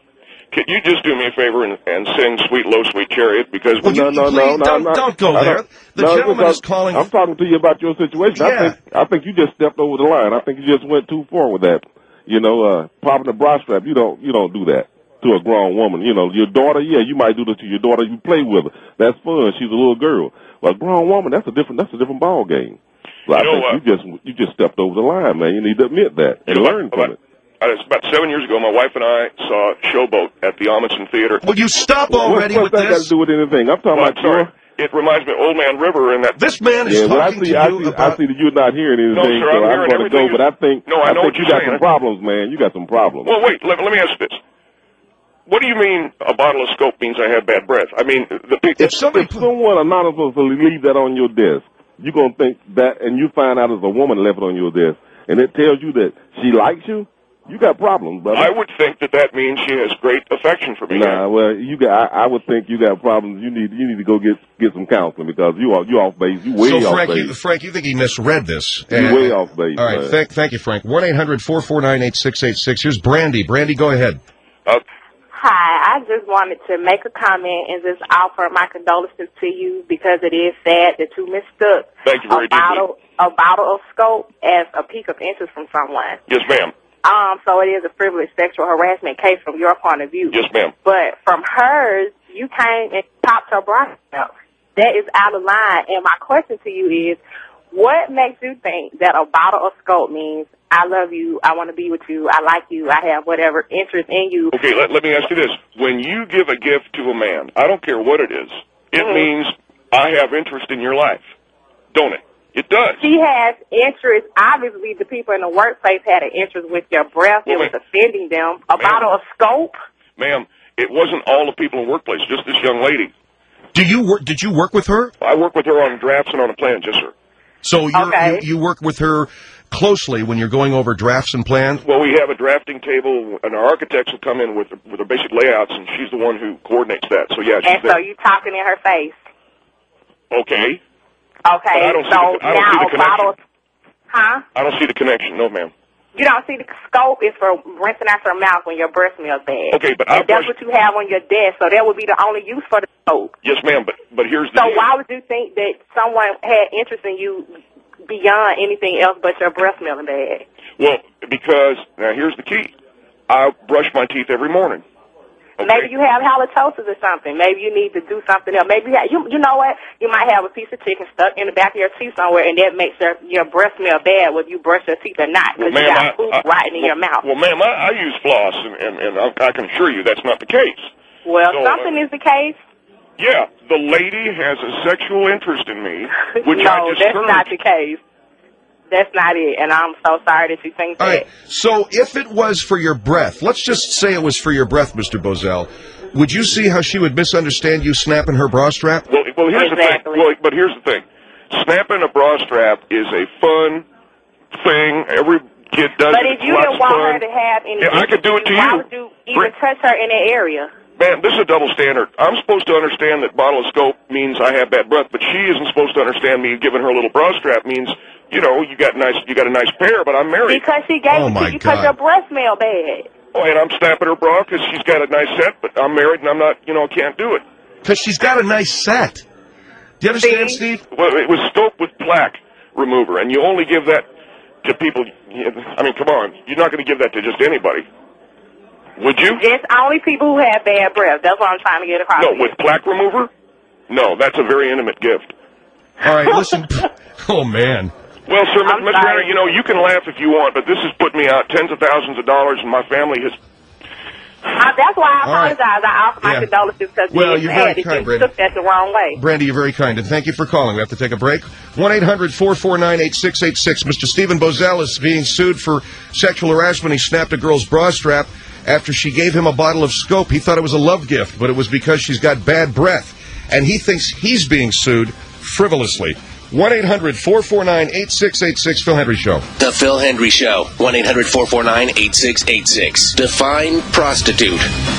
S19: can you just do me a favor and, and sing "Sweet Low Sweet Chariot"? Because
S2: Well,
S20: no,
S2: you,
S20: no,
S2: please,
S20: no, no,
S2: don't,
S20: no,
S2: don't go
S20: I
S2: there.
S20: don't-
S2: The
S20: no,
S2: gentleman
S20: because
S2: is calling.
S20: I'm talking to you about your situation. I
S2: Yeah.
S20: think I think you just stepped over the line. I think you just went too far with that. You know, uh, popping the bra strap. You don't you don't do that to a grown woman. You know, your daughter. Yeah, you might do that to your daughter. You play with her. That's fun. She's a little girl. But a grown woman, that's a different that's a different ball game. So I
S19: You know
S20: think
S19: what?
S20: you just you just stepped over the line, man. You need to admit that and
S19: You know,
S20: learn
S19: about,
S20: from it.
S19: uh, It's about seven years ago. My wife and I saw Showboat at the Amundsen Theater.
S2: Will you stop
S20: What-
S2: already
S20: what's
S2: with
S20: that got
S2: this?
S20: to do with anything? I'm talking
S19: Well,
S20: about
S19: I'm sorry.
S20: your.
S19: It reminds me of Old Man River and that.
S2: This man is
S20: Yeah, well, I
S2: talking
S20: see,
S2: to
S20: I
S2: you
S20: see,
S2: about.
S20: I see that you're not hearing anything,
S19: No, sir,
S20: so
S19: I'm
S20: I'm
S19: hearing
S20: going to go.
S19: everything
S20: But I think,
S19: No, I know
S20: think
S19: what
S20: you
S19: you're
S20: got
S19: saying.
S20: some problems, man. You got some problems.
S19: Well, wait. Let, let me ask you this. What do you mean a bottle of scope means I have bad breath? I mean, the people.
S2: If somebody
S20: If someone anonymously leave that on your desk, you're going to think that, and you find out as a woman left it on your desk, and it tells you that she likes you, you got problems, brother.
S19: I would think that that means she has great affection for me.
S20: Nah, well, you got. I, I would think you got problems. You need. You need to go get get some counseling because you are you off base. You way
S2: so
S20: off
S2: Frank,
S20: base.
S2: you, Frank, you think he misread this?
S20: You
S2: Uh,
S20: way off base.
S2: All right,
S20: man.
S2: thank, thank you, Frank. One eight hundred four four nine eight six eight six. Here's Brandy. Brandy, go ahead.
S19: Uh,
S21: Hi, I just wanted to make a comment and just offer my condolences to you because it is sad that you mistook
S19: Thank you very
S21: a bottle, a bottle of scope as a peek of interest from someone.
S19: Yes, ma'am.
S21: Um, so it is a frivolous sexual harassment case from your point of view.
S19: Yes, ma'am.
S21: But from hers, you came and popped her bra out. That is out of line. And my question to you is, what makes you think that a bottle of scope means I love you, I want to be with you, I like you, I have whatever interest in you?
S19: Okay, let, let me ask you this. When you give a gift to a man, I don't care what it is, it
S21: Mhm.
S19: means I have interest in your life, don't it? It does.
S21: She has interest. Obviously, the people in the workplace had an interest with your breath.
S19: Well,
S21: it was
S19: ma'am.
S21: offending them. A
S19: Ma'am.
S21: bottle of scope?
S19: Ma'am, it wasn't all the people in the workplace, just this young lady.
S2: Do you work? Did you work with her?
S19: I work with her on drafts and on a plan, yes, sir.
S2: So you're,
S21: Okay.
S2: you you work with her closely when you're going over drafts and plans.
S19: Well, we have a drafting table, and our architects will come in with with their basic layouts, and she's the one who coordinates that. So yeah, she's
S21: And so
S19: there.
S21: you talking in her face.
S19: Okay.
S21: Okay,
S19: But I don't see
S21: so
S19: the- I don't
S21: now
S19: see the
S21: a bottle of, huh?
S19: I don't see the connection, no, ma'am.
S21: You don't see the scope is for rinsing out your mouth when your breath smells bad.
S19: Okay, but I
S21: and that's
S19: brush-
S21: what you have on your desk, so that would be the only use for the scope.
S19: Yes, ma'am. But but here's the
S21: So
S19: deal.
S21: why would you think that someone had interest in you beyond anything else but your breath smelling bad?
S19: Well, because now here's the key. I brush my teeth every morning. Okay.
S21: Maybe you have halitosis or something. Maybe you need to do something else. Maybe you, have, you you know what? You might have a piece of chicken stuck in the back of your teeth somewhere, and that makes your your breath smell bad whether you brush your teeth or not
S19: Well,
S21: because you
S19: ma'am,
S21: got
S19: I-
S21: food
S19: I-
S21: rotting in
S19: well,
S21: your mouth.
S19: Well, ma'am, I, I use floss, and and, and I, I can assure you that's not the case.
S21: Well,
S19: so, uh,
S21: something is the case.
S19: Yeah, the lady has a sexual interest in me, which
S21: no,
S19: I
S21: that's
S19: discourage.
S21: not the case. That's not it, and I'm so sorry that you think that.
S2: All right. So if it was for your breath, let's just say it was for your breath, Mister Bozell, would you see how she would misunderstand you snapping her bra strap?
S19: Well, well here's
S21: Exactly.
S19: the thing. Well, but here's the thing. Snapping a bra strap is a fun thing. Every kid does
S21: But
S19: it.
S21: if you
S19: It's
S21: didn't
S19: lots of
S21: want her
S19: fun.
S21: to have any,
S19: Yeah, I could do it to
S21: why
S19: you.
S21: would you even touch her in that area?
S19: Man, this is a double standard. I'm supposed to understand that bottle of scope means I have bad breath, but she isn't supposed to understand me giving her a little bra strap means, you know, you got nice, you got a nice pair, but I'm married.
S21: Because she gave
S2: Oh,
S21: it
S2: my
S21: to you because
S2: God.
S21: your breath smell bad.
S19: Oh, and I'm snapping her bra because she's got a nice set, but I'm married and I'm not, you know, can't do it.
S2: Because she's got a nice set. Do you understand, Steve?
S19: Well, it was scope with plaque remover, and you only give that to people. I mean, come on, you're not going to give that to just anybody, would you?
S21: It's only people who have bad breath. That's what I'm trying to get across.
S19: No,
S21: to you.
S19: with plaque remover? No, that's a very intimate gift.
S2: All right, listen. Oh, man.
S19: Well, sir,
S21: I'm
S19: Mister
S21: sorry.
S19: Henry, you know, you can laugh if you want, but this has put me out tens of thousands of dollars, and my family has.
S21: Uh, that's why I
S2: All right.
S21: apologize. I offer my
S2: Yeah.
S21: condolences because
S2: Well,
S21: you
S2: you're very
S21: had it.
S2: kind,
S21: You
S2: Brandon.
S21: took that the wrong way.
S2: Brandy, you're very kind, and thank you for calling. We have to take a break. one eight hundred four four nine eight six eight six. Mister Stephen Bozell is being sued for sexual harassment. He snapped a girl's bra strap after she gave him a bottle of scope. He thought it was a love gift, but it was because she's got bad breath. And he thinks he's being sued frivolously. one eight hundred four four nine eight six eight six, Phil Henry Show.
S1: The Phil Hendry Show. one eight hundred four four nine eight six eight six. Define prostitute.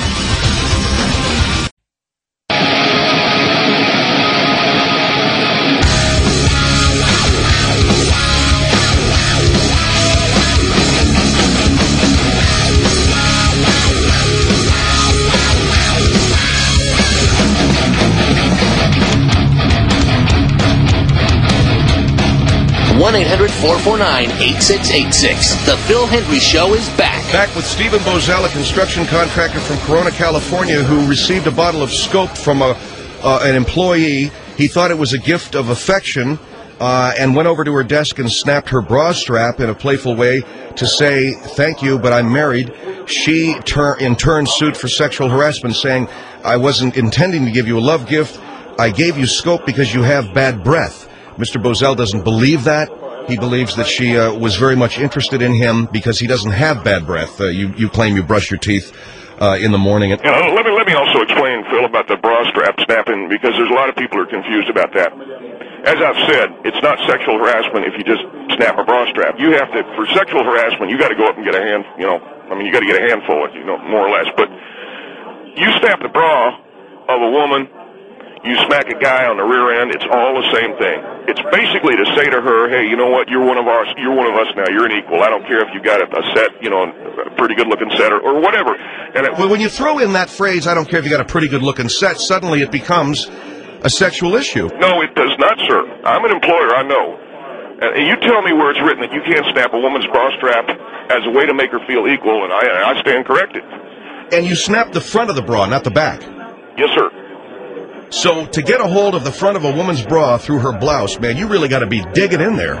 S1: one eight hundred four four nine eight six eight six. The Phil Hendry Show is back.
S2: Back with Stephen Bozell, a construction contractor from Corona, California, who received a bottle of scope from a uh, an employee. He thought it was a gift of affection uh, and went over to her desk and snapped her bra strap in a playful way to say, thank you, but I'm married. She, tur- in turn, sued for sexual harassment, saying, I wasn't intending to give you a love gift. I gave you scope because you have bad breath. Mister Bozell doesn't believe that. He believes that she uh, was very much interested in him because he doesn't have bad breath. Uh, you, you claim you brush your teeth uh, in the morning. And-
S19: You know, let me let me also explain, Phil, about the bra strap snapping, because there's a lot of people who are confused about that. As I've said, it's not sexual harassment if you just snap a bra strap. You have to, for sexual harassment, you got to go up and get a hand, you know, I mean, you got to get a handful of it, you know, more or less. But you snap the bra of a woman, you smack a guy on the rear end, it's all the same thing. It's basically to say to her, hey, you know what, you're one of ours, you're one of us now, you're an equal. I don't care if you got a, a set, you know, a pretty good-looking set or, or whatever. And it,
S2: well, when you throw in that phrase, I don't care if you got a pretty good-looking set, suddenly it becomes a sexual issue.
S19: No, it does not, sir. I'm an employer, I know. And you tell me where it's written that you can't snap a woman's bra strap as a way to make her feel equal, and I, I stand corrected.
S2: And you snap the front of the bra, not the back.
S19: Yes, sir.
S2: So to get a hold of the front of a woman's bra through her blouse, man, you really got to be digging in there.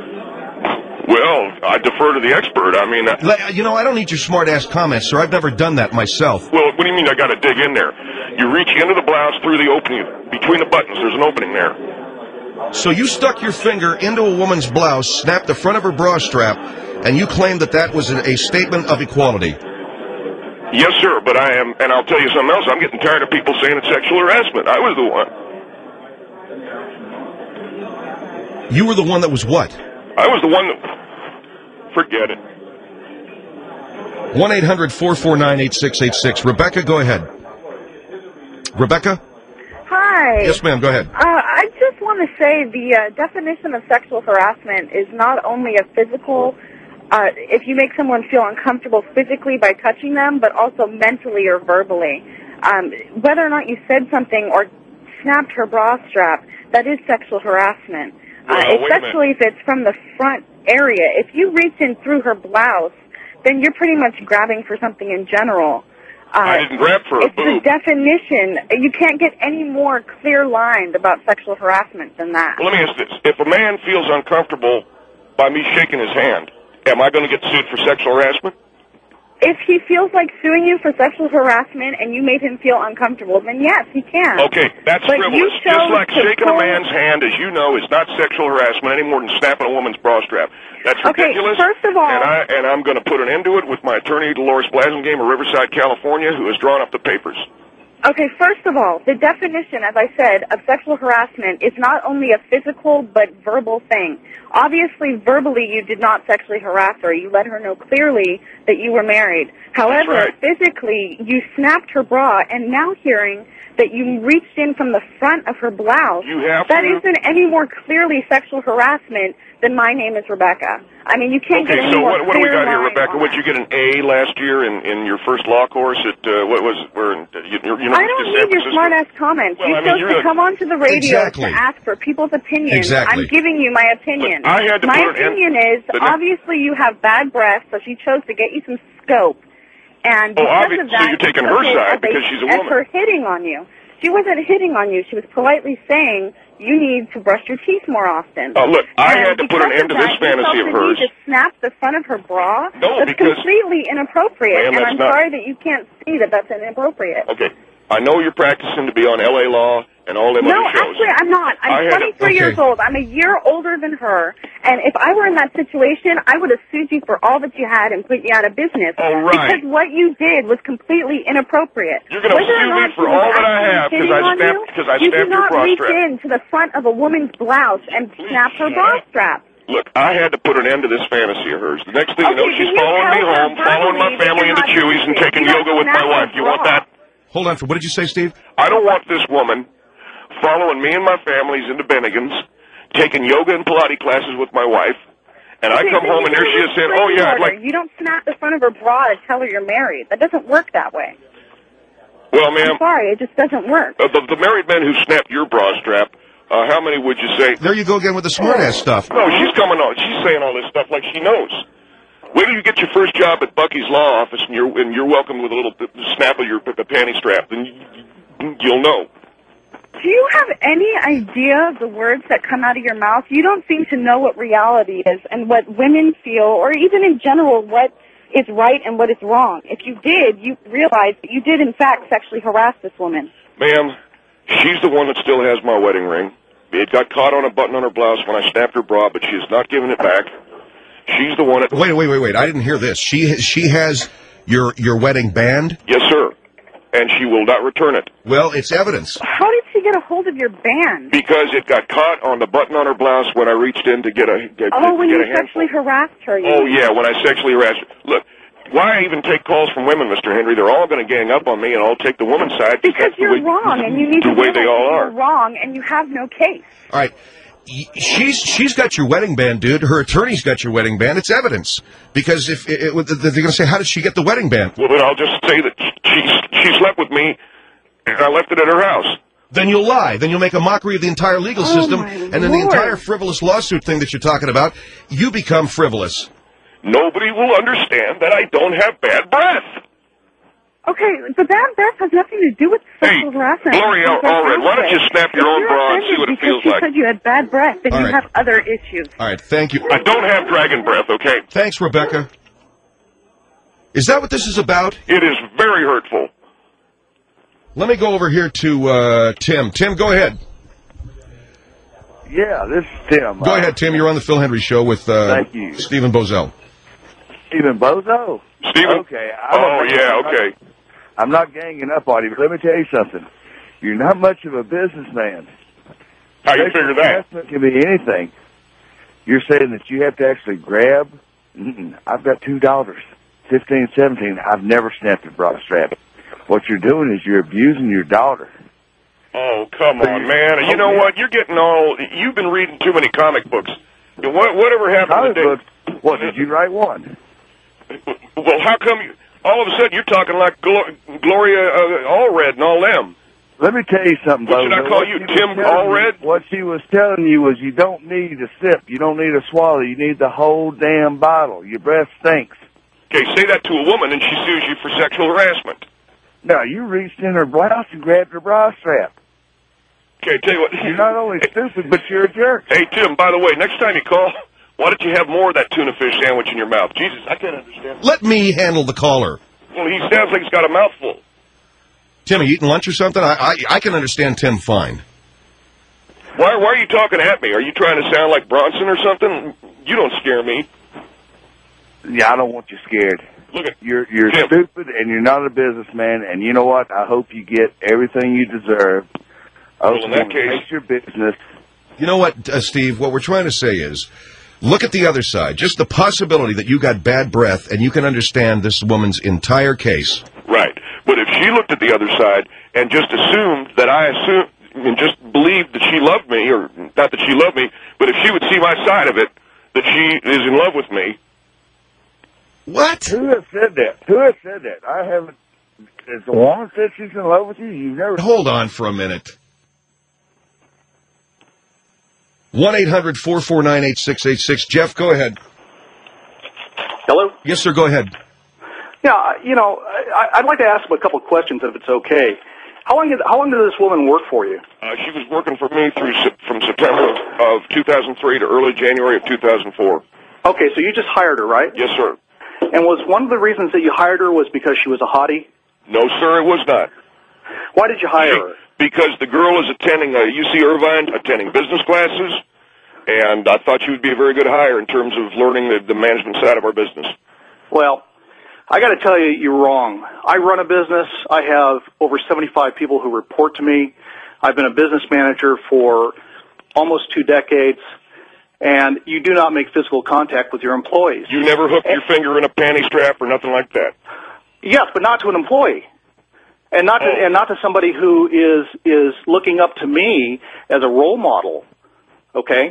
S19: Well, I defer to the expert. I mean... Uh,
S2: Like, you know, I don't need your smart-ass comments, sir. I've never done that myself.
S19: Well, what do you mean I got to dig in there? You reach into the blouse through the opening. Between the buttons, there's an opening there.
S2: So you stuck your finger into a woman's blouse, snapped the front of her bra strap, and you claimed that that was a, a statement of equality.
S19: Yes, sir, but I am, and I'll tell you something else, I'm getting tired of people saying it's sexual harassment. I was the one.
S2: You were the one that was what?
S19: I was the one that... Forget it.
S2: one eight hundred four four nine eight six eight six. Rebecca, go ahead. Rebecca?
S5: Hi.
S2: Yes, ma'am, go ahead.
S5: Uh, I just want to say the uh, definition of sexual harassment is not only a physical, uh, if you make someone feel uncomfortable physically by touching them, but also mentally or verbally. Um, whether or not you said something or snapped her bra strap, that is sexual harassment.
S19: Well,
S5: uh,
S19: wait a
S5: especially if it's from the front area. If you reach in through her blouse, then you're pretty much grabbing for something in general. Uh,
S19: I didn't grab for a
S5: it's
S19: boob.
S5: the definition. You can't get any more clear lines about sexual harassment than that.
S19: Well, let me ask this. If a man feels uncomfortable by me shaking his hand, am I going to get sued for sexual harassment?
S5: If he feels like suing you for sexual harassment and you made him feel uncomfortable, then yes, he can.
S19: Okay, that's
S5: but
S19: frivolous.
S5: You chose
S19: Just like
S5: to
S19: shaking
S5: pull...
S19: a man's hand, as you know, is not sexual harassment any more than snapping a woman's bra strap. That's
S5: Okay,
S19: ridiculous.
S5: first of all...
S19: And, I, and I'm going to put an end to it with my attorney, Dolores Blasingame of Riverside, California, who has drawn up the papers.
S5: Okay, first of all, the definition, as I said, of sexual harassment is not only a physical but verbal thing. Obviously, verbally, you did not sexually harass her. You let her know clearly that you were married. However,
S19: right.
S5: physically, you snapped her bra, and now hearing that you reached in from the front of her blouse,
S19: you have
S5: that
S19: to.
S5: isn't any more clearly sexual harassment than my name is Rebecca. I mean, you can't
S19: Okay,
S5: get any
S19: so
S5: more
S19: what, what do we
S5: clear
S19: got here,
S5: line
S19: Rebecca?
S5: on
S19: Would you get an A last year in, in your first law course at, uh, what was it, where, in, you, you know,
S5: I don't need your smart-ass comments.
S19: Well,
S5: you
S19: I mean,
S5: chose
S19: you're
S5: to
S19: a-
S5: come onto the radio
S19: Exactly.
S5: to ask for people's opinions.
S19: Exactly.
S5: I'm giving you my opinion.
S19: Look, I had to
S5: my
S19: put it in-
S5: opinion is,
S19: the-
S5: obviously you have bad breath, so she chose to get you some scope. And
S19: Oh,
S5: because
S19: obvi-
S5: of
S19: so
S5: that,
S19: you're taking her
S5: okay,
S19: side
S5: as they-
S19: because she's a
S5: as
S19: woman.
S5: her hitting on you. She wasn't hitting on you. She was politely saying, you need to brush your teeth more often.
S19: Oh, look, I
S5: And
S19: had to put an
S5: because
S19: end to
S5: of
S19: this
S5: that,
S19: fantasy
S5: you
S19: of
S5: felt the
S19: hers.
S5: need to snap the front of her bra.
S19: No,
S5: that's
S19: because-
S5: completely inappropriate.
S19: Ma'am,
S5: and
S19: that's
S5: I'm
S19: not-
S5: sorry that you can't see that that's inappropriate.
S19: Okay, I know you're practicing to be on L A Law and all them
S5: No,
S19: other shows.
S5: actually, I'm not.
S19: I
S5: I'm
S19: had to-
S5: twenty-three years
S19: okay.
S5: old. I'm a year older than her. And if I were in that situation, I would have sued you for all that you had and put you out of business.
S19: All right.
S5: Because what you did was completely inappropriate.
S19: You're gonna
S5: Whether or
S19: sue me
S5: not
S19: for
S5: she was
S19: all that I
S5: actually
S19: have 'cause
S5: hitting
S19: I
S5: on
S19: snapped-
S5: you,
S19: 'cause I
S5: you
S19: snapped
S5: did
S19: your
S5: not
S19: bra
S5: reach
S19: strap.
S5: in to the front of a woman's blouse and snap her bra strap.
S19: Look, I had to put an end to this fantasy of hers. The next thing you know,
S5: Okay,
S19: she's
S5: then you
S19: following me
S5: tell her
S19: home, following my
S5: verbally that
S19: family
S5: you're
S19: into
S5: not
S19: Chewy's and
S5: interested.
S19: taking
S5: You don't
S19: yoga with my
S5: snap her
S19: wife. You want
S5: bra.
S19: that?
S2: Hold on. For what did you say, Steve?
S19: I don't want this woman following me and my families into Bennigan's, taking yoga and Pilates classes with my wife, and I
S5: Okay,
S19: come
S5: then
S19: home
S5: you
S19: and there
S5: do
S19: she
S5: a
S19: is saying,
S5: restraining
S19: oh, yeah, I'd
S5: order.
S19: like...
S5: You don't snap the front of her bra to tell her you're married. That doesn't work that way.
S19: Well, ma'am,
S5: I'm sorry, it just doesn't work.
S19: of the, the married men who snapped your bra strap, uh, how many would you say...
S2: There you go again with the smart-ass stuff.
S19: No, she's coming on. She's saying all this stuff like she knows. Wait till you get your first job at Bucky's law office and you're and you're welcomed with a little p- snap of your p- panty strap. Then you, you'll know.
S5: Do you have any idea of the words that come out of your mouth? You don't seem to know what reality is and what women feel, or even in general what is right and what is wrong. If you did, you realize that you did in fact sexually harass this woman.
S19: Ma'am, she's the one that still has my wedding ring. It got caught on a button on her blouse when I snapped her bra, but she has not given it back. She's the one that...
S2: Wait, wait, wait, wait. I didn't hear this. She she has your your wedding band?
S19: Yes, sir. And she will not return it.
S2: Well, it's evidence.
S5: How did she get a hold of your band?
S19: Because it got caught on the button on her blouse when I reached in to get a get,
S5: Oh,
S19: to
S5: when
S19: get
S5: you
S19: a handful.
S5: sexually harassed her. You
S19: Oh, yeah, when I sexually harassed her. Look, why even take calls from women, Mister Henry? They're all going to gang up on me, and I'll take the woman's side.
S5: Because
S19: that's
S5: you're
S19: the way,
S5: wrong, and you need
S19: the
S5: to
S19: way
S5: realize
S19: they all
S5: that
S19: are.
S5: you're wrong, and you have no case.
S2: All right. Y- She's she's got your wedding band, dude. Her attorney's got your wedding band. It's evidence. Because if it, it, they're going to say, how did she get the wedding band?
S19: Well, then I'll just say that she she slept with me, and I left it at her house.
S2: Then you'll lie. Then you'll make a mockery of the entire legal
S5: Oh,
S2: system,
S5: my
S2: and then the
S5: Lord.
S2: entire frivolous lawsuit thing that you're talking about, you become frivolous.
S19: Nobody will understand that I don't have bad breath.
S5: Okay, but bad breath has nothing to do with sexual harassment.
S19: Gloria
S5: It's
S19: Allred, why don't you snap your
S5: If
S19: own
S5: you're
S19: bra and see
S5: offended
S19: what it
S5: because
S19: feels
S5: she
S19: like?
S5: said you had bad breath, then
S2: All
S5: you
S2: right.
S5: have other issues.
S2: All right, thank you.
S19: I don't have dragon breath, okay?
S2: Thanks, Rebecca. Is that what this is about?
S19: It is very hurtful.
S2: Let me go over here to uh, Tim. Tim, go ahead.
S6: Yeah, this is Tim.
S2: Go ahead, Tim. You're on the Phil Henry Show with uh,
S6: Thank you.
S2: Stephen Bozell.
S6: Stephen Bozo?
S19: Stephen?
S6: Okay. I
S19: Oh,
S6: don't think-
S19: yeah,
S6: I'm not-
S19: okay.
S6: I'm not ganging up on you, but let me tell you something. You're not much of a businessman.
S19: How you figure that?
S6: Harassment can be anything. You're saying that you have to actually grab. Mm-mm. I've got two daughters, fifteen, seventeen. I've never snapped a bra strap. What you're doing is you're abusing your daughter.
S19: Oh, come on, man. You know what? You're getting all... You've been reading too many comic books. What, whatever happened
S6: Comic
S19: today...
S6: books? What, did you write one?
S19: Well, how come you... All of a sudden you're talking like Glo- Gloria uh, Allred and all them.
S6: Let me tell you something,
S19: What should I
S6: Bozo.
S19: call
S6: What
S19: you,
S6: she was
S19: Tim
S6: telling
S19: Allred?
S6: you- What she was telling you was you don't need a sip. You don't need a swallow. You need the whole damn bottle. Your breath stinks.
S19: Okay, say that to a woman and she sues you for sexual harassment.
S6: No, you reached in her blouse and grabbed her bra strap.
S19: Okay, tell you what.
S6: You're not only stupid, but you're a jerk.
S19: Hey, Tim, by the way, next time you call, Why don't you have more of that tuna fish sandwich in your mouth? Jesus, I can't understand.
S2: Let me handle the caller.
S19: Well, he sounds like he's got a mouthful.
S2: Tim, are you eating lunch or something? I, I, I can understand Tim fine.
S19: Why, why are you talking at me? Are you trying to sound like Bronson or something? You don't scare me.
S6: Yeah, I don't want you scared.
S19: Look at
S6: you're you're
S19: Tim.
S6: stupid, and you're not a businessman. And you know what? I hope you get everything you deserve. I
S19: Well, in that case,
S6: make your business.
S2: You know what, uh, Steve? What we're trying to say is, look at the other side. Just the possibility that you got bad breath, and you can understand this woman's entire case.
S19: Right. But if she looked at the other side and just assumed that I assumed and just believed that she loved me, or not that she loved me, but if she would see my side of it, that she is in love with me.
S2: What?
S6: Who has said that? Who has said that? I haven't. Has the woman said she's in love with you? You've never.
S2: Hold on for a minute. one eight hundred four four nine eight six eight six. Jeff, go ahead.
S7: Hello?
S2: Yes, sir, go ahead.
S7: Yeah, you know, I, I'd like to ask him a couple of questions if it's okay. How long did, how long did this woman work for you?
S19: Uh, she was working for me through Sep- from September of two thousand three to early January of two thousand four.
S7: Okay, so you just hired her, right?
S19: Yes, sir.
S7: And was one of the reasons that you hired her was because she was a hottie?
S19: No, sir, it was not.
S7: Why did you hire her?
S19: Because the girl is attending uh, U C Irvine, attending business classes, and I thought she would be a very good hire in terms of learning the, the management side of our business.
S7: Well, I got to tell you, you're wrong. I run a business. I have over seventy-five people who report to me. I've been a business manager for almost two decades, and you do not make physical contact with your employees.
S19: You never hook your finger in a panty strap or nothing like that.
S7: Yes, but not to an employee, and not to,
S19: Oh.
S7: and not to somebody who is is looking up to me as a role model. Okay.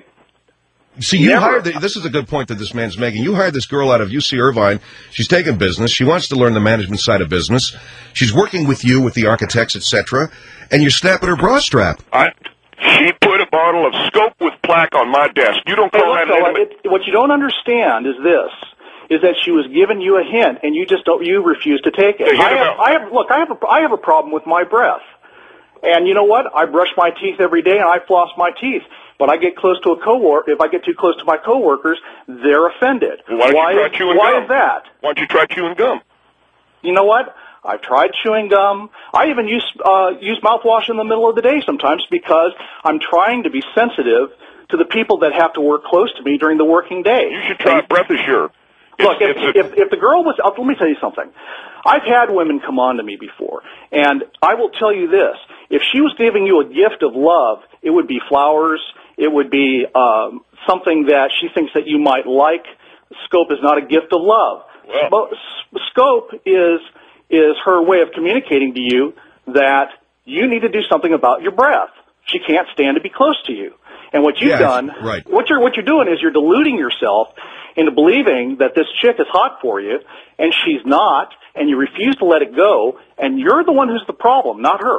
S2: See, you
S7: Never.
S2: hired, the, this is a good point that this man's making. You hired this girl out of U C Irvine. She's taking business. She wants to learn the management side of business. She's working with you, with the architects, et cetera, and you're snapping her bra strap.
S19: I, she put a bottle of Scope with plaque on my desk. You don't
S7: Hey,
S19: call
S7: look,
S19: that an
S7: fella,
S19: intimate...
S7: it, what you don't understand is this: is that she was giving you a hint, and you just don't. You refuse to take it.
S19: Hey,
S7: I
S19: hit
S7: have,
S19: him
S7: I have. Look, I have. A, I have a problem with my breath, and you know what? I brush my teeth every day, and I floss my teeth. But I get close to a coworker. If I get too close to my coworkers, they're offended.
S19: Well, why don't
S7: why
S19: you try
S7: is,
S19: chewing
S7: why
S19: gum?
S7: is that?
S19: Why don't you try chewing gum?
S7: You know what? I've tried chewing gum. I even use uh, use mouthwash in the middle of the day sometimes because I'm trying to be sensitive to the people that have to work close to me during the working day.
S19: You should try Breath Assure.
S7: Look, if,
S19: it's a-
S7: if if the girl was, uh, let me tell you something. I've had women come on to me before, and I will tell you this: if she was giving you a gift of love, it would be flowers. It would be um, something that she thinks that you might like. Scope is not a gift of love. Well, Scope is is her way of communicating to you that you need to do something about your breath. She can't stand to be close to you. And what you've
S2: Yeah,
S7: done,
S2: right.
S7: what you're what you're doing is you're deluding yourself into believing that this chick is hot for you, and she's not, and you refuse to let it go, and you're the one who's the problem, not her.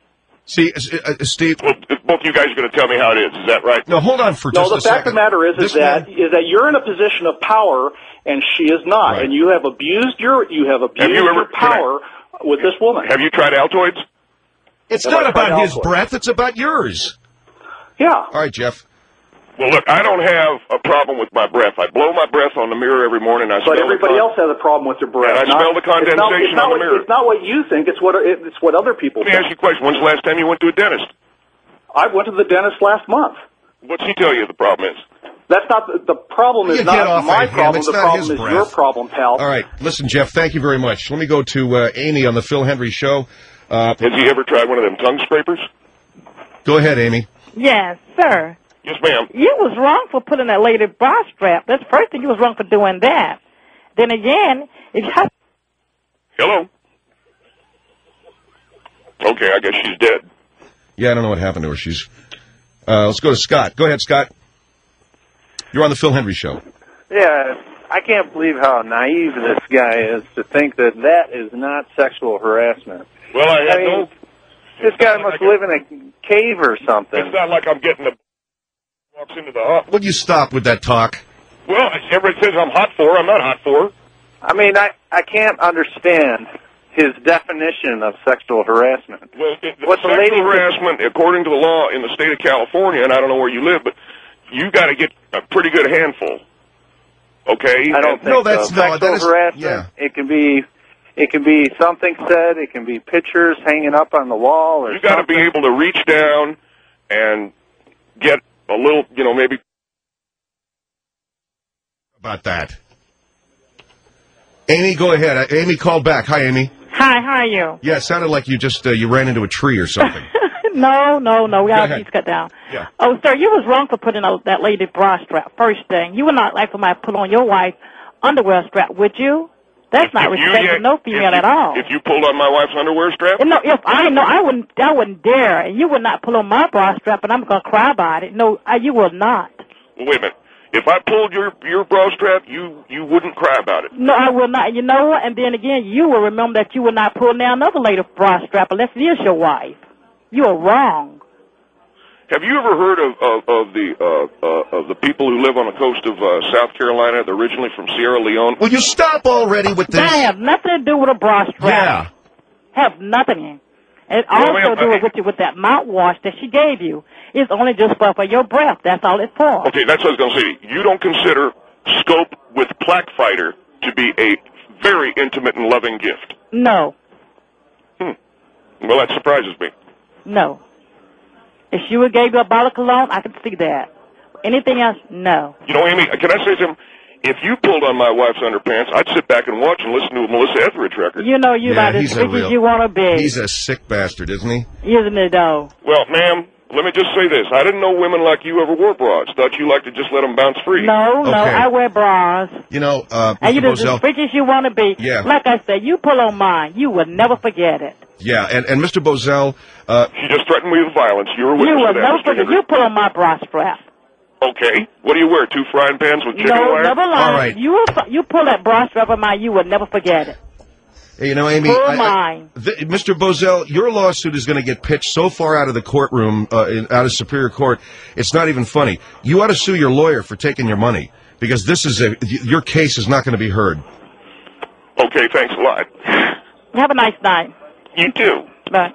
S2: See, uh, uh, Steve.
S19: Both you guys are going to tell me how it is. Is that right?
S2: No, hold on for
S7: No,
S2: just
S7: the
S2: a
S7: fact
S2: second.
S7: of the matter is,
S2: This
S7: is that
S2: man-
S7: is that you're in a position of power, and she is not,
S2: Right.
S7: and you have abused your you have abused
S19: Have you ever-
S7: your power with this woman.
S19: Have you tried Altoids?
S2: It's
S7: Have
S2: not
S7: I tried
S2: about his
S7: Altoids?
S2: breath. It's about yours.
S7: Yeah.
S2: All right, Jeff.
S19: Well, look, I don't have a problem with my breath. I blow my breath on the mirror every morning. I
S7: But
S19: smell
S7: everybody
S19: the con-
S7: else has a problem with their breath.
S19: And I
S7: not-
S19: smell the
S7: it's not-
S19: condensation
S7: it's not
S19: on the
S7: what,
S19: mirror.
S7: It's not what you think. It's what it's what other people
S19: Let me
S7: think.
S19: ask you a question. When's the last time you went to a dentist?
S7: I went to the dentist last month.
S19: What's he tell you the problem is?
S7: That's not the, the problem.
S2: You
S7: Is
S2: get
S7: not
S2: off
S7: my
S2: of him.
S7: problem.
S2: It's
S7: The
S2: not
S7: problem
S2: his
S7: is
S2: breath.
S7: your problem, pal.
S2: All right. Listen, Jeff, thank you very much. Let me go to uh, Amy on the Phil Hendry Show. Uh,
S19: Has he ever tried one of them tongue scrapers?
S2: Go ahead, Amy.
S22: Yes, sir.
S19: Yes, ma'am.
S22: You was wrong for putting that lady bra strap. That's the first thing. You was wrong for doing that. Then again, if you have
S19: Hello? Okay, I guess she's dead.
S2: Yeah, I don't know what happened to her. She's. Uh, let's go to Scott. Go ahead, Scott. You're on the Phil Hendry Show.
S23: Yeah, I can't believe how naive this guy is to think that that is not sexual harassment.
S19: Well, I had
S23: I mean,
S19: no...
S23: This guy must live in a cave or something.
S19: It's not like I'm getting a... walks into the hot...
S2: Would you stop with that talk?
S19: Well, everybody says I'm hot for. I'm not hot for.
S23: I mean, I, I can't understand his definition of sexual harassment.
S19: Well, it, the
S23: What the
S19: sexual
S23: lady-
S19: harassment, according to the law in the state of California, and I don't know where you live, but you got to get a pretty good handful. Okay?
S23: I don't think
S2: No, that's-
S23: so.
S2: no,
S23: Sexual
S2: that is-
S23: harassment.
S2: yeah.
S23: It can be, it can be something said. It can be pictures hanging up on the wall, or
S19: You got to
S23: something.
S19: be able to reach down and get a little, you know, maybe.
S2: About that. Amy, go ahead. Uh, Amy called back. Hi, Amy.
S22: Hi, how are you?
S2: Yeah, it sounded like you just uh, you ran into a tree or something.
S22: No, no, no. We
S2: Go
S22: got
S2: ahead.
S22: these cut down.
S2: Yeah.
S22: Oh, sir, you was wrong for putting out that lady bra strap. First thing, you would not like for my put on your wife underwear strap, would you? That's not
S19: If you
S22: respectful
S19: yank-
S22: no
S19: if
S22: female
S19: you-
S22: at all.
S19: If you pulled on my wife's underwear strap?
S22: And no, if I know, I wouldn't, I wouldn't dare, and you would not pull on my bra strap, and I'm gonna cry about it. No, I, you will not.
S19: Well, wait a minute. If I pulled your your bra strap, you you wouldn't cry about it.
S22: No, I will not. You know what? And then again, you will remember that you will not pull down another lady's bra strap unless it is your wife. You are wrong.
S19: Have you ever heard of of, of the uh, uh, of the people who live on the coast of uh, South Carolina? They're originally from Sierra Leone.
S2: Will you stop already with this?
S22: That have nothing to do with a bra strap.
S2: Yeah.
S22: Have nothing. It
S19: Well,
S22: also
S19: ma'am,
S22: do
S19: I-
S22: it with you with that mouthwash that she gave you. It's only just for, for your breath. That's all it's for.
S19: Okay, that's what I was going to say. You don't consider Scope with Plaque Fighter to be a very intimate and loving gift.
S22: No,
S19: Hmm. Well, that surprises me.
S22: no. If she would gave you a bottle of cologne, I could see that. Anything else, no.
S19: You know, Amy, can I say something? If you pulled on my wife's underpants, I'd sit back and watch and listen to a Melissa Etheridge record.
S22: You know you're
S2: Yeah,
S22: about as
S2: he's a
S22: freaky
S2: real-
S22: as you want to be.
S2: He's a sick bastard, isn't he?
S22: Isn't it, though?
S19: Well, ma'am, let me just say this. I didn't know women like you ever wore bras. Thought you liked to just let them bounce free.
S22: No, no,
S2: Okay.
S22: I wear bras.
S2: You know, uh,
S22: And you're
S2: Mister
S22: just as
S2: Bozell.
S22: freaky as you want to be.
S2: Yeah.
S22: Like I said, you pull on mine, you will never forget it.
S2: Yeah, and, and Mister Bozell, uh,
S19: She just threatened me with violence. You're a
S22: You
S19: witness
S22: will
S19: to that,
S22: never
S19: Mister
S22: forget.
S19: Henry.
S22: You pull on my bra strap.
S19: Okay. What do you wear? Two frying pans with chicken
S22: No,
S19: wire?
S22: never lie.
S2: All right.
S22: You will, you pull that bra strap of mine, you will never forget it.
S2: hey, you know, Amy,
S22: Pull
S2: I- I-
S22: mine.
S2: th- Mister Bozell, your lawsuit is going to get pitched so far out of the courtroom, uh, in, out of Superior Court, it's not even funny. You ought to sue your lawyer for taking your money because this is a y- your case is not going to be heard.
S19: Okay, thanks a lot.
S22: Have a nice night.
S19: You too.
S22: Bye.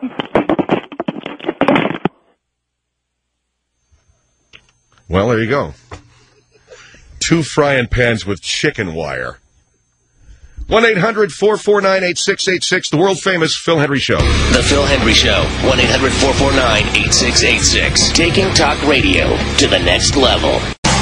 S2: Well, there you go. Two frying pans with chicken wire. one eight hundred four four nine eight six eight six, the world-famous Phil Henry Show.
S1: The Phil Henry Show, one eight hundred four four nine eight six eight six. Taking talk radio to the next level.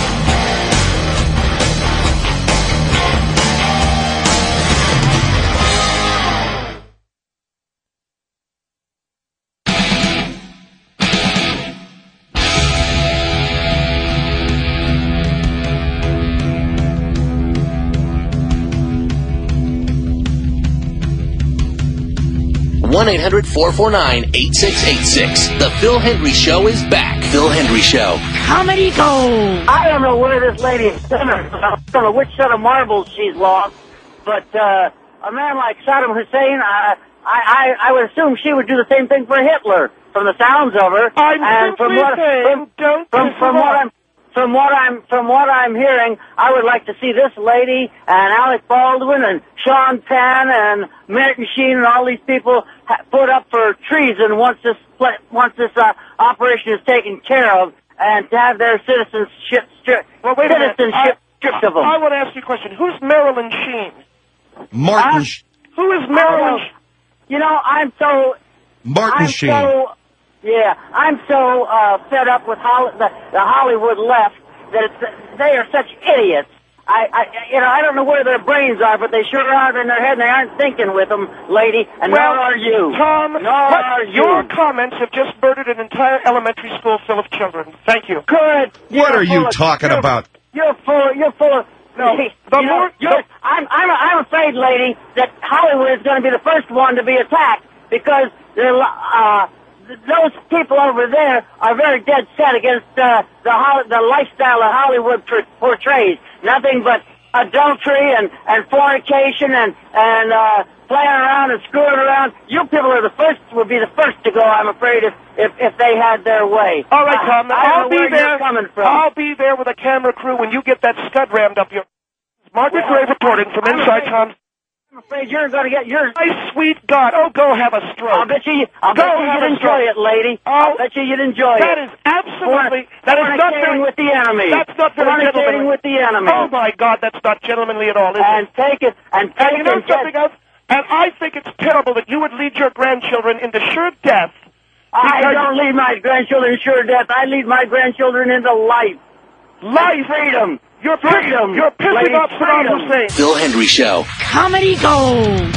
S1: one eight hundred four four nine eight six eight six. The Phil Henry Show is back. Phil Henry Show.
S3: Comedy Gold. I don't know where this lady is sitting. I don't know which set of marbles she's lost, but uh, a man like Saddam Hussein, I, I, I, I would assume she would do the same thing for Hitler, from the sounds of her.
S22: I'm
S3: and from
S22: simply
S3: what,
S22: saying,
S3: from,
S22: don't
S3: from,
S22: piss
S3: from
S22: her
S3: what
S22: off.
S3: I'm from what I'm from what I'm hearing, I would like to see this lady and Alec Baldwin and Sean Penn and Martin Sheen and all these people ha- put up for treason once this pla- once this uh, operation is taken care of, and to have their citizenship stripped
S8: Well, wait a minute.
S3: citizenship
S8: I,
S3: stripped of them.
S8: I want to ask you a question. Who's Marilyn Sheen?
S2: Martin
S3: Huh?
S2: Sh-
S8: Who is Marilyn?
S3: Oh, you know, I'm so
S2: Martin
S3: I'm
S2: Sheen.
S3: so yeah, I'm so uh, fed up with Hol- the, the Hollywood left that it's, they are such idiots. I, I, you know, I don't know where their brains are, but they sure are in their head, and they aren't thinking with them, lady. And
S8: well,
S3: nor are you.
S8: Tom,
S3: nor
S8: what-
S3: are you.
S8: your comments have just murdered an entire elementary school full of children. Thank you.
S3: Good.
S2: What
S3: You're
S2: are you
S3: full of-
S2: talking
S3: you're-
S2: about?
S3: You're full. You're full of.
S8: No,
S3: you
S8: the
S3: know,
S8: more-
S3: you're,
S8: the-
S3: I'm, I'm, I'm afraid, lady, that Hollywood is going to be the first one to be attacked because they're, uh, th- those people over there are very dead set against uh, the Hol- the lifestyle that Hollywood tr- portrays. Nothing but adultery and, and fornication and and uh, playing around and screwing around. You people are the first. Would be the first to go. I'm afraid if if, if they had their way.
S8: All right, Tom.
S3: I, I don't
S8: I'll
S3: know
S8: be
S3: where
S8: there.
S3: You're coming from.
S8: I'll be there with a camera crew when you get that scud rammed up your. Margaret
S3: Well,
S8: Gray reporting from
S3: I'm
S8: inside
S3: afraid-
S8: Tom's.
S3: I'm afraid you're going to get yours.
S8: My sweet God. Oh, go have a stroke.
S3: I'll bet you, I'll
S8: Go
S3: bet you
S8: have
S3: you'd
S8: a
S3: enjoy
S8: stroke.
S3: it, lady.
S8: Oh,
S3: I'll bet you you'd enjoy
S8: That
S3: it.
S8: is absolutely,
S3: Fornic-
S8: that is not
S3: fornicating
S8: very,
S3: with the enemy.
S8: That's not very
S3: Fornicating
S8: gentlemanly.
S3: with the enemy.
S8: Oh, my God, that's not gentlemanly at all, is
S3: And
S8: it?
S3: take it, and take
S8: And you know
S3: it, and get-
S8: something else? And I think it's terrible that you would lead your grandchildren into sure death.
S3: I
S8: because-
S3: don't lead my grandchildren sure death. I lead my grandchildren into life.
S8: Life.
S3: Freedom.
S8: You're
S3: Freedom.
S8: pissing, you're pissing
S3: Lady,
S8: off Saddam
S3: freedom.
S8: Hussein.
S1: Phil Hendry Show.
S22: Comedy Gold.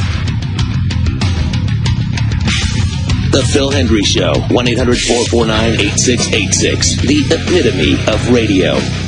S1: The Phil Hendry Show. one eight hundred four four nine eight six eight six. The epitome of radio.